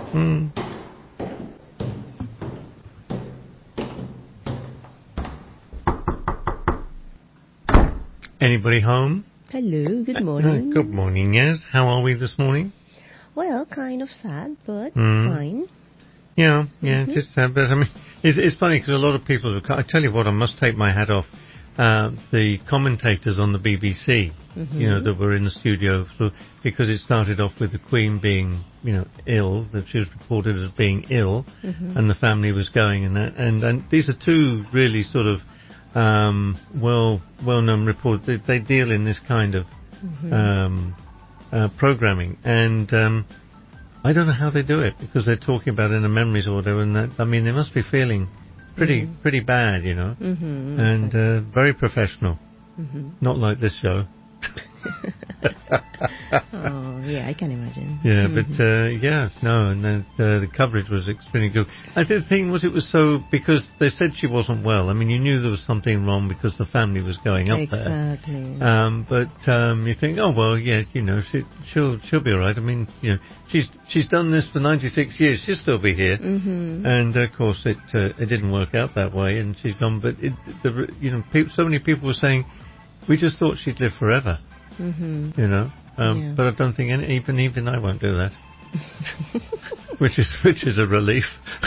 Anybody home? Hello, good morning. Uh, good morning, yes. How are we this morning? Well, kind of sad, but Mm. fine. Yeah, yeah, Mhm. it is sad, but I mean, it's, it's funny because a lot of people, have, I tell you what, I must take my hat off. Uh, the commentators on the B B C, Mhm. you know, that were in the studio, so, because it started off with the Queen being, you know, ill, that she was reported as being ill, Mhm. and the family was going, and that, and, and these are two really sort of um, well, well-known reports. They, they deal in this kind of Mhm. um, uh, programming, and um, I don't know how they do it because they're talking about in a memories order, and that, I mean, they must be feeling pretty Mhm. pretty bad, you know, Mhm, and uh, very professional. Mhm. Not like this show. Oh, yeah, I can imagine. Yeah, Mhm. but uh, yeah, no, and uh, the coverage was extremely good. I think the thing was, it was so because they said she wasn't well. I mean, you knew there was something wrong because the family was going up Exactly. there. Um, but um, you think, oh well, yeah, you know, she, she'll she'll be all right. I mean, you know, she's she's done this for ninety-six years. She'll still be here. Mhm. And of course, it uh, it didn't work out that way, and she's gone. But it, the, you know, people, so many people were saying, we just thought she'd live forever. Mhm. You know. Um, Yeah. But I don't think any, even even I won't do that, which is which is a relief.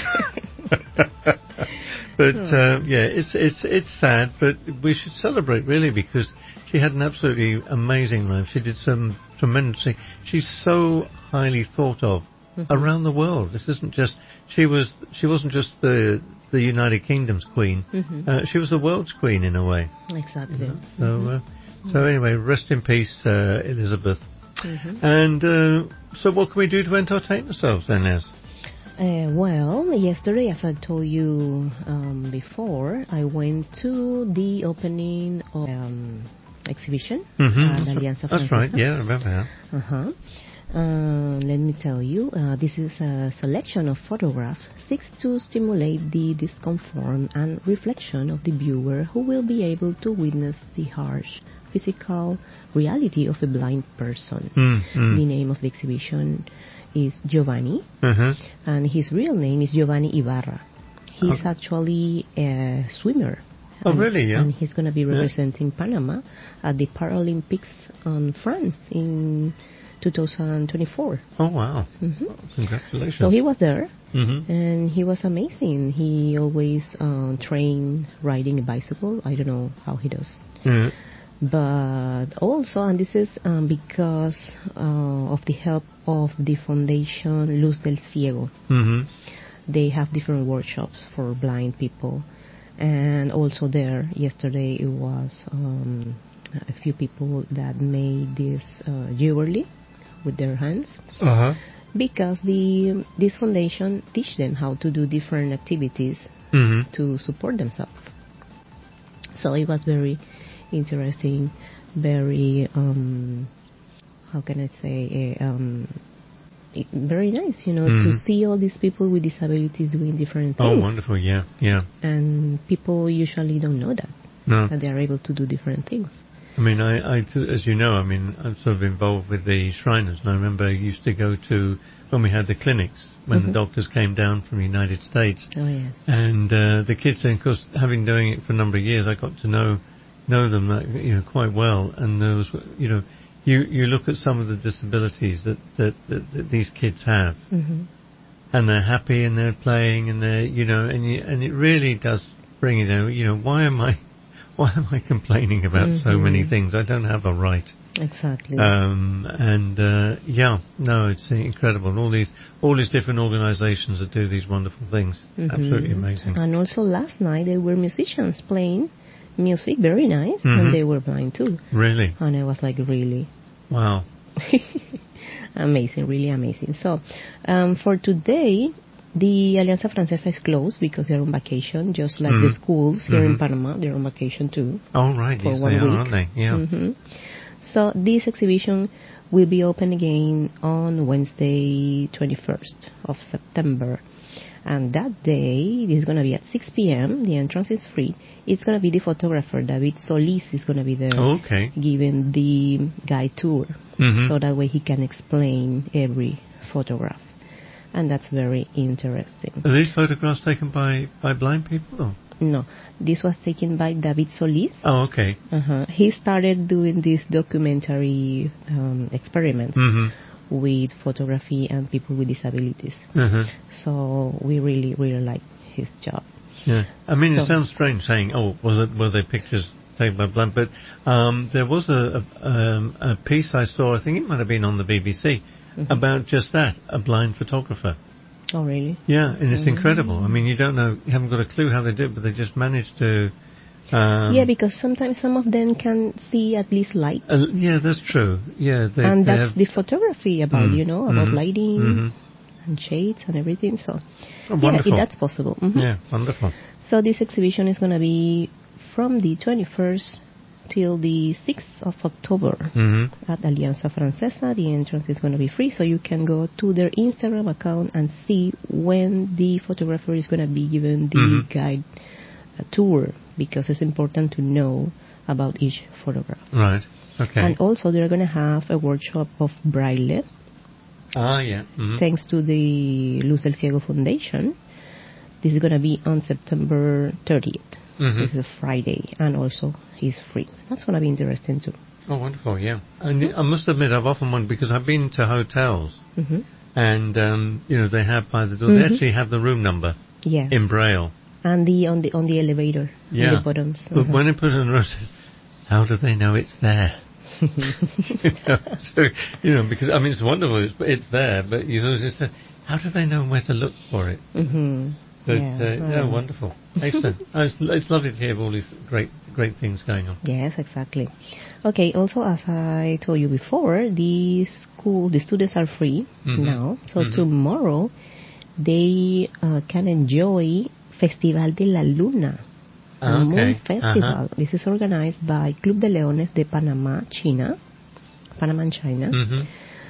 But uh, yeah, it's it's it's sad, but we should celebrate really because she had an absolutely amazing life. She did some tremendous things. She's so highly thought of Mhm. around the world. This isn't just she was she wasn't just the the United Kingdom's queen. Mhm. Uh, she was the world's queen in a way. Exactly. So. Mhm. Uh, So anyway, rest in peace, uh, Elizabeth. Mhm. And uh, so what can we do to entertain ourselves then, Les? Uh, well, yesterday, as I told you um, before, I went to the opening of um, exhibition Mm-hmm. at That's, Alianza that's right, Francesa. yeah, I remember that. Uh-huh. Uh, let me tell you, uh, this is a selection of photographs seeks to stimulate the discomfort and reflection of the viewer who will be able to witness the harsh physical reality of a blind person. Mm, mm. The name of the exhibition is Giovanni, Uh-huh. and his real name is Giovanni Ibarra. He's Okay. actually a swimmer. Oh, and, really, yeah? And he's going to be representing Panama at the Paralympics on France in two thousand twenty-four. Oh, wow. Mhm. Oh, congratulations. So he was there, Mm-hmm. and he was amazing. He always uh, trained riding a bicycle. I don't know how he does. Yeah. But also, and this is um, because uh, of the help of the foundation Luz del Ciego. Mm-hmm. They have different workshops for blind people. And also there, yesterday, it was um, a few people that made this uh, jewelry with their hands. Uh-huh. Because the this foundation teach them how to do different activities Mm-hmm. to support themselves. So it was very interesting, very um, how can I say, uh, um, it- very nice, you know, to Mhm. see all these people with disabilities doing different things. Oh, wonderful, yeah, yeah. And people usually don't know that, No. that they are able to do different things. I mean, I, I, t- as you know, I mean, I'm sort of involved with the Shriners, and I remember I used to go to, when we had the clinics, when Mhm. the doctors came down from the United States, Oh, yes. and uh, the kids then, of course, having doing it for a number of years, I got to know know them, uh, you know, quite well, and there was, you know, you, you look at some of the disabilities that, that, that, that these kids have, hmm and they're happy, and they're playing, and they're, you know, and you, and it really does bring you down, you know, why am I, why am I complaining about so Mhm. many things? I don't have a right. Exactly. Um, and uh, yeah, no, it's incredible. And all these, all these different organisations that do these wonderful things, Mhm. absolutely amazing. And also last night there were musicians playing music, very nice, Mhm. and they were blind too. Really, And I was like, really wow. amazing, really amazing. So um, for today, the Alianza Francesa is closed because they're on vacation, just like the Mhm. schools here in Mhm. Panama. They're on vacation too. Oh right, For yes, one they are, week. aren't they? Yeah. hmm So this exhibition will be open again on Wednesday, twenty-first of September. And that day is going to be at six p.m. The entrance is free. It's going to be the photographer, David Solis, is going to be there Oh, okay. giving the guide tour. Mhm. So that way he can explain every photograph. And that's very interesting. Are these photographs taken by, by blind people? Or? No, this was taken by David Solis. Oh, okay. Uh-huh. He started doing these documentary um, experiments Mhm. with photography and people with disabilities. Uh-huh. So we really, really like his job. Yeah. I mean, it So- sounds strange saying, "Oh, was it? Were they pictures taken by blind?" But um, there was a, a, um, a piece I saw. I think it might have been on the B B C Mhm. about just that, a blind photographer. Oh, really? Yeah, and it's Mhm. incredible. I mean, you don't know, you haven't got a clue how they do it, but they just managed to. Um, yeah, because sometimes some of them can see at least light. uh, yeah, that's true. Yeah, they, and they that's have, the photography about, Mm, you know, about mhm, lighting mhm. and shades and everything. So, Oh, yeah, wonderful. it, that's possible. Mhm. Yeah, wonderful. So this exhibition is going to be from the twenty-first till the sixth of October Mm-hmm. at Alianza Francesa. The entrance is going to be free, so you can go to their Instagram account and see when the photographer is going to be given the Mhm. guide uh, tour, because it's important to know about each photograph. Right. Okay. And also they're going to have a workshop of Braille, Ah, yeah. Mhm. thanks to the Luz del Ciego Foundation. This is going to be on September thirtieth. Mhm. This is a Friday, and also it's free. That's going to be interesting too. Oh, wonderful, yeah. And I must admit, I've often wondered, because I've been to hotels, hmm and, um, you know, they have by the door, Mhm. they actually have the room number Yeah. in Braille. And the on the on the elevator, Yeah. on the bottoms. But Uh-huh. when they put it on the road, how do they know it's there? you know, so, you know, because, I mean, it's wonderful, it's, it's there, but you sort of just say, how do they know where to look for it? hmm But, Yeah, uh, yeah, right. wonderful. Excellent. Oh, it's, it's lovely to hear all these great, great things going on. Yes, exactly. Okay. Also, as I told you before, the school, the students are free Mhm. now. So Mhm. tomorrow, they uh, can enjoy Festival de la Luna, a Ah, moon okay. festival. Uh-huh. This is organized by Club de Leones de Panama, China, Panama and China, Mhm.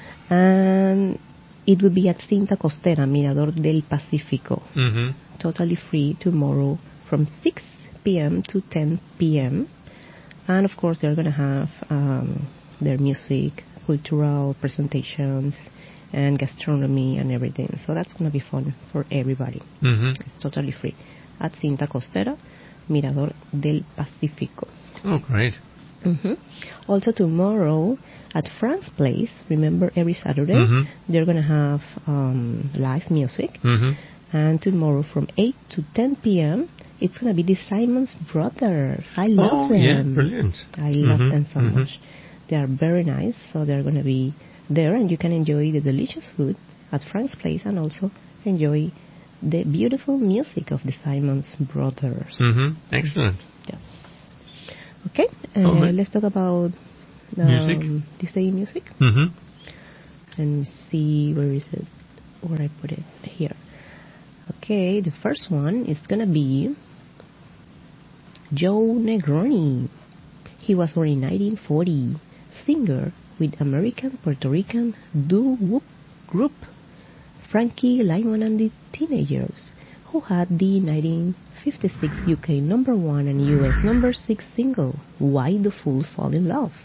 and it will be at Cinta Costera, Mirador del Pacífico. Mhm. Totally free tomorrow from six p.m. to ten p.m. And of course, they're going to have um, their music, cultural presentations, and gastronomy and everything. So that's going to be fun for everybody. Mhm. It's totally free at Cinta Costera, Mirador del Pacífico. Oh, great. hmm Also tomorrow at Frank's Place, remember every Saturday, Mhm. they're going to have um, live music. Mhm. And tomorrow from eight to ten p.m., it's going to be the Simons Brothers. I love Oh, them. yeah, brilliant. I love Mhm, them so mhm. much. They are very nice, so they're going to be there, and you can enjoy the delicious food at Frank's Place and also enjoy the beautiful music of the Simons Brothers. Mhm. Excellent. Yes. Okay, uh, Oh, ma- let's talk about um, Music. this day in music. Mhm. Let me see, where is it? Where I put it? Here. Okay, the first one is gonna be Joe Negroni. He was born in nineteen forty, singer with American Puerto Rican doo-wop group Frankie Lyman and the Teenagers, who had the nineteen fifty-six U K number one and U S number six single, Why Do Fools Fall in Love?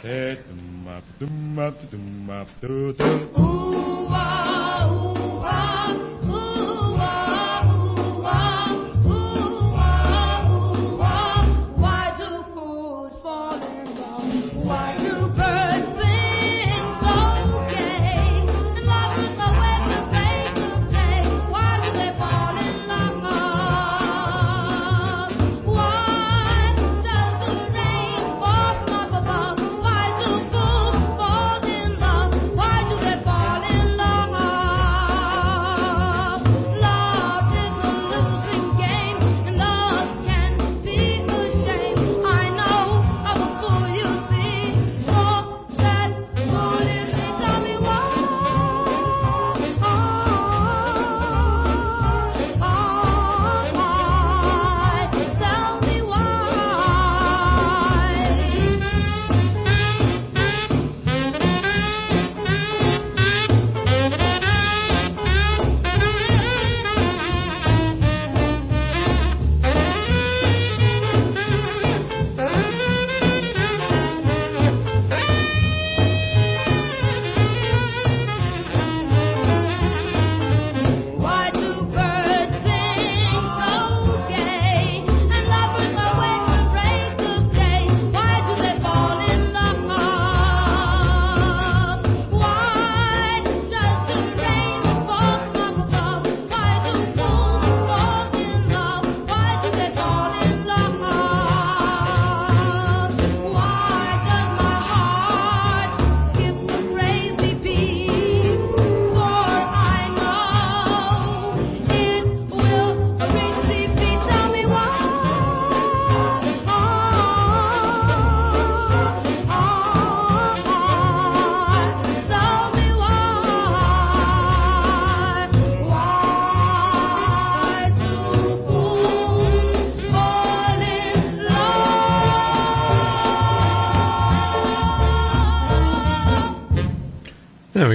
Why do fools fall in love? Why do birds sing so gay? And lovers know where to play to play. Why do they fall in love? Why does the rain fall from up above? Why do fools fall in love? Why do they fall in love?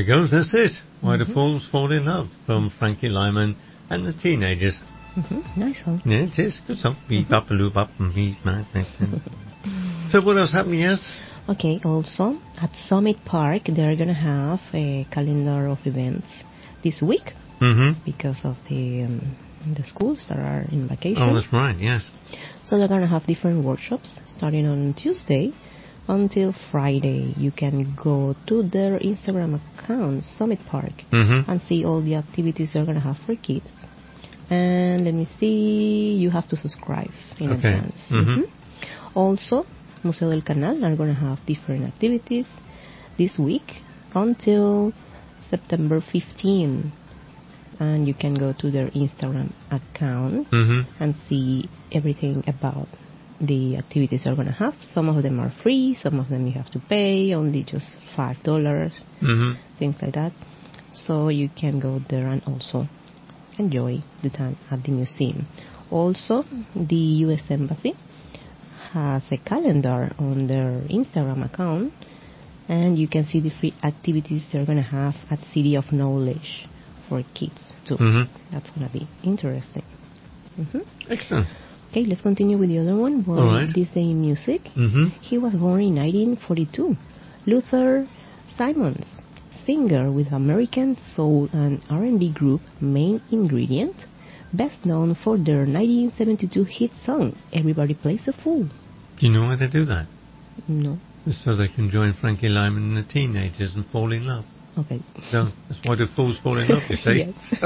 you go. That's it. Why Mhm. Do Fools Fall in Love from Frankie Lyman and the Teenagers. Mm-hmm. Nice song. Yeah, it is. Good song. Beep up a loop up and beep man. So what else happened? Yes. Okay, also at Summit Park they're gonna have a calendar of events this week Mm-hmm. because of the um, the schools that are in vacation. Oh, that's right. Yes. So they're gonna have different workshops starting on Tuesday until Friday. You can go to their Instagram account, Summit Park, Mm-hmm. and see all the activities they're gonna have for kids. And let me see, you have to subscribe in Okay. advance. Mhm. Mhm. Also, Museo del Canal are going to have different activities this week until September fifteenth. And you can go to their Instagram account Mhm. and see everything about the activities they're going to have. Some of them are free, some of them you have to pay, only just five dollars, Mhm. things like that. So you can go there and also enjoy the time at the museum. Also, the U S Embassy has a calendar on their Instagram account, and you can see the free activities they're going to have at City of Knowledge for kids too. Mhm. That's going to be interesting. hmm Excellent. Okay, let's continue with the other one. Born All right. this day in music. Mhm. He was born in nineteen forty-two. Luther Simons, singer with American soul and R and B group Main Ingredient, best known for their nineteen seventy-two hit song Everybody Plays the Fool. Do you know why they do that? No. It's so they can join Frankie Lyman and the Teenagers and fall in love. Okay. So that's why do fools fall in love, you see? Yes.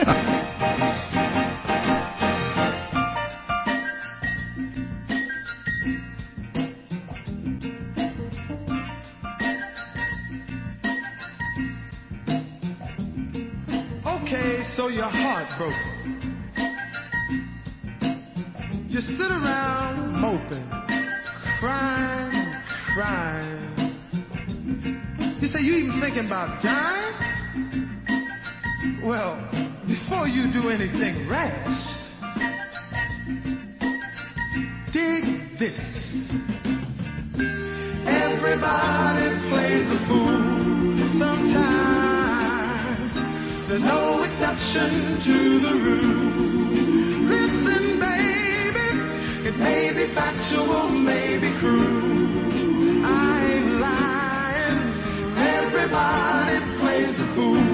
Okay, so you're heartbroken. You sit around moping, crying, crying. You say you even thinking about dying? Well, before you do anything rash, dig this. Everybody plays the fool sometimes. There's no exception to the rule. Listen, baby, it may be factual, may be cruel. I ain't lying. Everybody plays the fool.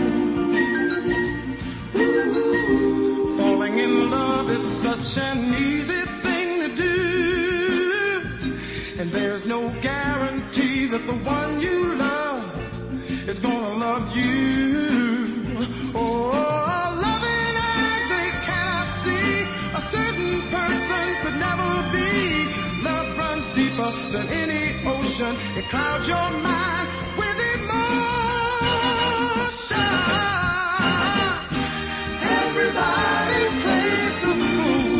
Falling in love is such an easy thing to do, and there's no guarantee that the one you love is gonna love you. Oh, loving eyes, they cannot see. A certain person could never be. Love runs deeper than any ocean. It clouds your mind with emotion. Everybody plays the fool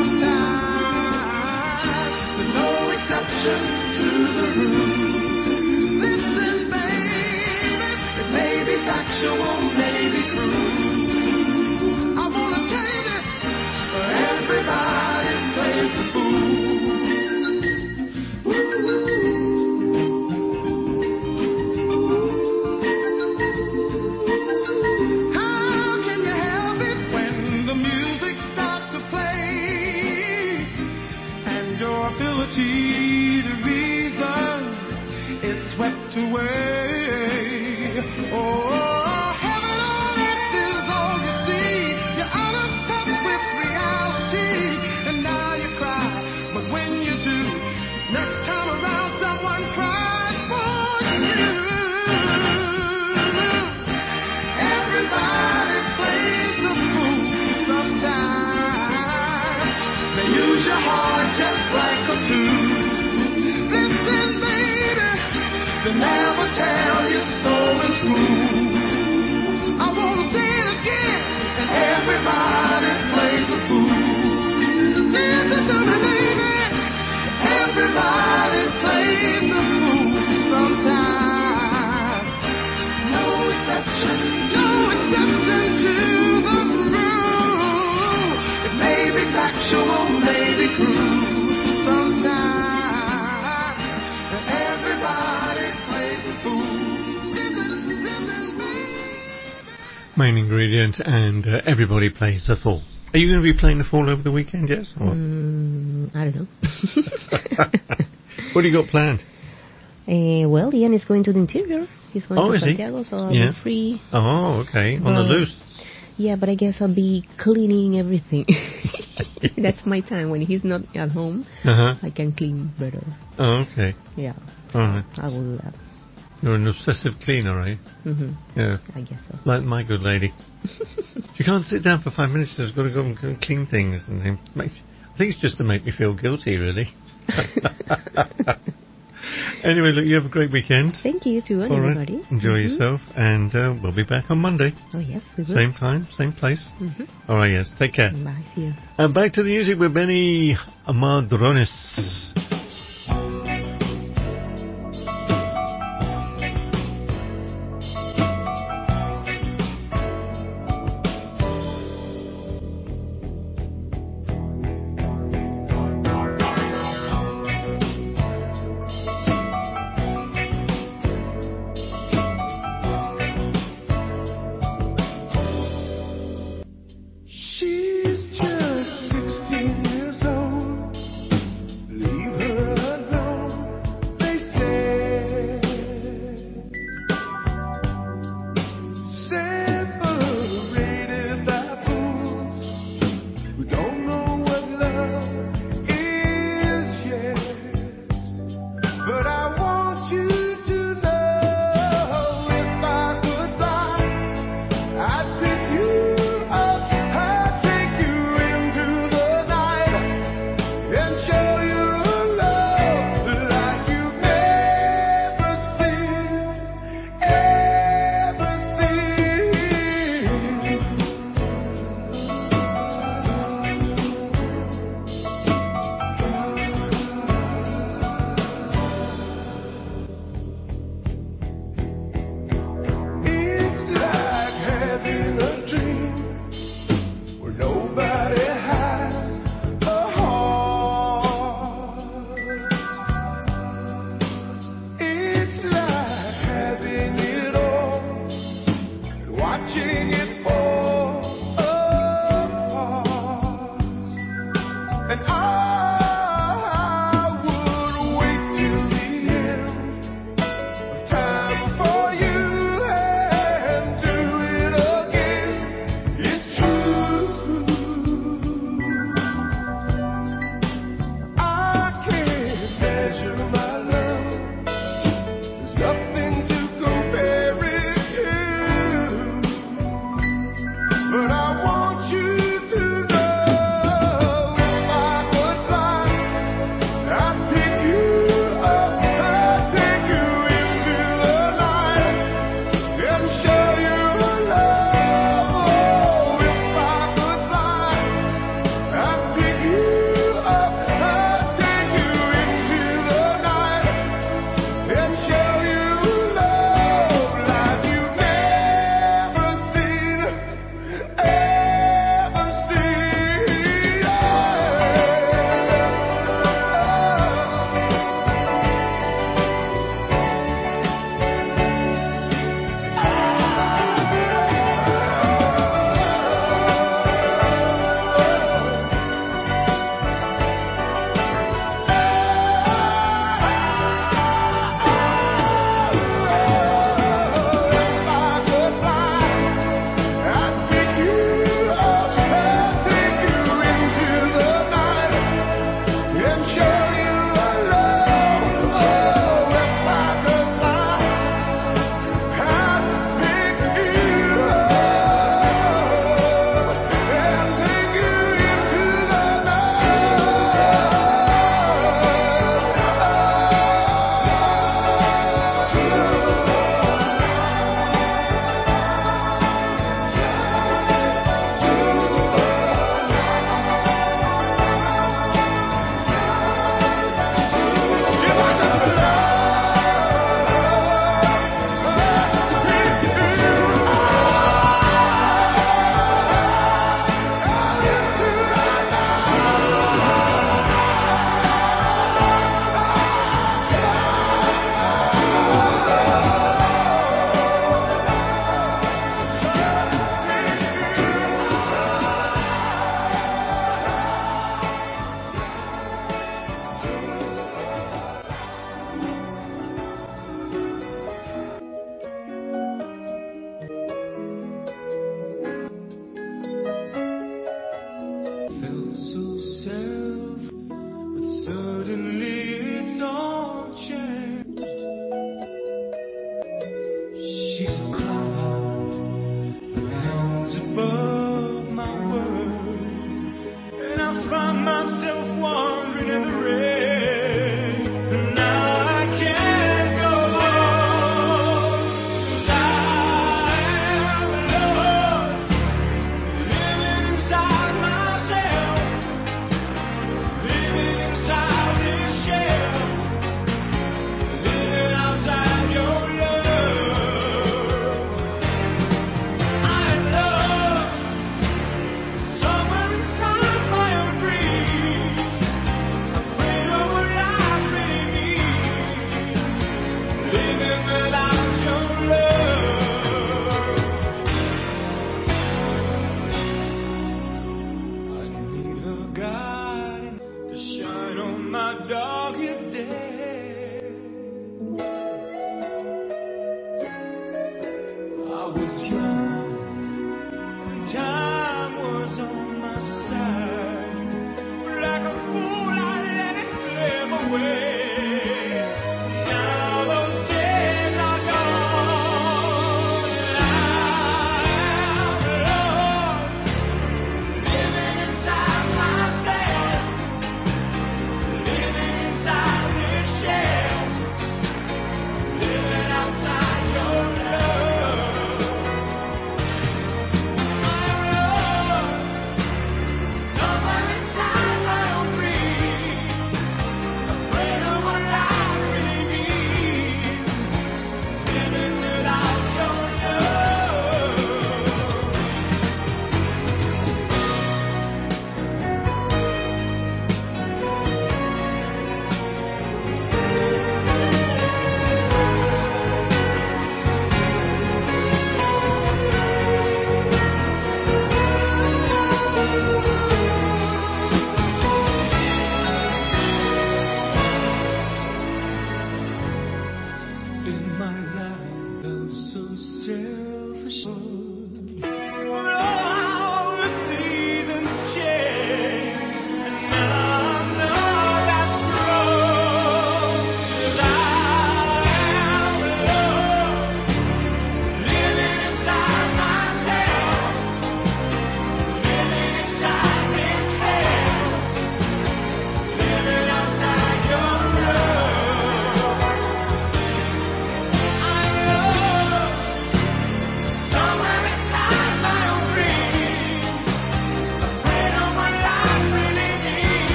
sometimes. There's no exception to the rule. Listen, baby, it may be factual, may be cruel. I wanna tell you this, everybody plays the fool. How can you help it when the music starts to play and your ability to reason is swept away? Oh, heaven on earth is all you see. You're out of touch with reality, and now you cry. But when you do, next time around, someone cries for you. Everybody plays the fool sometimes. They use your heart just like a tool. Listen, baby, they never tell you so in school. I wanna say it again, and everybody plays the fool. Listen to me, baby, everybody plays the fool sometimes. No exception, no exception to the rule. It may be factual, may be cruel. Sometimes everybody plays the fool. Listen, listen, baby. main ingredient, and uh, everybody plays the Fall. Are you going to be playing the Fall over the weekend, yes? Or? Mm, I don't know. What do you got planned? Uh, well, Ian is going to the interior. He's going oh, to is Santiago, he? so I'll yeah. be free. Oh, okay. On but, the loose. Yeah, but I guess I'll be cleaning everything. That's my time. When he's not at home, uh-huh. I can clean better. Oh, okay. Yeah. All right. I will do that. You're an obsessive cleaner, are you? Mm-hmm. Yeah. I guess so. Like my good lady. You can't sit down for five minutes. She's got to go and clean things. And things. I think it's just to make me feel guilty, really. Anyway, look, you have a great weekend. Thank you, too, and All right. everybody. Enjoy mm-hmm. yourself, and uh, we'll be back on Monday. Oh, yes, we will. Same time, same place. Mm-hmm. All right, yes. Take care. Bye, see you. And back to the music with Benny Amadrones. She's just sixteen years old. Leave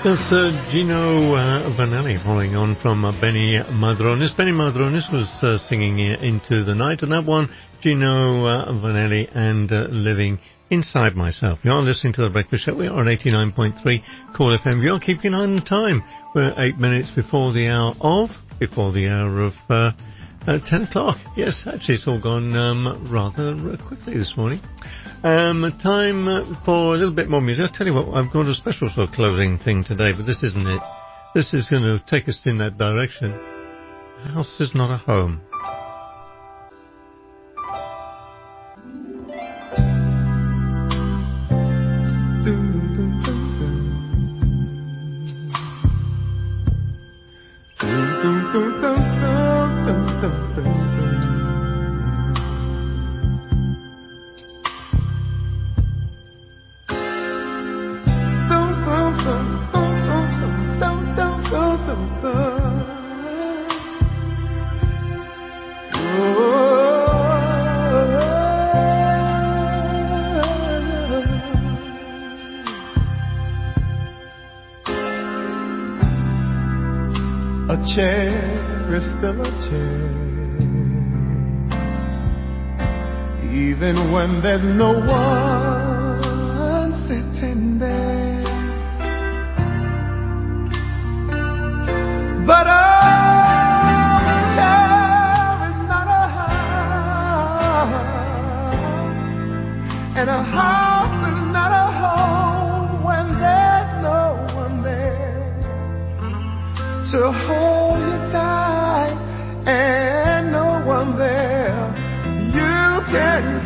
That's uh, Gino uh, Vanelli following on from uh, Benny Madrones. Benny Madrones was uh, singing uh, Into the Night, and that one, Gino uh, Vanelli and uh, Living Inside Myself. You are listening to The Breakfast Show. We are on eighty-nine point three Cool F M. You are keeping an eye on the time. We're eight minutes before the hour of, before the hour of uh, uh, ten o'clock. Yes, actually it's all gone um, rather quickly this morning. Um, time for a little bit more music. I'll tell you what, I've got a special sort of closing thing today, but this isn't it. This is going to take us in that direction. A house is not a home. Chair is still a chair, even when there's no one sitting there. But a chair is not a house, and a house is not a home when there's no one there to hold you tight, and no one there you can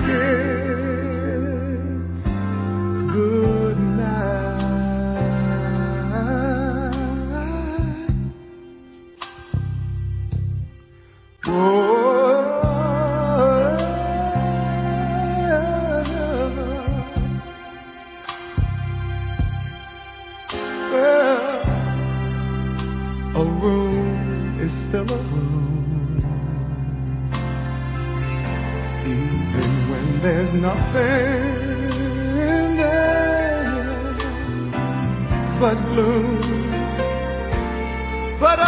kiss good night. Oh, well, a room is still a room, even when there's nothing there but gloom. But a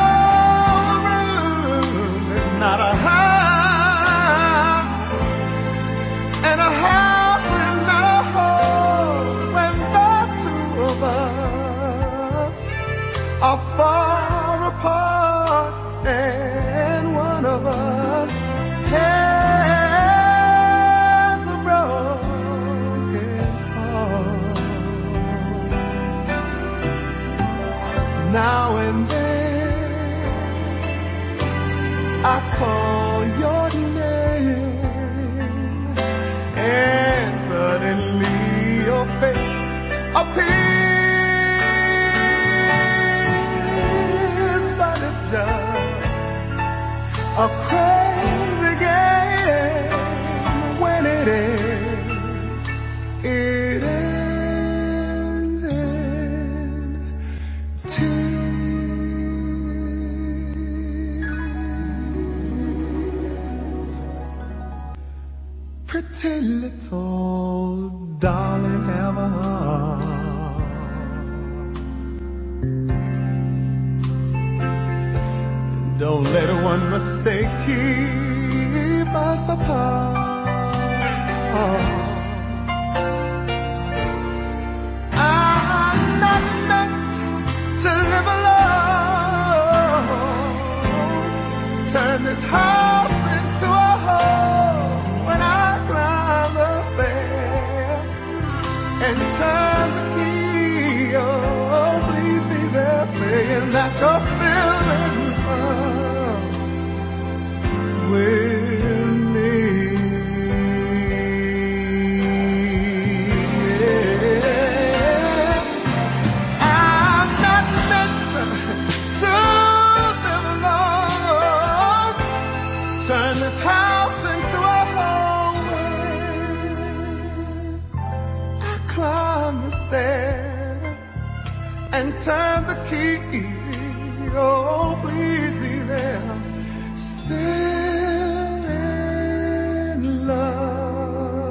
room is not a house, and a house is not a home when the two of us are far apart, and one of us has a broken heart. Now and then I call your name, and suddenly your face appears. A crazy game when it ends, it ends in tears. Pretty little darling, have a heart. Don't let one mistake keep us apart. I'm not meant to live alone. Turn this house into a home when I climb the stairs and turn the key. Oh, please be there, saying that you're still in with me. Yeah. I'm not meant to live alone. Turn this house into a home. I climb the stairs and turn the key. Oh, please be there. Still in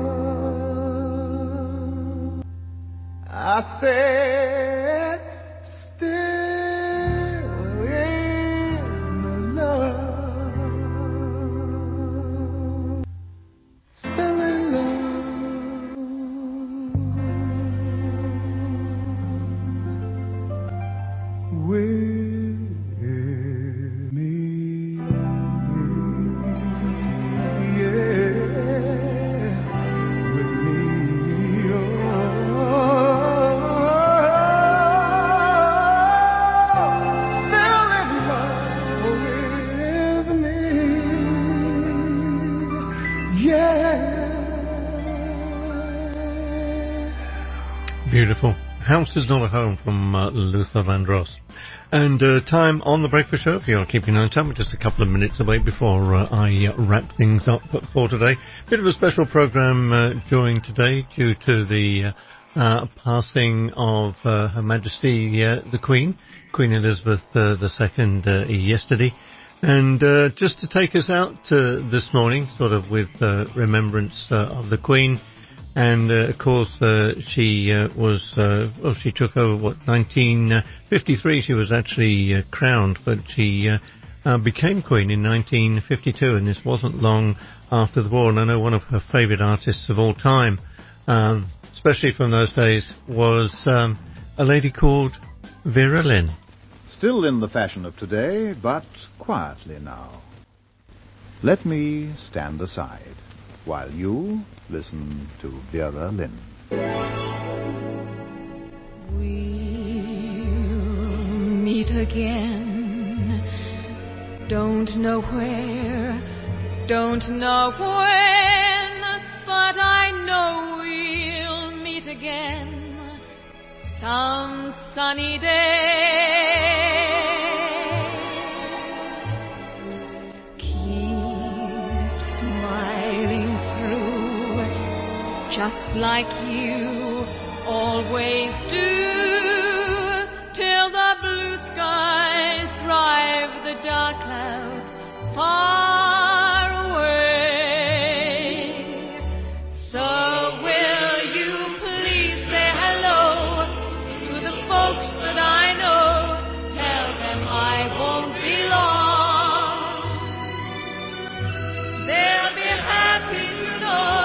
love. I said, beautiful. House is Not a Home from uh, Luther Vandross. And uh, time on the Breakfast Show, if you're keeping on time, we're just a couple of minutes away before uh, I uh, wrap things up for today. Bit of a special program uh, during today due to the uh, uh, passing of uh, Her Majesty uh, the Queen, Queen Elizabeth uh, the Second, uh, yesterday. And uh, just to take us out uh, this morning, sort of with uh, remembrance uh, of the Queen. And, uh, of course, uh, she uh, was, uh, well, she took over, what, nineteen fifty-three, she was actually uh, crowned, but she uh, uh, became Queen in nineteen fifty-two, and this wasn't long after the war. And I know one of her favourite artists of all time, um, especially from those days, was um, a lady called Vera Lynn. Still in the fashion of today, but quietly now. Let me stand aside while you listen to Vera Lynn. We'll meet again. Don't know where, don't know when, but I know we'll meet again some sunny day. Just like you always do, till the blue skies drive the dark clouds far away. So will you please say hello to the folks that I know? Tell them I won't be long. They'll be happy to know.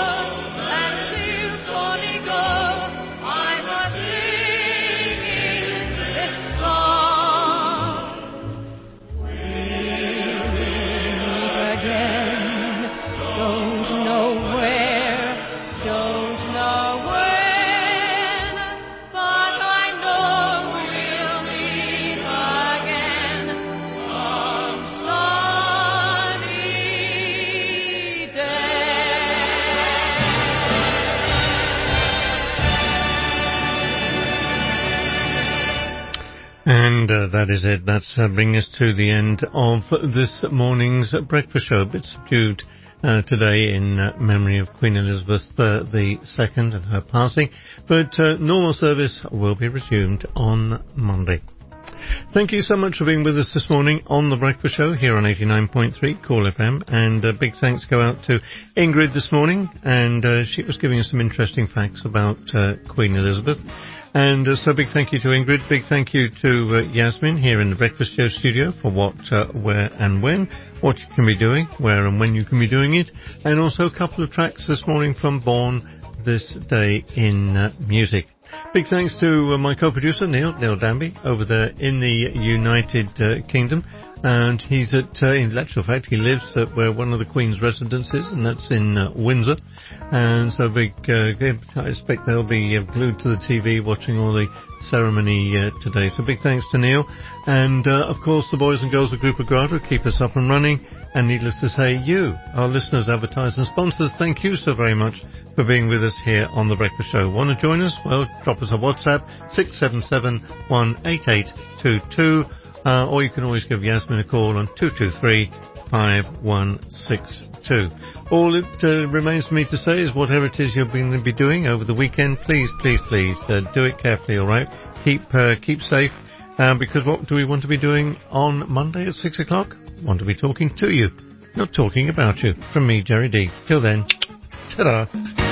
And uh, that is it. That's uh, bringing us to the end of this morning's breakfast show. A bit subdued uh, today in uh, memory of Queen Elizabeth uh, the Second and her passing, but uh, normal service will be resumed on Monday. Thank you so much for being with us this morning on The Breakfast Show here on eighty-nine point three Cool F M, and uh, big thanks go out to Ingrid this morning, and uh, she was giving us some interesting facts about uh, Queen Elizabeth. And uh, so big thank you to Ingrid, big thank you to uh, Yasmin here in the Breakfast Show studio for what, uh, where and when, what you can be doing, where and when you can be doing it, and also a couple of tracks this morning from Born This Day in uh, Music. Big thanks to uh, my co-producer Neil, Neil Danby, over there in the United uh, Kingdom. And he's at, uh, in actual fact, he lives at where one of the Queen's residences, and that's in uh, Windsor. And so big, uh, I expect they'll be uh, glued to the T V watching all the ceremony uh, today. So big thanks to Neil. And, uh, of course, the boys and girls of Group Agrado keep us up and running. And needless to say, you, our listeners, advertisers and sponsors, thank you so very much for being with us here on The Breakfast Show. Want to join us? Well, drop us a WhatsApp, six seven seven, one eight eight two two. Uh, or you can always give Yasmin a call on two two three, five one six two. All it uh, remains for me to say is whatever it is you're going to be doing over the weekend, please, please, please, uh, do it carefully, all right? Keep uh, keep safe, uh, because what do we want to be doing on Monday at six o'clock? We want to be talking to you, not talking about you. From me, Jerry D. Till then, ta-da.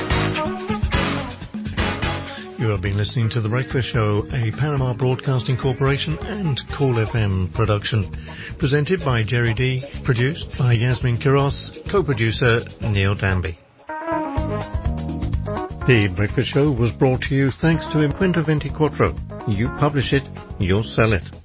You have been listening to The Breakfast Show, a Panama Broadcasting Corporation and Cool F M production. Presented by Jerry D, produced by Yasmin Quiros, co-producer Neil Danby. The Breakfast Show was brought to you thanks to Imprenta Ventiquattro. You publish it, you'll sell it.